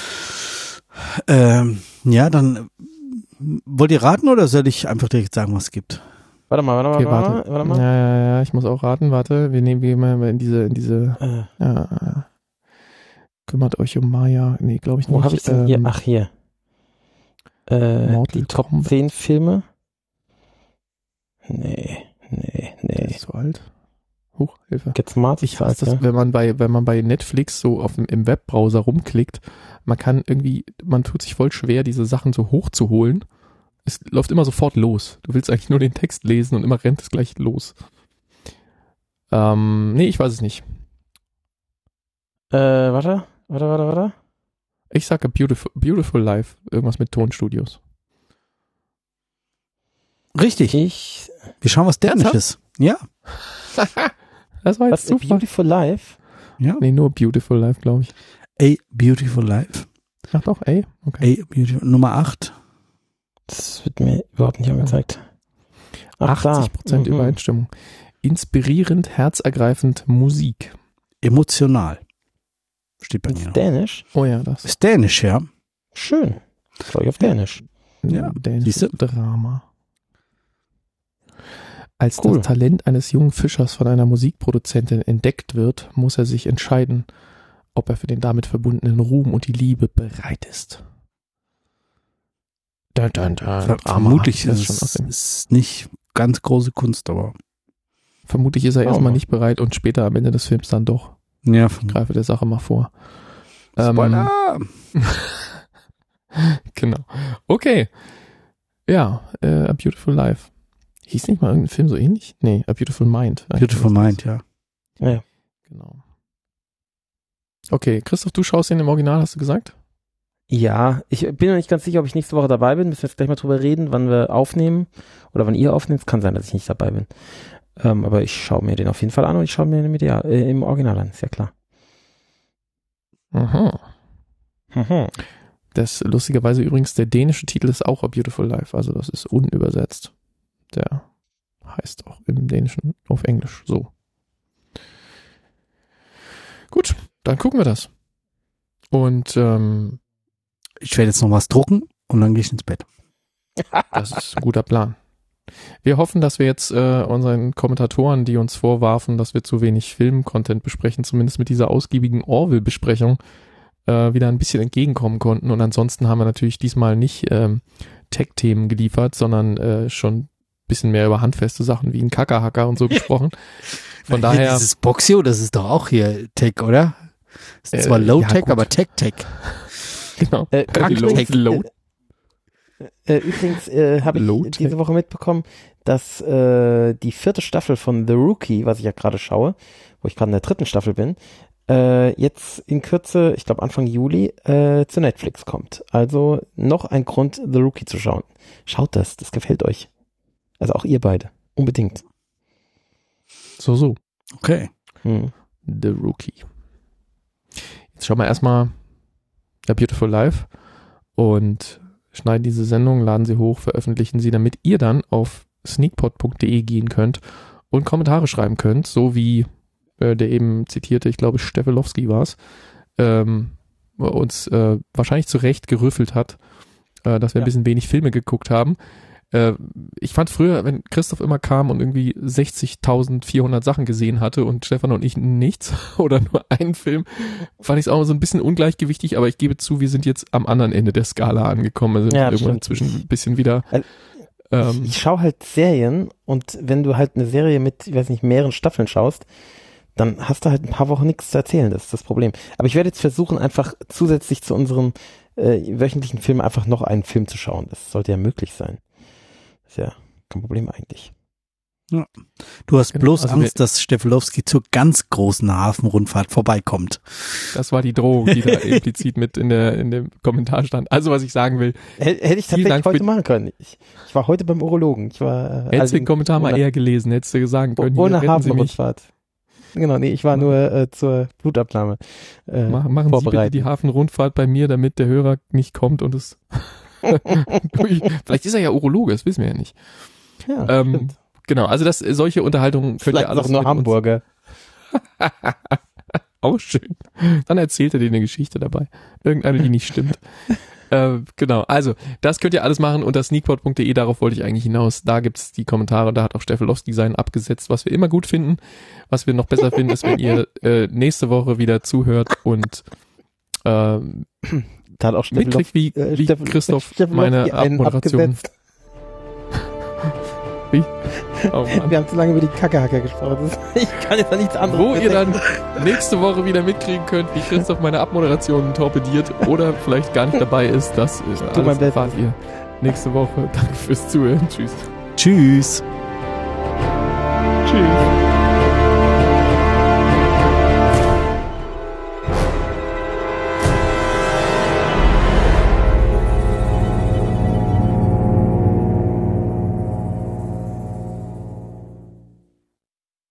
Ähm, ja, dann äh, wollt ihr raten oder soll ich einfach direkt sagen, was es gibt? Warte mal, warte mal, Okay, warte, warte. mal, warte mal. Ja, ja, ja, ich muss auch raten. Warte, wir nehmen wir gehen mal in diese, in diese, Äh, ja, äh, kümmert euch um Maya. Nee, glaube ich nicht. wo habe ich denn hier? Ähm, Ach, hier. Äh, Mortal die Top Kombat. zehn Filme? Nee, nee, Der nee. ist so alt. Huch, Hilfe. Get Smart Ich ist hasse das, alt, wenn man bei, wenn man bei Netflix so auf dem, im Webbrowser rumklickt. Man kann irgendwie, man tut sich voll schwer, diese Sachen so hochzuholen. Es läuft immer sofort los. Du willst eigentlich nur den Text lesen und immer rennt es gleich los. Ähm, nee, ich weiß es nicht. ja. Äh, warte, warte, warte, warte. Ich sage Beautiful, Beautiful Life. Irgendwas mit Tonstudios. Richtig. Ich, Wir schauen was Dänisches. Ja. Das war was, jetzt A Zufall. Beautiful Life? Ja. Nee, nur Beautiful Life, glaube ich. A Beautiful Life. Ach doch, ey. Okay. A Beautiful Nummer acht. Das wird mir überhaupt nicht angezeigt. Ach, da. achtzig Prozent Mhm. Übereinstimmung. Inspirierend, herzergreifend Musik. Emotional. Steht bei mir Ist noch. Dänisch? Oh ja, das Ist dänisch, ja. Schön. Schau ich auf Dänisch. Ja, dänisches siehste? Drama. Als Cool. das Talent eines jungen Fischers von einer Musikproduzentin entdeckt wird, muss er sich entscheiden, ob er für den damit verbundenen Ruhm und die Liebe bereit ist. Dun, dun, dun. Ver Drama vermutlich hatte ich ist das schon aus es dem- ist nicht ganz große Kunst, aber Vermutlich ist er Oh. erstmal nicht bereit und später am Ende des Films dann doch. ja. Ich greife der Sache mal vor. Ähm, Spoiler! Genau. Okay. Ja, äh, A Beautiful Life. Hieß nicht mal irgendein Film so ähnlich? Nee, A Beautiful Mind. Beautiful Mind, ja. Ja. Genau. Okay, Christoph, du schaust ihn im Original, hast du gesagt? Ja, ich bin noch nicht ganz sicher, ob ich nächste Woche dabei bin. Müssen wir jetzt gleich mal drüber reden, wann wir aufnehmen oder wann ihr aufnehmt. Es kann sein, dass ich nicht dabei bin. Ähm, aber ich schaue mir den auf jeden Fall an und ich schaue mir den Media, äh, im Original an, ist ja klar. Aha. Mhm. Das lustigerweise übrigens, der dänische Titel ist auch A Beautiful Life, also das ist unübersetzt. Der heißt auch im Dänischen auf Englisch so. Gut, dann gucken wir das. Und ähm, Ich werde jetzt noch was drucken und dann gehe ich ins Bett. das ist ein guter Plan. Wir hoffen, dass wir jetzt äh, unseren Kommentatoren, die uns vorwarfen, dass wir zu wenig Film-Content besprechen, zumindest mit dieser ausgiebigen Orville-Besprechung, äh, wieder ein bisschen entgegenkommen konnten. Und ansonsten haben wir natürlich diesmal nicht ähm, Tech-Themen geliefert, sondern äh, schon ein bisschen mehr über handfeste Sachen wie ein Kackerhacker und so gesprochen. Von daher, Dieses Boxio, das ist doch auch hier Tech, oder? Ist Äh, zwar ja, Low-Tech, gut. aber Tech-Tech. genau. Äh, Kack- übrigens, Low- äh, äh, übrigens äh, habe ich Low-Tech. diese Woche mitbekommen, dass äh, die vierte Staffel von The Rookie, was ich ja gerade schaue, wo ich gerade in der dritten Staffel bin, äh, jetzt in Kürze, ich glaube Anfang Juli, äh, zu Netflix kommt. Also noch ein Grund, The Rookie zu schauen. Schaut das, das gefällt euch. Also auch ihr beide. Unbedingt. So, so. Okay. Hm. The Rookie. Jetzt schauen wir erstmal A Beautiful Life und schneiden diese Sendung, laden sie hoch, veröffentlichen sie, damit ihr dann auf sneakpot punkt de gehen könnt und Kommentare schreiben könnt, so wie äh, der eben zitierte, ich glaube Steffelowski war es, ähm, uns äh, wahrscheinlich zu Recht gerüffelt hat, äh, dass wir Ja. ein bisschen wenig Filme geguckt haben. Äh, ich fand früher, wenn Christoph immer kam und irgendwie sechzigtausendvierhundert Sachen gesehen hatte und Stefan und ich nichts oder nur einen Film, fand ich es auch so ein bisschen ungleichgewichtig, aber ich gebe zu, wir sind jetzt am anderen Ende der Skala angekommen. Also Ja, irgendwann stimmt. inzwischen ein bisschen wieder. Also, Ähm, Ich schaue halt Serien und wenn du halt eine Serie mit, ich weiß nicht, mehreren Staffeln schaust, dann hast du halt ein paar Wochen nichts zu erzählen, das ist das Problem. Aber ich werde jetzt versuchen, einfach zusätzlich zu unserem äh, wöchentlichen Film einfach noch einen Film zu schauen. Das sollte ja möglich sein. Ist ja kein Problem eigentlich. Du hast Genau, bloß also Angst, dass Steffelowski zur ganz großen Hafenrundfahrt vorbeikommt. das war die Drohung, die da implizit mit in der in dem Kommentar stand. Also was ich sagen will, H hätte ich Vielen tatsächlich Dank heute für- machen können. Ich, ich war heute beim Urologen. Ich war äh, hättest du den Kommentar mal ohne, eher gelesen, hättest du sagen können, hier, ohne retten Sie mich. Hafenrundfahrt. Genau, nee, ich war nur äh, zur Blutabnahme äh, Mach, machen Sie bitte vorbereitet. die Hafenrundfahrt bei mir, damit der Hörer nicht kommt und es vielleicht ist er ja Urologe, das wissen wir ja nicht. Ja, Ähm, stimmt. Genau, also das solche Unterhaltungen könnt Vielleicht ihr alles auch nur mit uns- Hamburger. Auch schön. Dann erzählt er dir eine Geschichte dabei. Irgendeine, die nicht stimmt. äh, genau, also das könnt ihr alles machen unter sneakpot punkt de, darauf wollte ich eigentlich hinaus. Da gibt's die Kommentare, da hat auch Steffelowski seinen abgesetzt, was wir immer gut finden. Was wir noch besser finden, ist, wenn ihr äh, nächste Woche wieder zuhört und ähm, Da hat auch Steffen mitkriegt, wie, äh, wie Steffen, Christoph Steffen meine Loffi einen Abmoderation. abgesetzt. Wie? Oh Mann. Wir haben zu lange über die Kackehacker gesprochen. Das, ich kann jetzt an nichts anderes Wo mehr ihr dann denken. nächste Woche wieder mitkriegen könnt, wie Christoph meine Abmoderationen torpediert oder vielleicht gar nicht dabei ist, das ist Tu mein alles Bestes. erfahrt ihr nächste Woche. Danke fürs Zuhören. Tschüss. Tschüss. Tschüss.